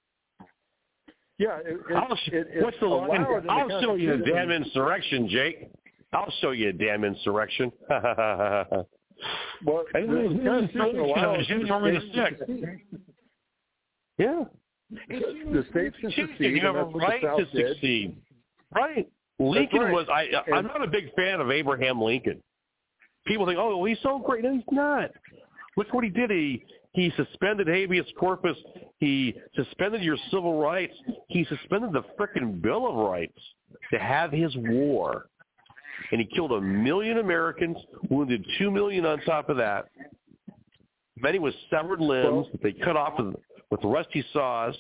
Yeah. It, it, I'll, it, it what's the line? I'll the show you a damn insurrection, Jake. I'll show you a damn insurrection. Well, the Constitution allows the states to Yeah. The states can succeed. You have a right to succeed. Right. Lincoln right. was, I, and, I'm not a big fan of Abraham Lincoln. People think, oh, well, he's so great. No, he's not. Look what he did. He, he suspended habeas corpus. He suspended your civil rights. He suspended the frickin' Bill of Rights to have his war. And he killed a million Americans, wounded two million on top of that. Many with severed limbs that they cut off with, with rusty saws.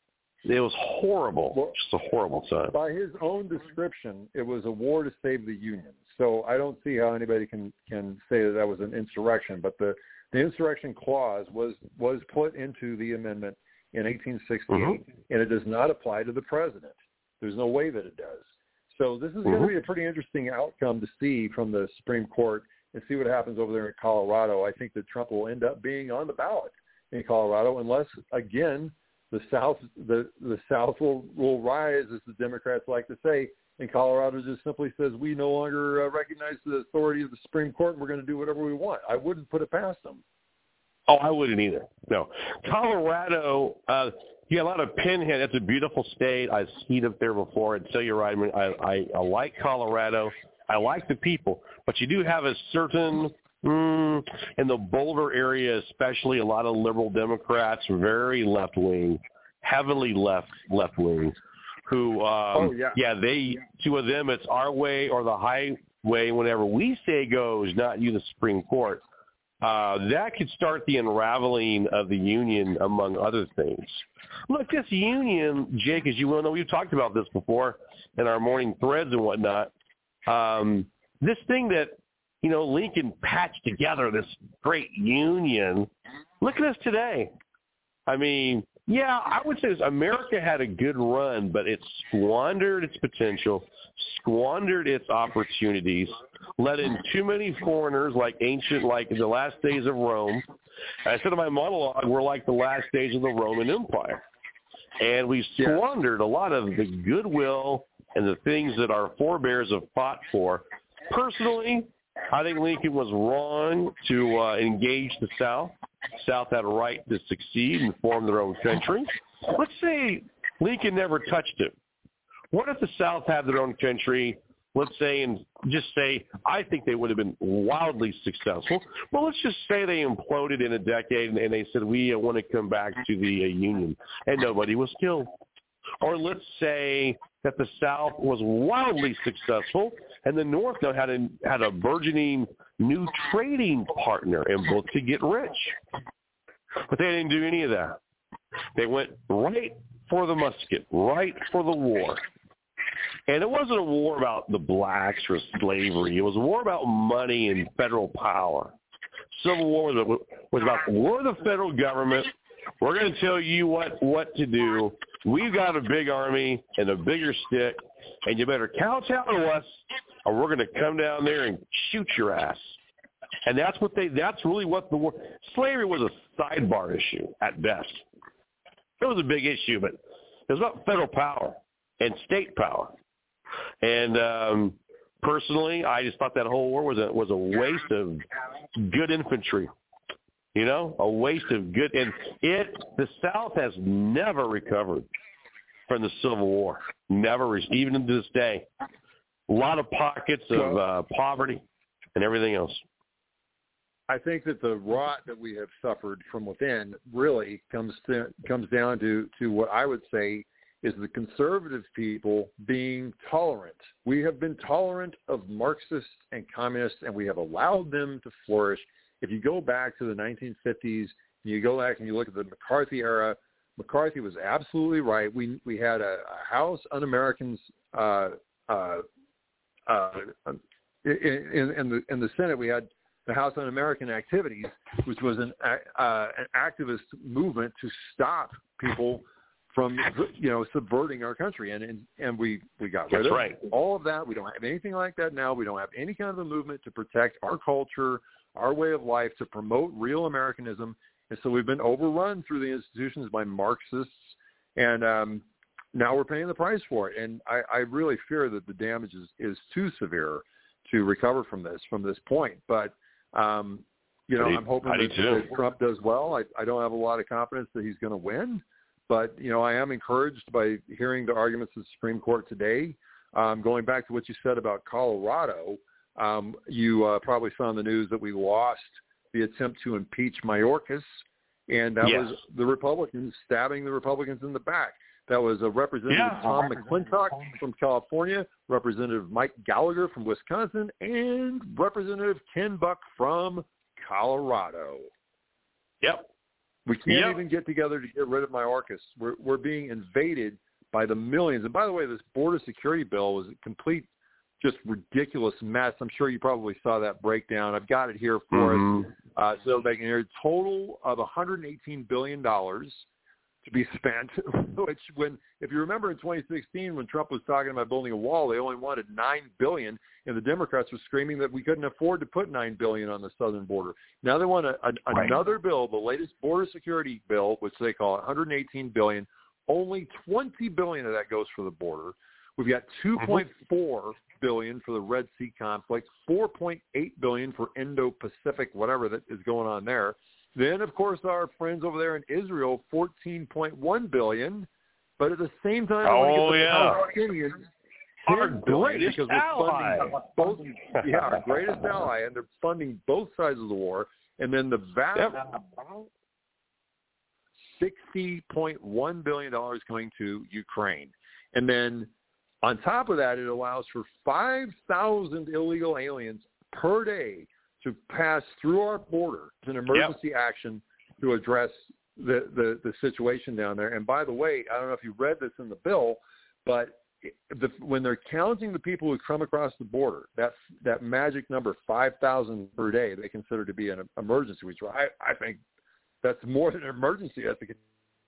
It was horrible, well, just a horrible time. By his own description, it was a war to save the Union. So I don't see how anybody can, can say that that was an insurrection. But the, the insurrection clause was, was put into the amendment in eighteen sixty-eight, mm-hmm. and it does not apply to the president. There's no way that it does. So this is mm-hmm. going to be a pretty interesting outcome to see from the Supreme Court and see what happens over there in Colorado. I think that Trump will end up being on the ballot in Colorado unless, again, the South the, the South will, will rise, as the Democrats like to say, and Colorado just simply says, we no longer uh, recognize the authority of the Supreme Court and we're going to do whatever we want. I wouldn't put it past them. Oh, I wouldn't either. No. Colorado, uh, you got a lot of pinhead. That's a beautiful state. I've skied up there before. I'd tell you right, I, mean, I, I, I like Colorado. I like the people. But you do have a certain, mm, in the Boulder area especially, a lot of liberal Democrats, very left-wing, heavily left, left-wing, who, um, oh, yeah. yeah, they, two of them, it's our way or the highway. Whenever we say goes, not you, the Supreme Court. Uh, that could start the unraveling of the union, among other things. Look, this union, Jake, as you well know, we've talked about this before in our morning threads and whatnot. Um, this thing that, you know, Lincoln patched together, this great union, look at us today. I mean, yeah, I would say this, America had a good run, but it squandered its potential, squandered its opportunities, let in too many foreigners like ancient, like in the last days of Rome. I said in my monologue, we're like the last days of the Roman Empire. And we squandered a lot of the goodwill and the things that our forebears have fought for. Personally, I think Lincoln was wrong to uh, engage the South. South had a right to succeed and form their own country. Let's say Lincoln never touched it. What if the South had their own country, let's say, and just say, I think they would have been wildly successful. Well, let's just say they imploded in a decade and, and they said, we uh, want to come back to the uh, Union, and nobody was killed. Or let's say that the South was wildly successful and the North now had a, had a burgeoning new trading partner and both could get rich. But they didn't do any of that. They went right for the musket, right for the war. And it wasn't a war about the blacks or slavery. It was a war about money and federal power. Civil War was, was about we're the federal government. We're going to tell you what, what to do. We've got a big army and a bigger stick, and you better kowtow to us, or we're going to come down there and shoot your ass. And that's what they, that's really what the war, slavery was a sidebar issue at best. It was a big issue, but it was about federal power and state power. And um, personally, I just thought that whole war was a, was a waste of good infantry. You know, a waste of good, and it, the South has never recovered from the Civil War. Never, even to this day. A lot of pockets of uh, poverty and everything else. I think that the rot that we have suffered from within really comes to, comes down to, to what I would say is the conservative people being tolerant. We have been tolerant of Marxists and communists, and we have allowed them to flourish. If you go back to the nineteen fifties, you go back and you look at the McCarthy era, McCarthy was absolutely right. We we had a, a House Un-Americans uh, uh, uh, in, in the in the Senate. We had the House Un-American Activities, which was an uh, an activist movement to stop people from, you know, subverting our country, and and, and we, we got rid That's of right. all of that. We don't have anything like that now. We don't have any kind of a movement to protect our culture, our way of life, to promote real Americanism, and so we've been overrun through the institutions by Marxists, and um, now we're paying the price for it. And I, I really fear that the damage is, is too severe to recover from this from this point. But um, you know, I I'm hoping I that, that Trump does well. I, I don't have a lot of confidence that he's going to win. But, you know, I am encouraged by hearing the arguments of the Supreme Court today. Um, going back to what you said about Colorado, um, you uh, probably saw in the news that we lost the attempt to impeach Mayorkas, and that yes. was the Republicans stabbing the Republicans in the back. That was a Representative yeah. Tom McClintock from California, Representative Mike Gallagher from Wisconsin, and Representative Ken Buck from Colorado. Yep. We can't yep. even get together to get rid of Mayorkas. We're, we're being invaded by the millions. And by the way, this border security bill was a complete, just ridiculous mess. I'm sure you probably saw that breakdown. I've got it here for mm-hmm. us. Uh, so they can hear a total of one hundred eighteen billion dollars to be spent, which when, if you remember in twenty sixteen when Trump was talking about building a wall, they only wanted nine billion dollars, and the Democrats were screaming that we couldn't afford to put nine billion dollars on the southern border. Now they want a, a, right. another bill, the latest border security bill, which they call one hundred eighteen billion dollars. Only twenty billion dollars of that goes for the border. We've got two point four billion dollars for the Red Sea conflict, four point eight billion dollars for Indo-Pacific, whatever that is going on there. Then, of course, our friends over there in Israel, fourteen point one billion dollars. But at the same time, oh, I want to get the yeah. Palestinians our ten billion dollars greatest because we're ally. funding both. Yeah, our greatest ally, and they're funding both sides of the war. And then the vast yep. sixty point one billion dollars going to Ukraine. And then on top of that, it allows for five thousand illegal aliens per day to pass through our border as an emergency yep. action to address the, the, the situation down there. And by the way, I don't know if you read this in the bill, but the, when they're counting the people who come across the border, that that magic number, five thousand per day, they consider to be an emergency, which I, I think that's more than an emergency. I think it,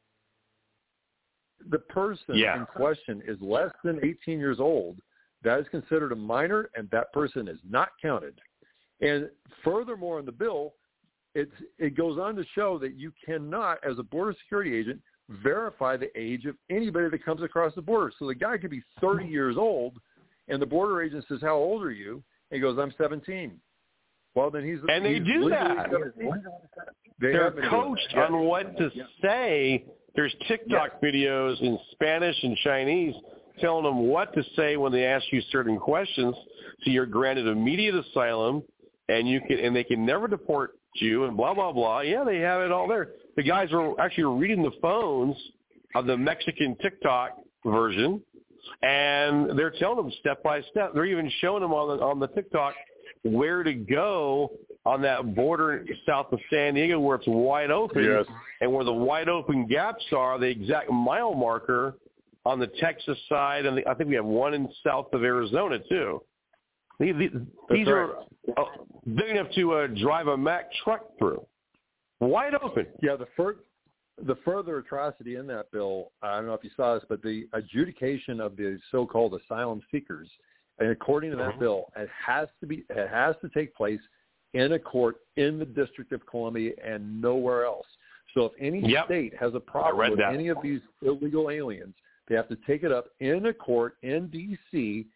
the person yeah. in question is less than eighteen years old. That is considered a minor, and that person is not counted. And furthermore, in the bill, it's, it goes on to show that you cannot, as a border security agent, verify the age of anybody that comes across the border. So the guy could be thirty years old, and the border agent says, "How old are you?" And he goes, "I'm seventeen." Well, then he's and they he's do that. They They're coached yeah. on what to say. There's TikTok yeah. videos in Spanish and Chinese telling them what to say when they ask you certain questions. So you're granted immediate asylum, and you can, and they can never deport you, and blah blah blah. Yeah, they have it all there. The guys were actually reading the phones of the Mexican TikTok version, and they're telling them step by step. They're even showing them on the on the TikTok where to go on that border south of San Diego where it's wide open, yes. and where the wide open gaps are, the exact mile marker on the Texas side, and the, I think we have one in south of Arizona too. These, these are uh, big enough to uh, drive a Mack truck through. Wide open. Yeah, the, fir- the further atrocity in that bill, I don't know if you saw this, but the adjudication of the so-called asylum seekers, and according to that mm-hmm. bill, it has to be, it has to take place in a court in the District of Columbia and nowhere else. So if any yep. state has a problem with that. any of these illegal aliens, they have to take it up in a court in D C,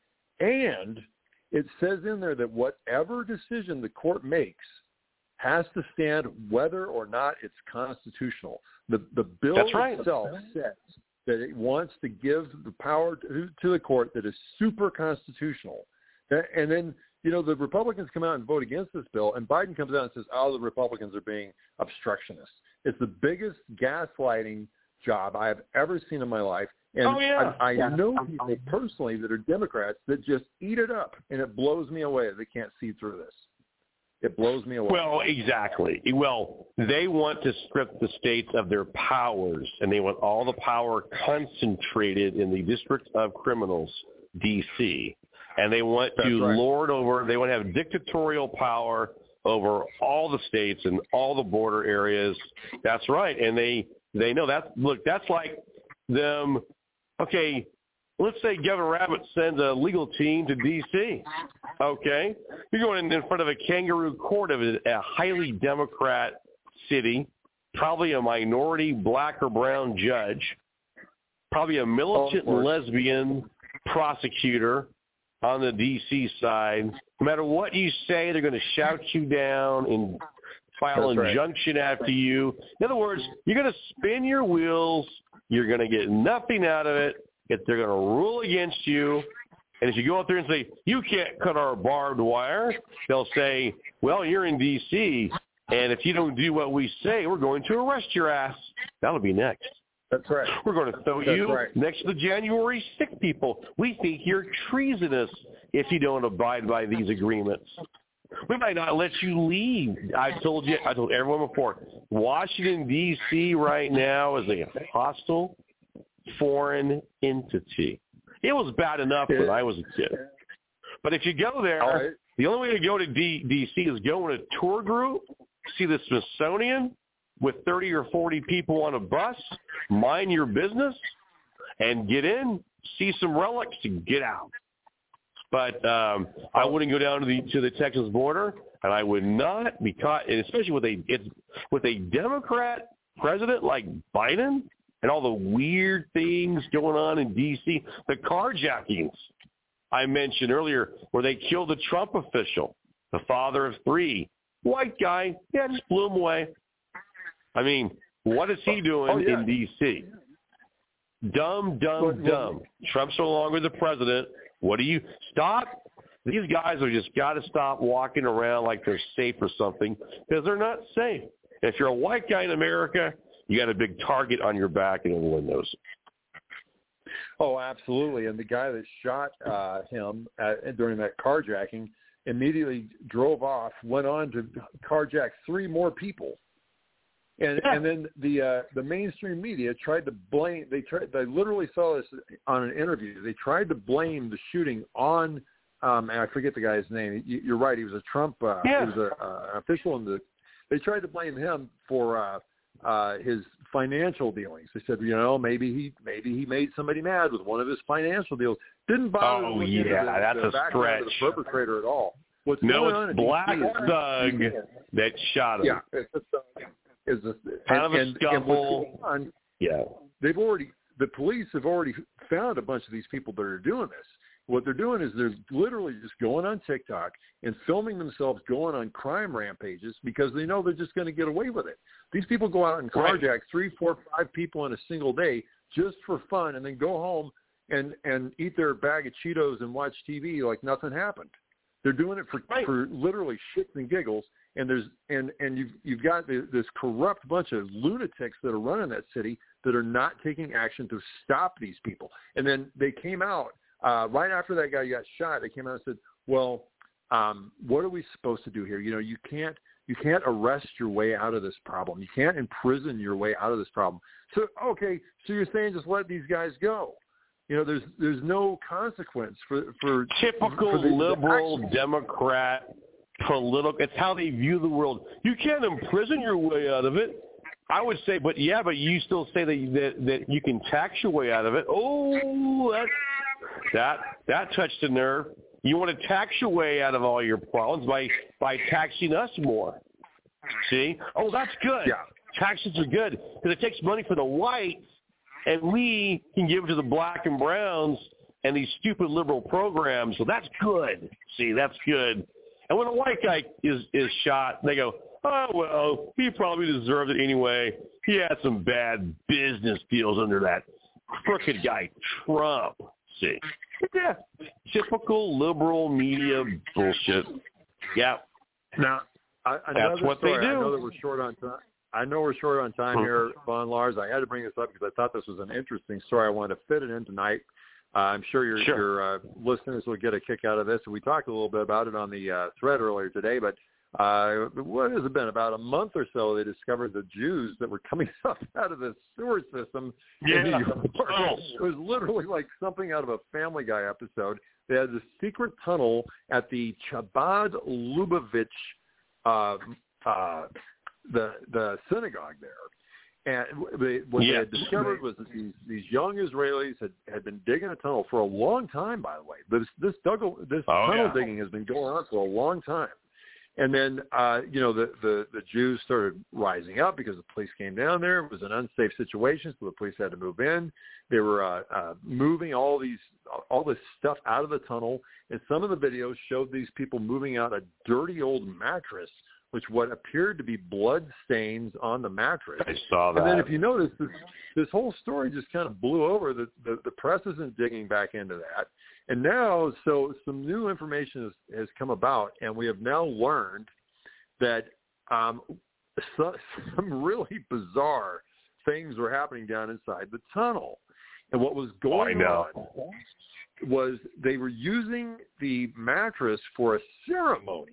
and it says in there that whatever decision the court makes has to stand whether or not it's constitutional. The the bill That's right. itself says that it wants to give the power to, to the court that is super constitutional. And then, you know, the Republicans come out and vote against this bill, and Biden comes out and says, oh, the Republicans are being obstructionists. It's the biggest gaslighting job I have ever seen in my life. And oh, yeah. I, I yeah. know people personally that are Democrats that just eat it up, and it blows me away that they can't see through this. It blows me away. Well, exactly. Well, they want to strip the states of their powers, and they want all the power concentrated in the District of Criminals, D C, and they want That's to right. lord over, they want to have dictatorial power over all the states and all the border areas. That's right. And they, they know that. Look, that's like them, okay, let's say Governor Abbott sends a legal team to D C, okay? You're going in front of a kangaroo court of a, a highly Democrat city, probably a minority black or brown judge, probably a militant oh, lesbian prosecutor on the D C side. No matter what you say, they're going to shout you down and file That's injunction right. after you. In other words, you're going to spin your wheels. You're going to get nothing out of it. If they're going to rule against you, and if you go out there and say, you can't cut our barbed wire, they'll say, well, you're in D C, and if you don't do what we say, we're going to arrest your ass. That'll be next. That's right. We're going to throw That's you right. next to the January sixth people. We think you're treasonous if you don't abide by these agreements. We might not let you leave. I told you, I told everyone before, Washington, D C right now is a hostile foreign entity. It was bad enough when I was a kid. But if you go there, right. the only way to go to D- D.C. is go in a tour group, see the Smithsonian with thirty or forty people on a bus, mind your business, and get in, see some relics, and get out. But um, I wouldn't go down to the to the Texas border, and I would not be caught, and especially with a it's, with a Democrat president like Biden, and all the weird things going on in D C, the carjackings I mentioned earlier, where they killed the Trump official, the father of three, white guy, yeah, just blew him away. I mean, what is he doing oh, yeah. in D C? Dumb, dumb, dumb. Trump's no longer the president. What do you stop? These guys are just got to stop walking around like they're safe or something, because they're not safe. If you're a white guy in America, you got a big target on your back, and everyone knows it. Oh, absolutely. And the guy that shot uh, him at, during that carjacking immediately drove off, went on to carjack three more people. And yeah. and then the uh, the mainstream media tried to blame. They tried. They literally saw this on an interview. They tried to blame the shooting on. Um, and I forget the guy's name. You, you're right. He was a Trump. Uh, yeah. He was a, uh, an official in the. They tried to blame him for uh, uh, his financial dealings. They said, you know, maybe he maybe he made somebody mad with one of his financial deals. Didn't bother. Oh to yeah, the, that's the a background stretch. of the perpetrator at all. What's no, going on it's in Black D C is- Thug that shot him. Yeah, it's a thug. Is a, kind of a and, scuffle. And on, yeah, they've already the police have already found a bunch of these people that are doing this. What they're doing is they're literally just going on TikTok and filming themselves going on crime rampages because they know they're just going to get away with it. These people go out and carjack right. three, four, five people in a single day just for fun, and then go home and and eat their bag of Cheetos and watch T V like nothing happened. They're doing it for right. for literally shits and giggles. And there's and, and you've you've got this corrupt bunch of lunatics that are running that city that are not taking action to stop these people. And then they came out uh, right after that guy got shot. They came out and said, "Well, um, what are we supposed to do here? You know, you can't you can't arrest your way out of this problem. You can't imprison your way out of this problem. So okay, so you're saying just let these guys go? You know, there's there's no consequence for for typical for the, liberal the Democrat." Political. It's how they view the world. You can't imprison your way out of it. I would say, but yeah, but you still say that that, that you can tax your way out of it. Oh, that that that touched a nerve. You want to tax your way out of all your problems by, by taxing us more. See? Oh, that's good. Yeah. Taxes are good because it takes money for the whites, and we can give it to the black and browns and these stupid liberal programs. So that's good. See, that's good. And when a white guy is, is shot, they go, oh, well, he probably deserved it anyway. He had some bad business deals under that crooked guy, Trump. See? Yeah. Typical liberal media bullshit. Yeah. Now, I, that's what story. they do. I know that we're short on time. I know we're short on time here, Von Lars. I had to bring this up because I thought this was an interesting story. I wanted to fit it in tonight. Uh, I'm sure your, sure. your uh, listeners will get a kick out of this. We talked a little bit about it on the uh, thread earlier today, but uh, what has it been? About a month or so, they discovered the Jews that were coming up out of the sewer system yeah. in New York. It was literally like something out of a Family Guy episode. They had this secret tunnel at the Chabad Lubavitch, uh, uh, the the synagogue there. And they, what yes. they had discovered was that these, these young Israelis had, had been digging a tunnel for a long time, by the way. This this, duggle, this oh, tunnel yeah. digging has been going on for a long time. And then, uh, you know, the, the, the Jews started rising up because the police came down there. It was an unsafe situation, so the police had to move in. They were uh, uh, moving all these all this stuff out of the tunnel. And some of the videos showed these people moving out a dirty old mattress, which what appeared to be blood stains on the mattress. I saw that. And then if you notice, this, this whole story just kind of blew over. The, the, the press isn't digging back into that. And now, so some new information has, has come about, and we have now learned that um, so, some really bizarre things were happening down inside the tunnel. And what was going oh, on was they were using the mattress for a ceremony.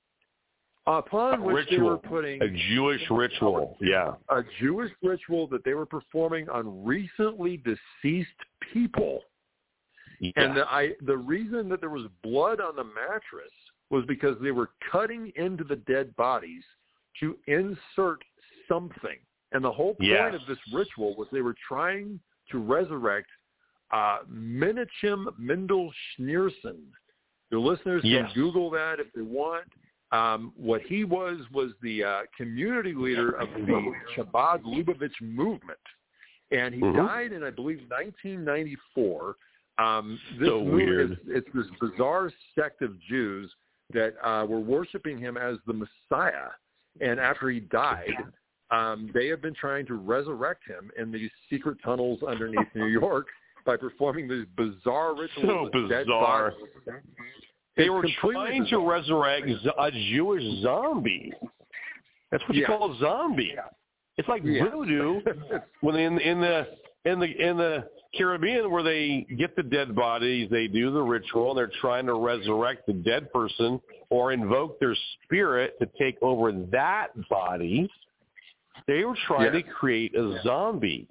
Upon a which ritual, they were putting a Jewish ritual, yeah, a Jewish ritual that they were performing on recently deceased people. yeah. And the, I, the reason that there was blood on the mattress was because they were cutting into the dead bodies to insert something. And the whole point yes. of this ritual was they were trying to resurrect uh, Menachem Mendel Schneerson. Your listeners yes. can Google that if they want. Um, what he was was the uh, community leader of the Chabad Lubavitch movement, and he mm-hmm. died in, I believe, nineteen ninety-four. Um, this so movement weird. Is, it's this bizarre sect of Jews that uh, were worshiping him as the Messiah, and after he died, um, they have been trying to resurrect him in these secret tunnels underneath New York by performing these bizarre rituals. So with dead bizarre. bodies. They It's were trying bizarre. to resurrect a Jewish zombie. That's what you yeah. call a zombie. Yeah. It's like yeah. voodoo when in in the in the in the Caribbean where they get the dead bodies, they do the ritual, and they're trying to resurrect the dead person or invoke their spirit to take over that body. They were trying yeah. to create a zombie.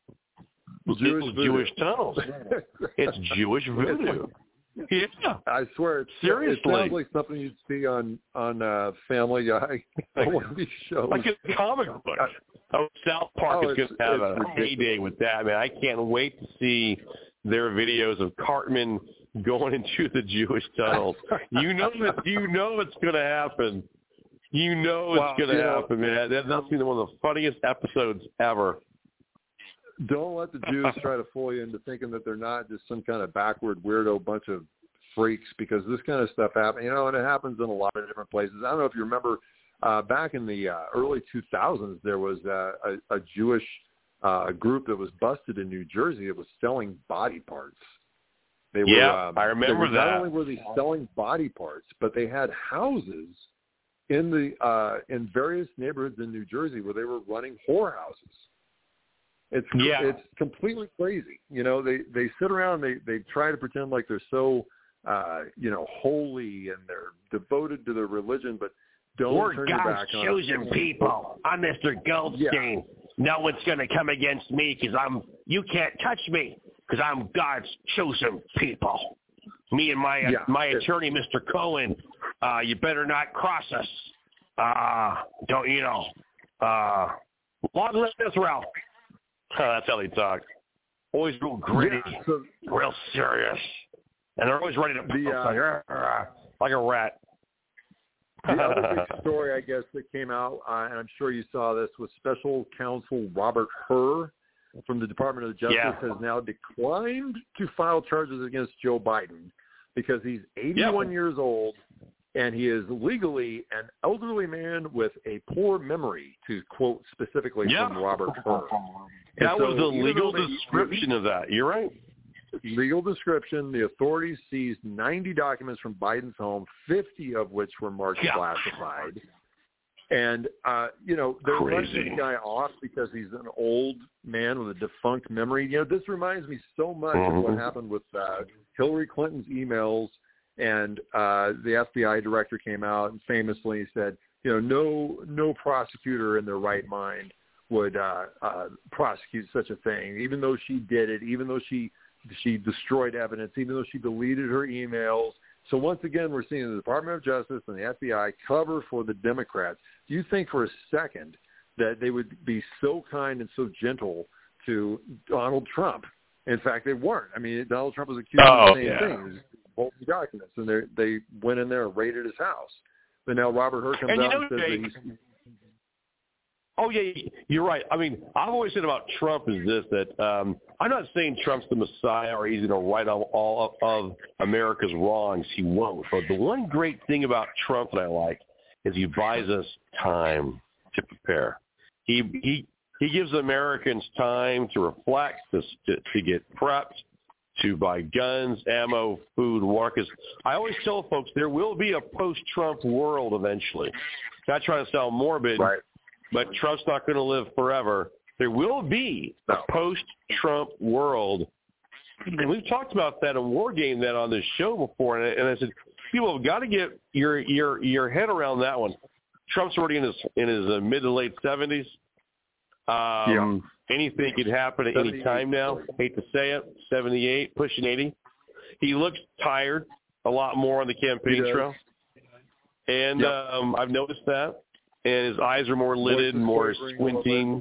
Jewish, it's Jewish tunnels. It's Jewish voodoo. Yeah, I swear. It's, seriously, it sounds like something you'd see on on uh, Family Guy. One of these shows, like a comic book. Oh, South Park oh, is going to have a ridiculous. heyday with that, man. I can't wait to see their videos of Cartman going into the Jewish tunnels. You know that. You know it's going to happen. You know it's well, going to know, happen, man. That, that's been one of the funniest episodes ever. Don't let the Jews try to fool you into thinking that they're not just some kind of backward weirdo bunch of freaks, because this kind of stuff happens, you know, and it happens in a lot of different places. I don't know if you remember uh, back in the uh, early two thousands, there was uh, a, a Jewish uh, group that was busted in New Jersey that was selling body parts. They were, yeah, um, I remember were, that. Not only were they selling body parts, but they had houses in the uh, in various neighborhoods in New Jersey where they were running whorehouses. It's yeah. it's completely crazy. You know, they, they sit around, they, they try to pretend like they're so, uh, you know, holy and they're devoted to their religion, but don't We're turn your God's back on chosen it. people. I'm Mister Goldstein. Yeah. No one's going to come against me because I'm. You can't touch me because I'm God's chosen people. Me and my Yeah. my attorney, Mister Cohen. Uh, you better not cross us. Uh, don't you know? Uh, long live Israel. Oh, that's how they talk. Always real gritty, Yeah, so, Real serious. And they're always ready to The, uh, like, like a rat. The other big story, I guess, that came out, uh, and I'm sure you saw this, was Special Counsel Robert Hur from the Department of Justice Yeah. has now declined to file charges against Joe Biden because he's eighty-one Yep. years old, and he is legally an elderly man with a poor memory, to quote specifically Yeah. from Robert Hur. That And was so the even legal though they- description of that. You're right. Legal description, the authorities seized ninety documents from Biden's home, fifty of which were marked Yeah. classified. And, uh, you know, they're letting Crazy. this guy off because he's an old man with a defunct memory. You know, this reminds me so much Mhm. of what happened with uh, Hillary Clinton's emails, and uh, the F B I director came out and famously said, you know, no no prosecutor in their right mind would uh, uh, prosecute such a thing, even though she did it, even though she she destroyed evidence, even though she deleted her emails. So once again, we're seeing the Department of Justice and the F B I cover for the Democrats. Do you think for a second that they would be so kind and so gentle to Donald Trump? In fact, they weren't. I mean, Donald Trump was accused Oh, of the same yeah. thing, faulty documents, and they they went in there and raided his house. But now Robert Hur comes And you out know, and says Jake, that he's Oh, yeah, you're right. I mean, I've always said about Trump is this, that um, I'm not saying Trump's the Messiah or he's going to right all, all of America's wrongs. He won't. But the one great thing about Trump that I like is he buys us time to prepare. He he he gives Americans time to reflect, to, to, to get prepped, to buy guns, ammo, food, water. 'Cause I always tell folks there will be a post-Trump world eventually. Not trying to sound morbid. right. But Trump's not going to live forever. There will be a post-Trump world. And we've talked about that and war game that on this show before. And I, and I said, people have got to get your your your head around that one. Trump's already in his in his uh, mid to late seventies. Um, yeah. Anything could happen at any time now. Hate to say it, seventy-eight, pushing eighty. He looks tired a lot more on the campaign trail. And yep. um, I've noticed that. And his eyes are more lidded, more squinting.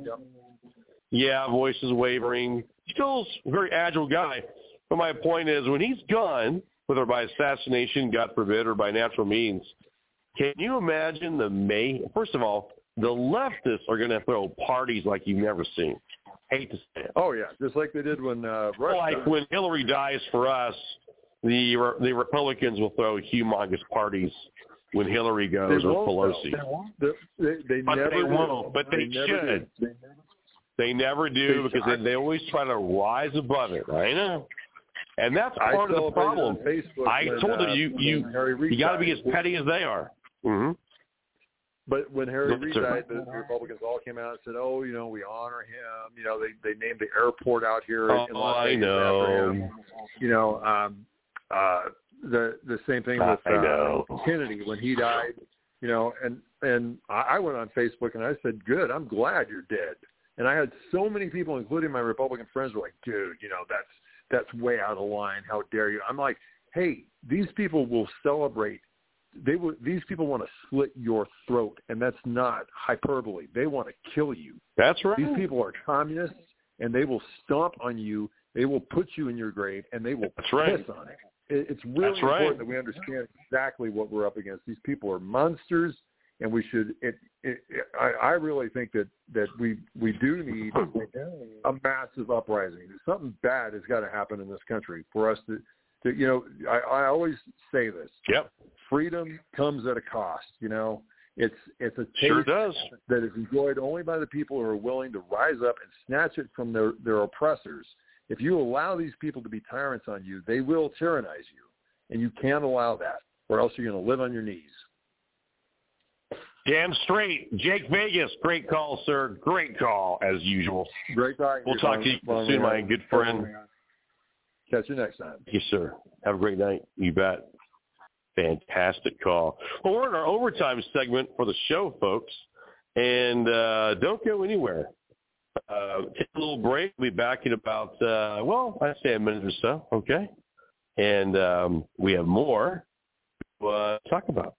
Yeah, voice is wavering. Still a very agile guy. But my point is, when he's gone, whether by assassination, God forbid, or by natural means, can you imagine the May? First of all, the leftists are going to throw parties like you've never seen. Hate to say it. Oh, yeah, just like they did when uh, Rush Like died. when Hillary dies for us, the the Republicans will throw humongous parties when Hillary goes they or won't, Pelosi. They, they, they but never they do. won't. But they, they should. They, they never do they, because I, they, they always try to rise above it. I know. And that's part of the problem. I when, told uh, them you you, you got to be as petty as they are. Mm-hmm. But when Harry That's Reid right. died, the Republicans all came out and said, "Oh, you know, we honor him. You know, they they named the airport out here Oh, in Las I Vegas know. after him. You know, um, uh, the the same thing with I know. uh, Kennedy when he died. You know, and and I went on Facebook and I said, "Good, I'm glad you're dead." And I had so many people, including my Republican friends, were like, "Dude, you know, that's that's way out of line. How dare you?" I'm like, "Hey, these people will celebrate. They will, these people want to slit your throat, and that's not hyperbole. They want to kill you. That's right. These people are communists, and they will stomp on you. They will put you in your grave, and they will That's piss right. on it. it it's really That's important right. that we understand exactly what we're up against. These people are monsters, and we should. It, it, it, I, I really think that that we we do need a massive uprising. Something bad has got to happen in this country for us to. to you know, I, I always say this. Yep. Freedom comes at a cost, you know. It's it's a taste Sure does. that is enjoyed only by the people who are willing to rise up and snatch it from their, their oppressors. If you allow these people to be tyrants on you, they will tyrannize you. And you can't allow that, or else you're going to live on your knees. Damn straight. Jake Vegas, great call, sir. Great call, as usual. Great talking We'll to talk to you soon, my good friend. Catch you next time. Yes, sir. Have a great night. You bet. Fantastic call. Well, we're in our overtime segment for the show, folks, and uh, don't go anywhere. Uh, take a little break. We'll be back in about, uh, well, I'd say a minute or so, okay? And um, we have more to uh, talk about.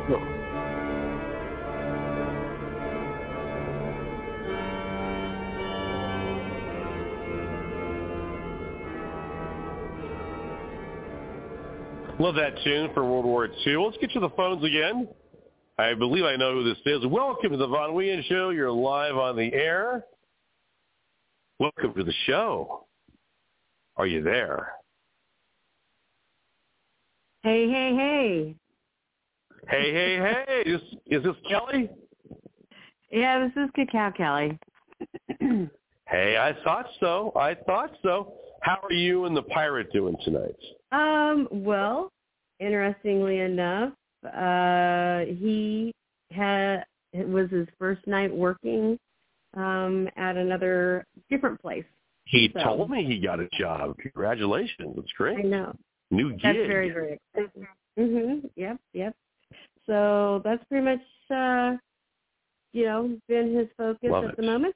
Love that tune for World War Two. Let's get to the phones again. I believe I know who this is. Welcome to the Von Wien Show. You're live on the air. Welcome to the show. Are you there? Hey, hey, hey. Hey, hey, hey. Is, is this Kelly? Yeah, this is Cacao Kelly. Hey, I thought so. I thought so. How are you and the pirate doing tonight? Um, well, interestingly enough, uh, he had it was his first night working um, at another different place. He so. told me he got a job. Congratulations. That's great. I know. New gig. That's very, very exciting. Mm-hmm. Yep, yep. So that's pretty much, uh, you know, been his focus Love at it. the moment.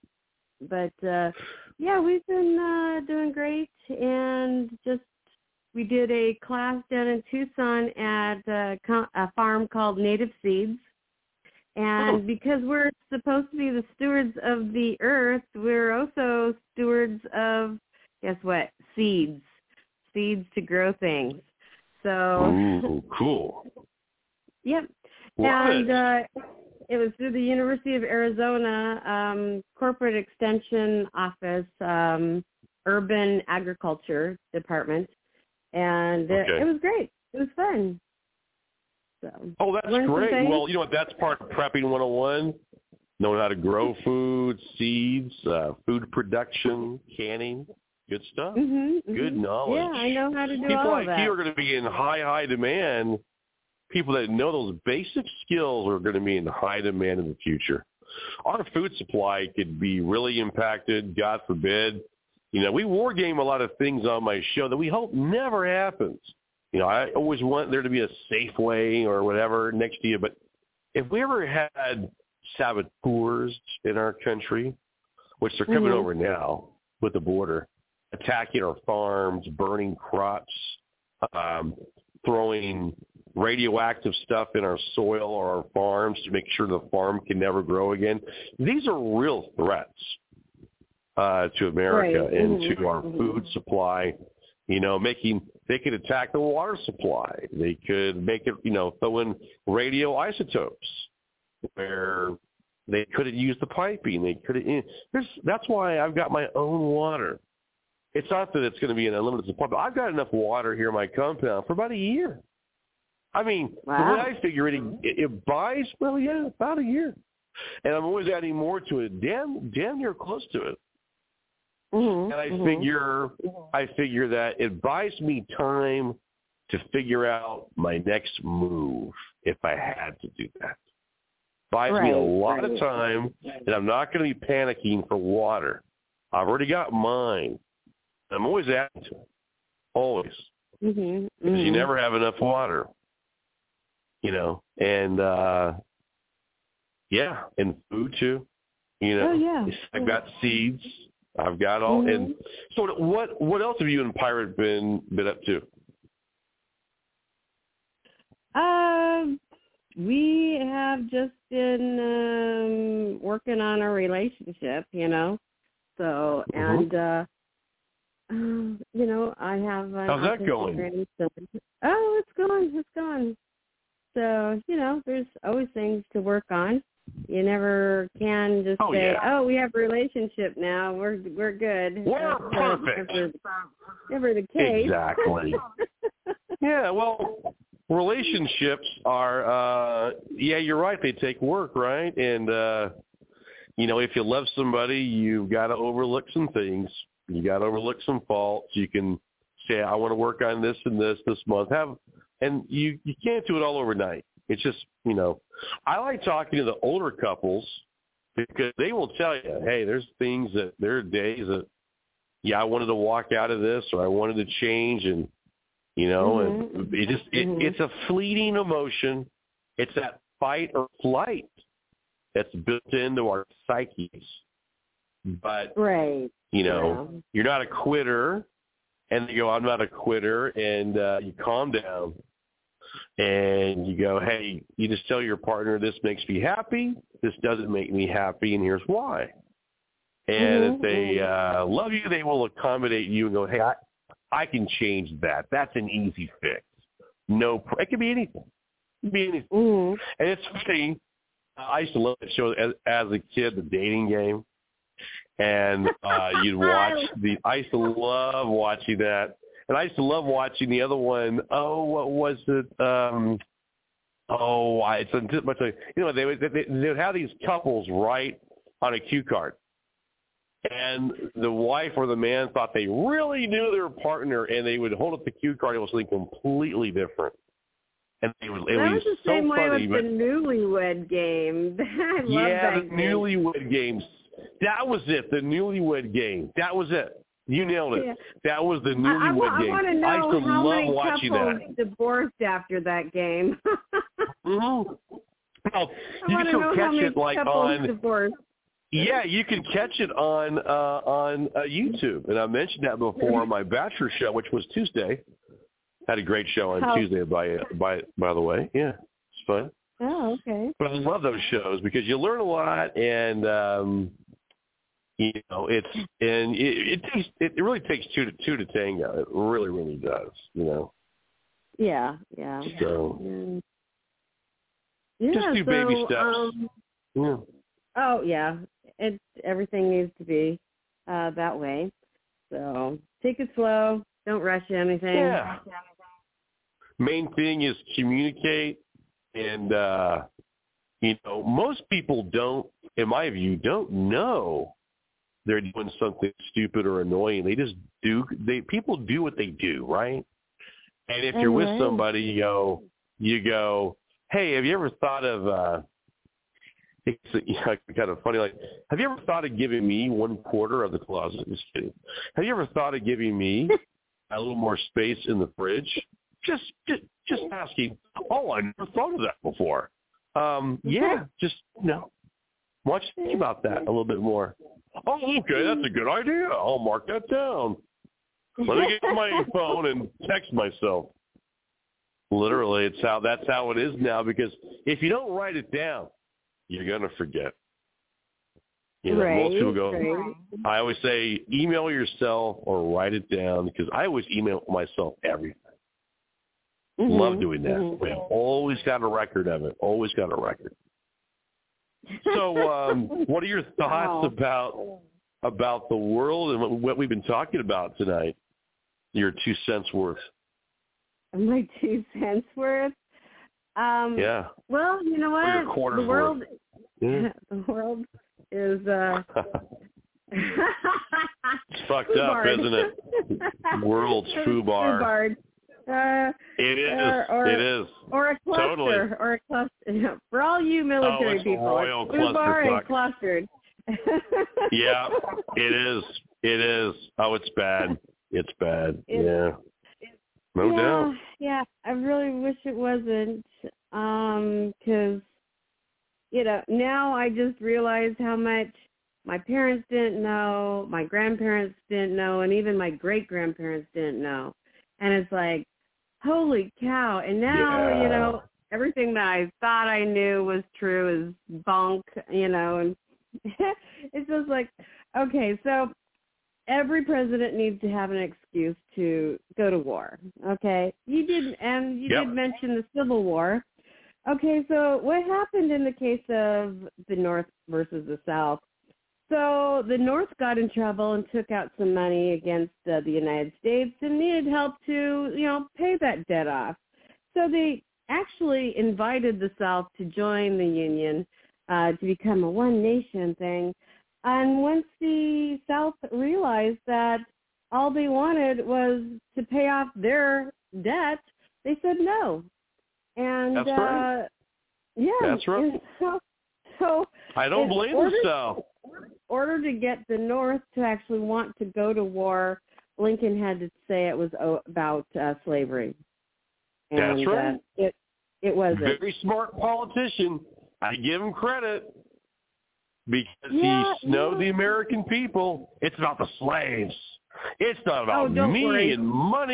But, uh, yeah, we've been uh, doing great, and just we did a class down in Tucson at a, a farm called Native Seeds. And Oh. because we're supposed to be the stewards of the earth, we're also stewards of, guess what, seeds, seeds to grow things. So, Ooh, cool. yep. Love and it. Uh, it was through the University of Arizona um, Corporate Extension Office, um, Urban Agriculture Department, and it, Okay. it was great. It was fun. So, Oh, that's learned some great. things. Well, you know what? That's part of Prepping one oh one, knowing how to grow food, seeds, uh, food production, canning. Good stuff. Mm-hmm, Good mm-hmm. knowledge. Yeah, I know how to do People all like of that. you are going to be in high, high demand. People that know those basic skills are going to be in high demand in the future. Our food supply could be really impacted, God forbid. You know, we war game a lot of things on my show that we hope never happens. You know, I always want there to be a Safeway or whatever next to you. But if we ever had saboteurs in our country, which they're coming Mm-hmm. over now with the border, attacking our farms, burning crops, um, throwing radioactive stuff in our soil or our farms to make sure the farm can never grow again. These are real threats uh, to America Right. and Mm-hmm. to our food supply. You know, making they could attack the water supply. They could make it, you know, throw in radioisotopes where they couldn't use the piping. They couldn't. There's, that's why I've got my own water. It's not that it's going to be an unlimited supply, but I've got enough water here in my compound for about a year. I mean, Wow. the way I figure it, it, it buys, well, yeah, about a year. And I'm always adding more to it, damn, damn near close to it. Mm-hmm. And I mm-hmm. figure, I figure that it buys me time to figure out my next move if I had to do that. Buys right, me a lot right. of time, and I'm not going to be panicking for water. I've already got mine. I'm always adding to it, always, Mm-hmm. because Mm-hmm. you never have enough water, you know. And uh, yeah, and food too, you know. Oh, yeah. I've got seeds. I've got all. Mm-hmm. And so, what what else have you and Pirate been been up to? Um, we have just been um, working on our relationship, you know. So, Mhm. and, uh, uh, you know, I have an How's that autistic going? grandson. Oh, it's going, it's going. So, you know, there's always things to work on. You never can just Oh, say, yeah. "Oh, we have a relationship now. We're we're good." We're That's perfect. Never, never the case. Exactly. Yeah, well, relationships are, uh, yeah, you're right. They take work, right? And, uh, you know, if you love somebody, you've got to overlook some things. You got to overlook some faults. You can say, I want to work on this and this this month. Have, and you, you can't do it all overnight. It's just, you know, I like talking to the older couples because they will tell you, hey, there's things that there are days that, yeah, I wanted to walk out of this or I wanted to change, and you know, Mm-hmm. and it just it, Mm-hmm. it's a fleeting emotion. It's that fight or flight that's built into our psyches. But Right. you know, Yeah. you're not a quitter, and you go, I'm not a quitter, and uh, you calm down. and you go, hey, you just tell your partner, this makes me happy, this doesn't make me happy, and here's why. And mm-hmm. if they uh, love you, they will accommodate you and go, hey, I, I can change that. That's an easy fix. No, it could be anything. It could be anything. Mm-hmm. And it's funny. I used to love that show as, as a kid, The Dating Game. And uh, you'd watch the. I used to love watching that, and I used to love watching the other one. Oh, what was it? Um, oh, I, it's a, much like, you know, they would they, they would have these couples write on a cue card, and the wife or the man thought they really knew their partner, and they would hold up the cue card. It was something completely different. And it was, it that was, was the so same way funny, with but, the Newlywed Game. I love yeah, that the game. Newlywed Games. That was it, the Newlywed Game. That was it. You nailed it. Yeah. That was the I, I, Newlywed I, Game. I want to know I used to how love many watching couples that. divorced after that game. mm-hmm. Well, I you want to can know catch how many it like couples on. divorced. Yeah, you can catch it on uh, on uh, YouTube, and I mentioned that before on my Bachelor show, which was Tuesday. Had a great show on How? Tuesday, by by by the way. Yeah, it's fun. Oh, okay. But I love those shows because you learn a lot, and um, you know it's and it, it takes it really takes two to two to tango. It really, really does. You know. Yeah, yeah. So yeah, just do so, baby steps. Um, yeah. Oh yeah, it everything needs to be uh, that way. So take it slow. Don't rush anything. Yeah. Main thing is communicate, and uh, you know most people don't, in my view, don't know they're doing something stupid or annoying. They just do. They people do what they do, right? And if you're with somebody, you go, you go, hey, have you ever thought of? Uh, it's you know, kind of funny. Like, have you ever thought of giving me one quarter of the closet? Just kidding. Have you ever thought of giving me a little more space in the fridge? Just, just, just asking. Oh, I never thought of that before. Um, yeah, just you know, why don't you think about that a little bit more? Oh, okay, that's a good idea. I'll mark that down. Let me get my phone and text myself. Literally, it's how that's how it is now. Because if you don't write it down, you're gonna forget. You know, right, most people go. Right. I always say, email yourself or write it down because I always email myself everything. Mm-hmm. Love doing that. Mm-hmm. We have always got a record of it. Always got a record. So, um, what are your thoughts Wow. about about the world and what, what we've been talking about tonight? Your two cents worth. My two cents worth. Um, Yeah. Well, you know Or your what? quarter's The world, worth. Yeah. the world is. Uh, It's fucked up, isn't it? World's foobar. Foobar. Uh, It is. Or, or, it is. Or a cluster. Totally. Or a cluster. For all you military Oh, it's people, royal it's foobar and clusterfuck. clustered. Yeah, it is. It is. Oh, it's bad. It's bad. It, yeah. No yeah, doubt. Yeah, I really wish it wasn't, um, because, you know, now I just realize how much my parents didn't know, my grandparents didn't know, and even my great-grandparents didn't know. And it's like, holy cow. And now, Yeah. you know, everything that I thought I knew was true is bunk, you know, and it's just like, okay, so every president needs to have an excuse to go to war, okay? You did, and you Yep. did mention the Civil War. Okay, so what happened in the case of the North versus the South? So the North got in trouble and took out some money against uh, the United States and needed help to, you know, pay that debt off. So they actually invited the South to join the Union uh, to become a one-nation thing. And once the South realized that all they wanted was to pay off their debt, they said no. And That's right. uh, yeah, That's right. and so, so I don't in blame order, the South. In order to get the North to actually want to go to war, Lincoln had to say it was about uh, slavery. And, That's right. Uh, it it wasn't. Very smart politician. I give him credit because Yeah, he snowed yeah. the American people. It's about the slaves. It's not Oh, about don't me worry. and money.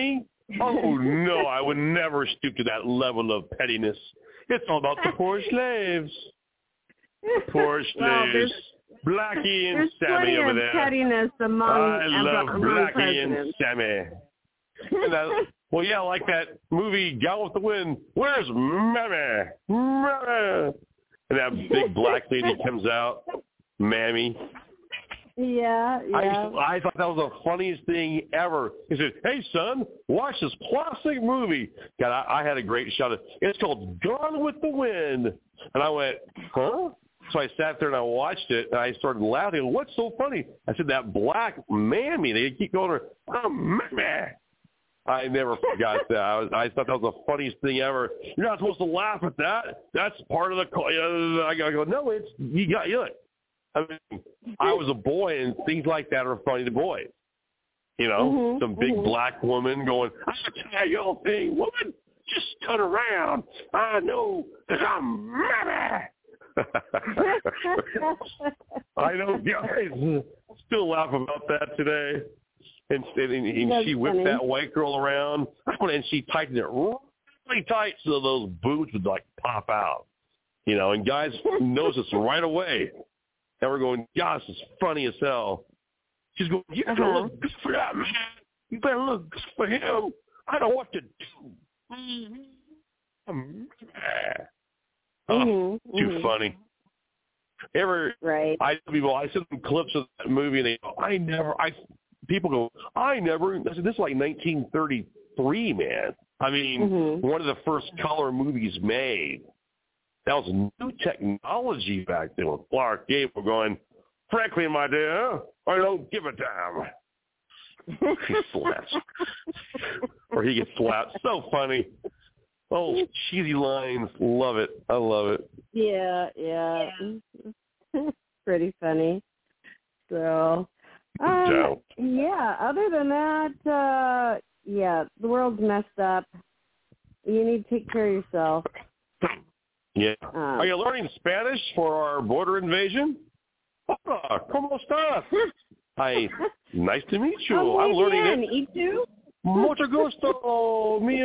Oh, no, I would never stoop to that level of pettiness. It's all about the poor slaves. The poor slaves. Well, Blackie and there's Sammy over of there. pettiness among, I love among Blackie presidents. and Sammy. And that, well, yeah, like that movie, Gone with the Wind. Where's Mammy? Mammy? And that big black lady comes out, Mammy. Yeah, yeah. I, I thought that was the funniest thing ever. He said, hey, son, watch this classic movie. God, I, I had a great shot of it. It's called Gone with the Wind. And I went, huh? So I sat there and I watched it, and I started laughing. What's so funny? I said, that black mammy. They keep going, oh, mammy. I never forgot that. I, was, I thought that was the funniest thing ever. You're not supposed to laugh at that. That's part of the – I go, no, it's – you got you. I mean, I was a boy, and things like that are funny to boys. You know, mm-hmm, some big mm-hmm. black woman going, I'll tell you all thing, woman, just turn around. I know that I'm mammy. I know guys still laugh about that today. And, and, and she whipped funny. that white girl around, and she tightened it really tight so those boots would, like, pop out. You know, and guys notice this right away. And we're going, gosh, it's funny as hell. She's going, you better uh-huh. look good for that man. You better look good for him. I know what to do. Mm-hmm. Oh, mm-hmm. too mm-hmm. funny. Ever, right. I people, I sent them clips of that movie, and they go, I never, I, people go, I never, I said, this is like nineteen thirty-three, man. I mean, mm-hmm. one of the first color movies made. That was new technology back then with Clark Gable going, frankly, my dear, I don't give a damn. He slaps. Or he gets slapped. So funny. Oh, cheesy lines. Love it. I love it. Yeah, yeah. Pretty funny. So, um, yeah, other than that, uh, yeah, the world's messed up. You need to take care of yourself. Yeah. Um, Are you learning Spanish for our border invasion? Hola, ¿cómo estás? Hi. Nice to meet you. Oh, I'm learning bien. it. ¿Y tú? Mucho gusto, mi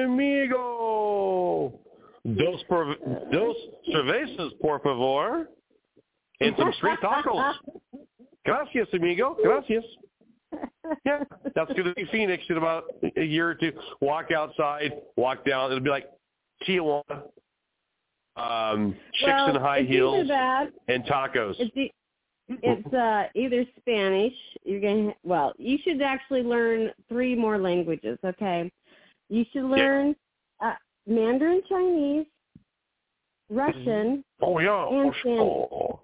amigo. Dos, por, dos cervezas, por favor. And some street tacos. Gracias, amigo. Gracias. Yeah, that's going to be Phoenix in about a year or two. Walk outside, walk down. It'll be like Tijuana. Um, chicks well, in high it's heels that, and tacos. It's, e- it's uh, either Spanish. You're gonna well, you should actually learn three more languages. Okay, you should learn yeah. uh, Mandarin Chinese, Russian, oh yeah, and Spanish. oh.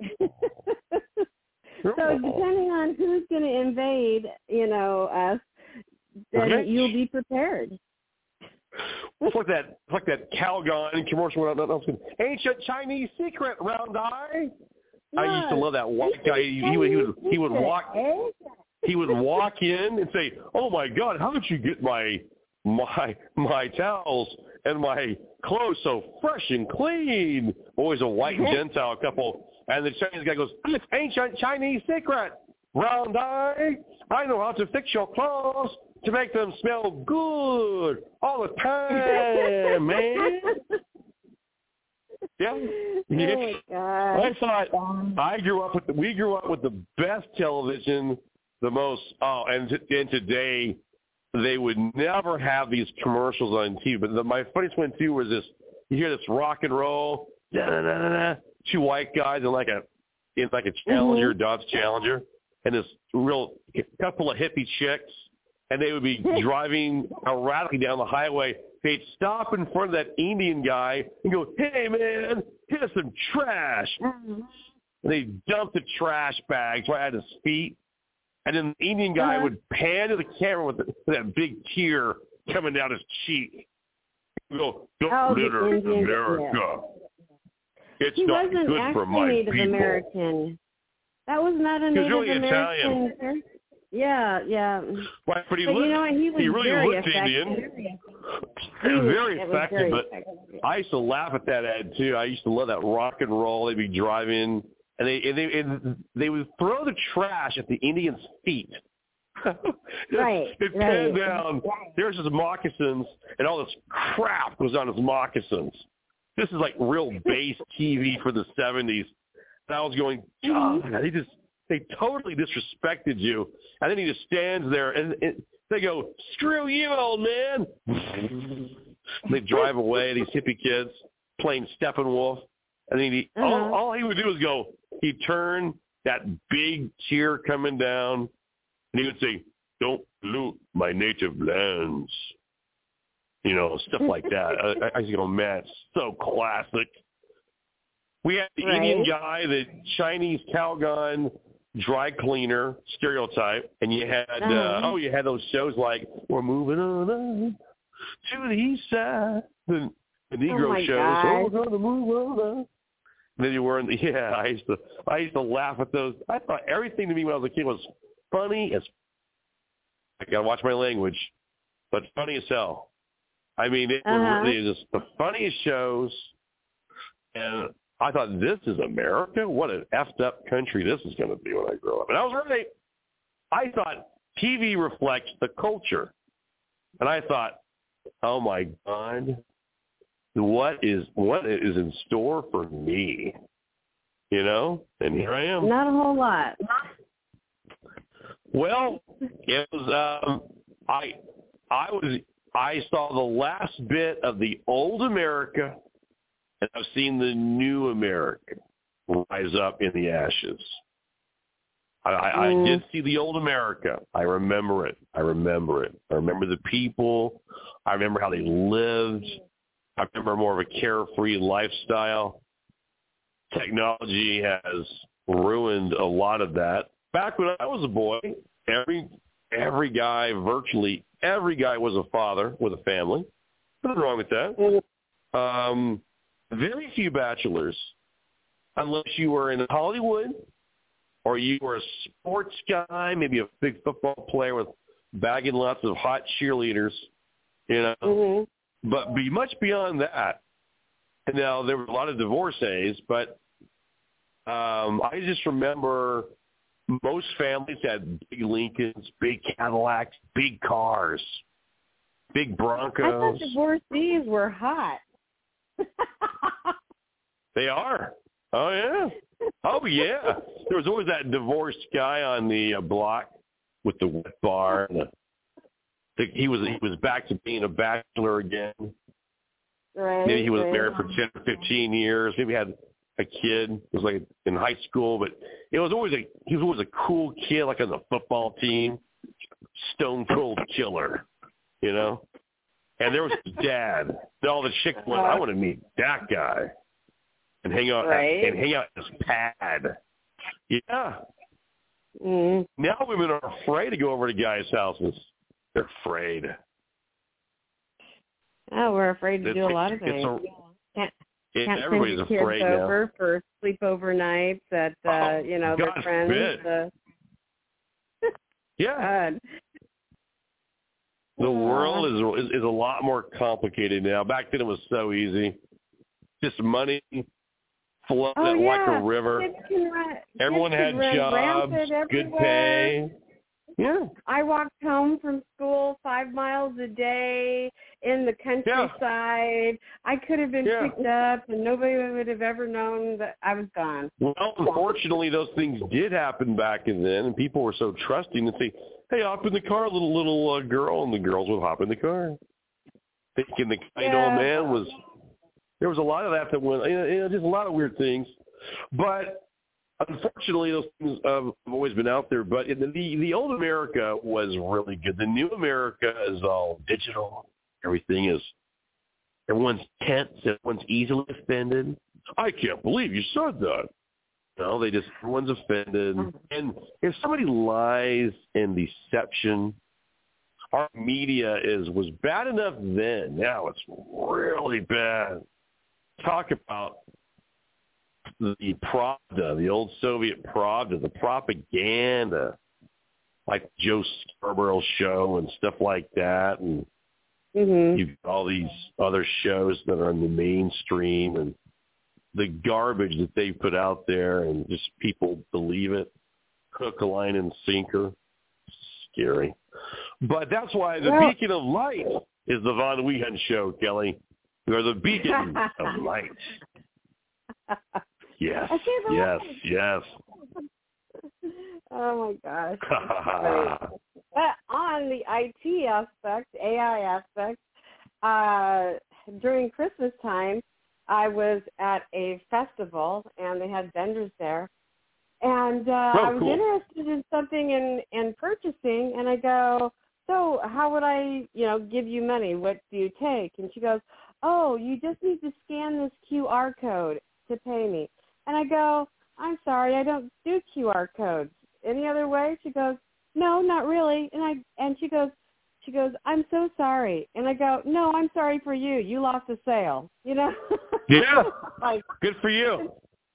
So depending on who's going to invade, you know, us, then okay. you'll be prepared. It's like that, it's like that Calgon commercial. Ancient Chinese secret, round eye. Yeah. I used to love that white guy. He, he would, he would, he would walk, he would walk in and say, "Oh my God, how did you get my, my, my towels and my clothes so fresh and clean?" Always a white Gentile couple, and the Chinese guy goes, "It's ancient Chinese secret, round eye. I know how to fix your clothes to make them smell good all the time, man." Yeah. Oh my God. I thought I grew up with the, we grew up with the best television, the most. Oh, and t- and today they would never have these commercials on T V. But the, my funniest one too was this: you hear this rock and roll, da, da, da, da, da, two white guys in like a in like a Challenger, mm-hmm. Dodge Challenger, and this real couple of hippie chicks. And they would be driving erratically down the highway. They'd stop in front of that Indian guy and go, "Hey, man, here's some trash." And they'd dump the trash bags right at his feet. And then the Indian guy uh-huh. would pan to the camera with, the, with that big tear coming down his cheek. He'd go, "Don't oh, litter Indian, America. Yeah. It's he not wasn't good actually for my Native people." American. That was not a he Native was really American. Italian. Yeah, yeah. Right, but he, but looked, you know what? He was he really very looked effective. Indian. He was, very effective, very but effective. I used to laugh at that ad too. I used to love that rock and roll. They'd be driving, and they and they and they would throw the trash at the Indians' feet. Right. It right. panned down. There's his moccasins, and all this crap was on his moccasins. This is like real base T V for the seventies. And I was going, God, they just they totally disrespected you. And then he just stands there, and, and they go, screw you, old man. And they drive away, these hippie kids playing Steppenwolf. And then he, uh-huh. all, all he would do is go, he'd turn that big tear coming down, and he would say, don't pollute my native lands. You know, stuff like that. I, I was going, man, it's so classic. We had the right. Indian guy, the Chinese Calgon dry cleaner stereotype, and you had, uh-huh. uh, oh, you had those shows like, we're moving on up to the east side. The, the Negro oh shows, God. oh, we're going to move on up. And then you were in the, yeah, I used to, I used to laugh at those. I thought everything to me when I was a kid was funny as, I got to watch my language, but funny as hell. I mean, it uh-huh. was really just the funniest shows, and I thought, this is America? What an effed up country this is going to be when I grow up. And I was right. I thought T V reflects the culture. And I thought, oh, my God, what is what is in store for me? You know? And here I am. Not a whole lot. Well, it was, um, I, I was, I saw the last bit of the old America, and I've seen the new America rise up in the ashes. I, I, mm. I did see the old America. I remember it. I remember it. I remember the people. I remember how they lived. I remember more of a carefree lifestyle. Technology has ruined a lot of that. Back when I was a boy, every every guy, virtually every guy was a father with a family. Nothing wrong with that. Um, very few bachelors, unless you were in Hollywood or you were a sports guy, maybe a big football player with bagging lots of hot cheerleaders, you know. Mm-hmm. But be much beyond that. And now there were a lot of divorcees, but um, I just remember most families had big Lincolns, big Cadillacs, big cars, big Broncos. I thought divorcees were hot. They are. Oh, yeah. Oh, yeah. There was always that divorced guy on the uh, block with the wet bar. And the, the, he was he was back to being a bachelor again. Right. Maybe he was right. married for ten or fifteen years. Maybe had a kid. It was like in high school, but it was always a he was always a cool kid, like on the football team, stone cold killer, you know. And there was his dad. All the chicks went, I want to meet that guy, and hang out right. and hang out in his pad. Yeah. Mm. Now women are afraid to go over to guys' houses. They're afraid. Oh, we're afraid to it's, do a lot of things. A, can't it, can't everybody's send your afraid kids now. over for sleepover nights at uh, oh, you know God their friends. Uh, yeah. God. The world is, is is a lot more complicated now. Back then it was so easy. Just money flowing oh, yeah. like a river. Run, Everyone had jobs, good pay. Yeah. I walked home from school five miles a day in the countryside. Yeah. I could have been yeah. picked up, and nobody would have ever known that I was gone. Well, unfortunately, those things did happen back then, and people were so trusting and say, hey, hop in the car, little little uh, girl, and the girls would hop in the car. Thinking the kind yeah. old man was, there was a lot of that that went, you know, just a lot of weird things. But unfortunately, those things uh, have always been out there. But in the, the the old America was really good. The new America is all digital. Everything is, everyone's tense. Everyone's easily offended. I can't believe you said that. No, they just, everyone's offended. And if somebody lies and deception, our media is was bad enough then. Now it's really bad. Talk about the Pravda, the old Soviet Pravda, the propaganda, like Joe Scarborough show and stuff like that. And mm-hmm. you've got all these other shows that are in the mainstream, and the garbage that they put out there, and just people believe it. Hook, line, and sinker. scary. But that's why the well, beacon of light is the Von Weehunt Show, Kelly. We are the beacon of light. Yes, yes, yes. Oh, my gosh. Right. But on the I T aspect, A I aspect, uh, during Christmas time, I was at a festival, and they had vendors there. And uh, oh, I was cool. interested in something in, in purchasing, and I go, so how would I, you know, give you money? What do you take? And she goes, oh, you just need to scan this Q R code to pay me. And I go, I'm sorry, I don't do Q R codes. Any other way? She goes, no, not really. And I and she goes, she goes, I'm so sorry. And I go, no, I'm sorry for you. You lost a sale. You know? Yeah. Like, good for you.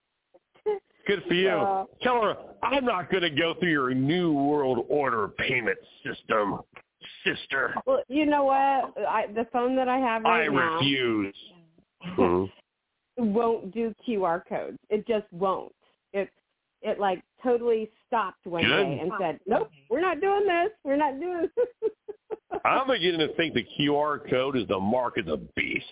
Good for you. Uh, Tell her, I'm not going to go through your New World Order payment system, sister. Well, you know what? I, the phone that I have right I now refuse. Mm-hmm. won't do Q R codes. It just won't. It it like totally stopped one Good. day and said, nope, we're not doing this. We're not doing this. I'm beginning to think the Q R code is the mark of the beast.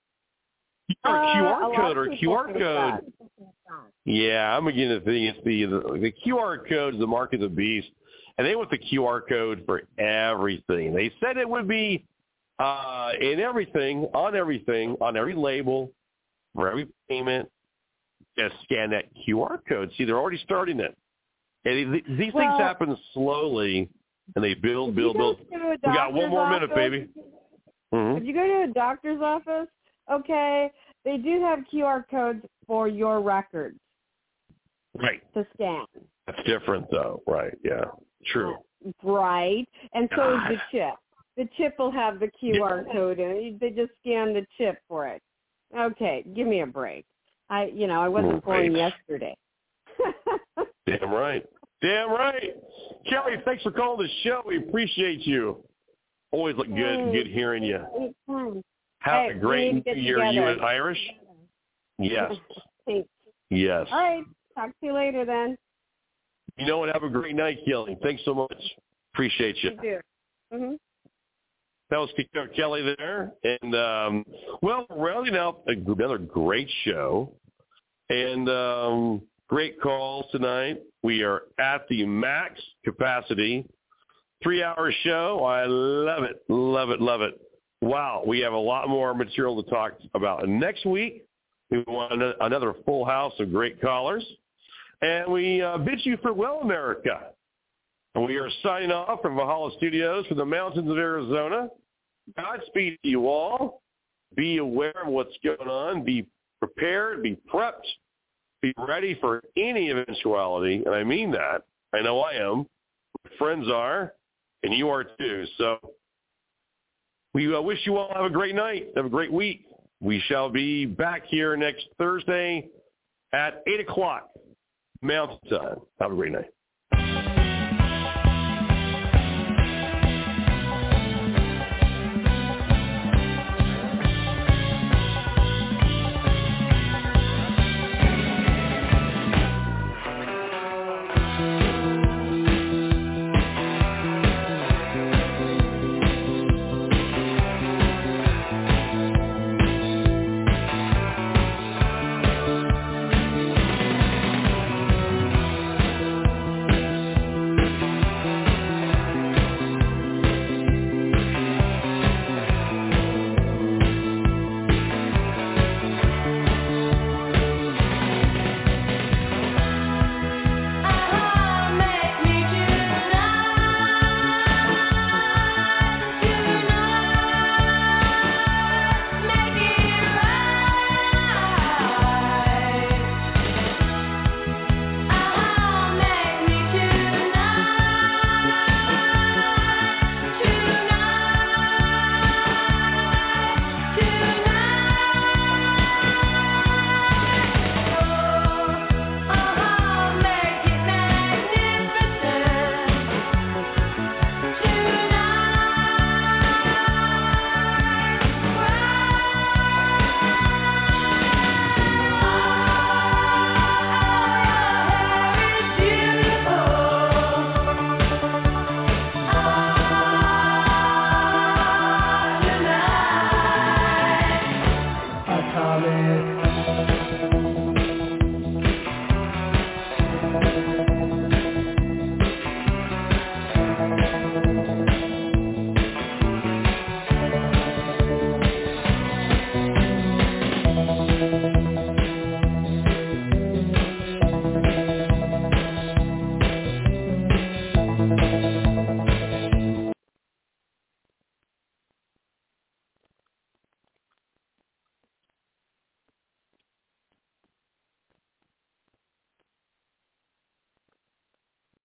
Or Uh, Q a R lot code of or people Q R think code. that. Yeah, I'm beginning to think it's the, the the Q R code is the mark of the beast, and they want the Q R code for everything. They said it would be uh, in everything, on everything, on every label, for every payment. Just scan that Q R code. See, they're already starting it. And these Well, things happen slowly, and they build, build, build. We got one more office, minute, baby. Mm-hmm. If you go to a doctor's office, okay, they do have Q R codes for your records. Right. To scan. That's different, though. Right, yeah. True. Right. And so God. is the chip. The chip will have the Q R Yeah. code in it. They just scan the chip for it. Okay, give me a break. I, you know, I wasn't Right. born yesterday. Damn right. Damn right. Kelly, thanks for calling the show. We appreciate you. Always look good, Hey. good hearing you. Anytime. Have Hey, a we great need to new get year, you together. and Irish. Yes. Thanks. Yes. All right. Talk to you later then. You know what? Have a great night, Kelly. Thanks so much. Appreciate you. You do. Mm-hmm. That was Kelly there. And, um, well, rounding out another great show and um, great calls tonight. We are at the max capacity. Three-hour show. I love it, love it, love it. Wow, we have a lot more material to talk about. And next week, we want another full house of great callers. And we uh, bid you farewell, America. And we are signing off from Valhalla Studios from the mountains of Arizona. Godspeed to you all. Be aware of what's going on. Be prepared. Be prepped. Be ready for any eventuality. And I mean that. I know I am. My friends are. And you are too. So we uh, wish you all have a great night. Have a great week. We shall be back here next Thursday at eight o'clock Mountain Time. Have a great night.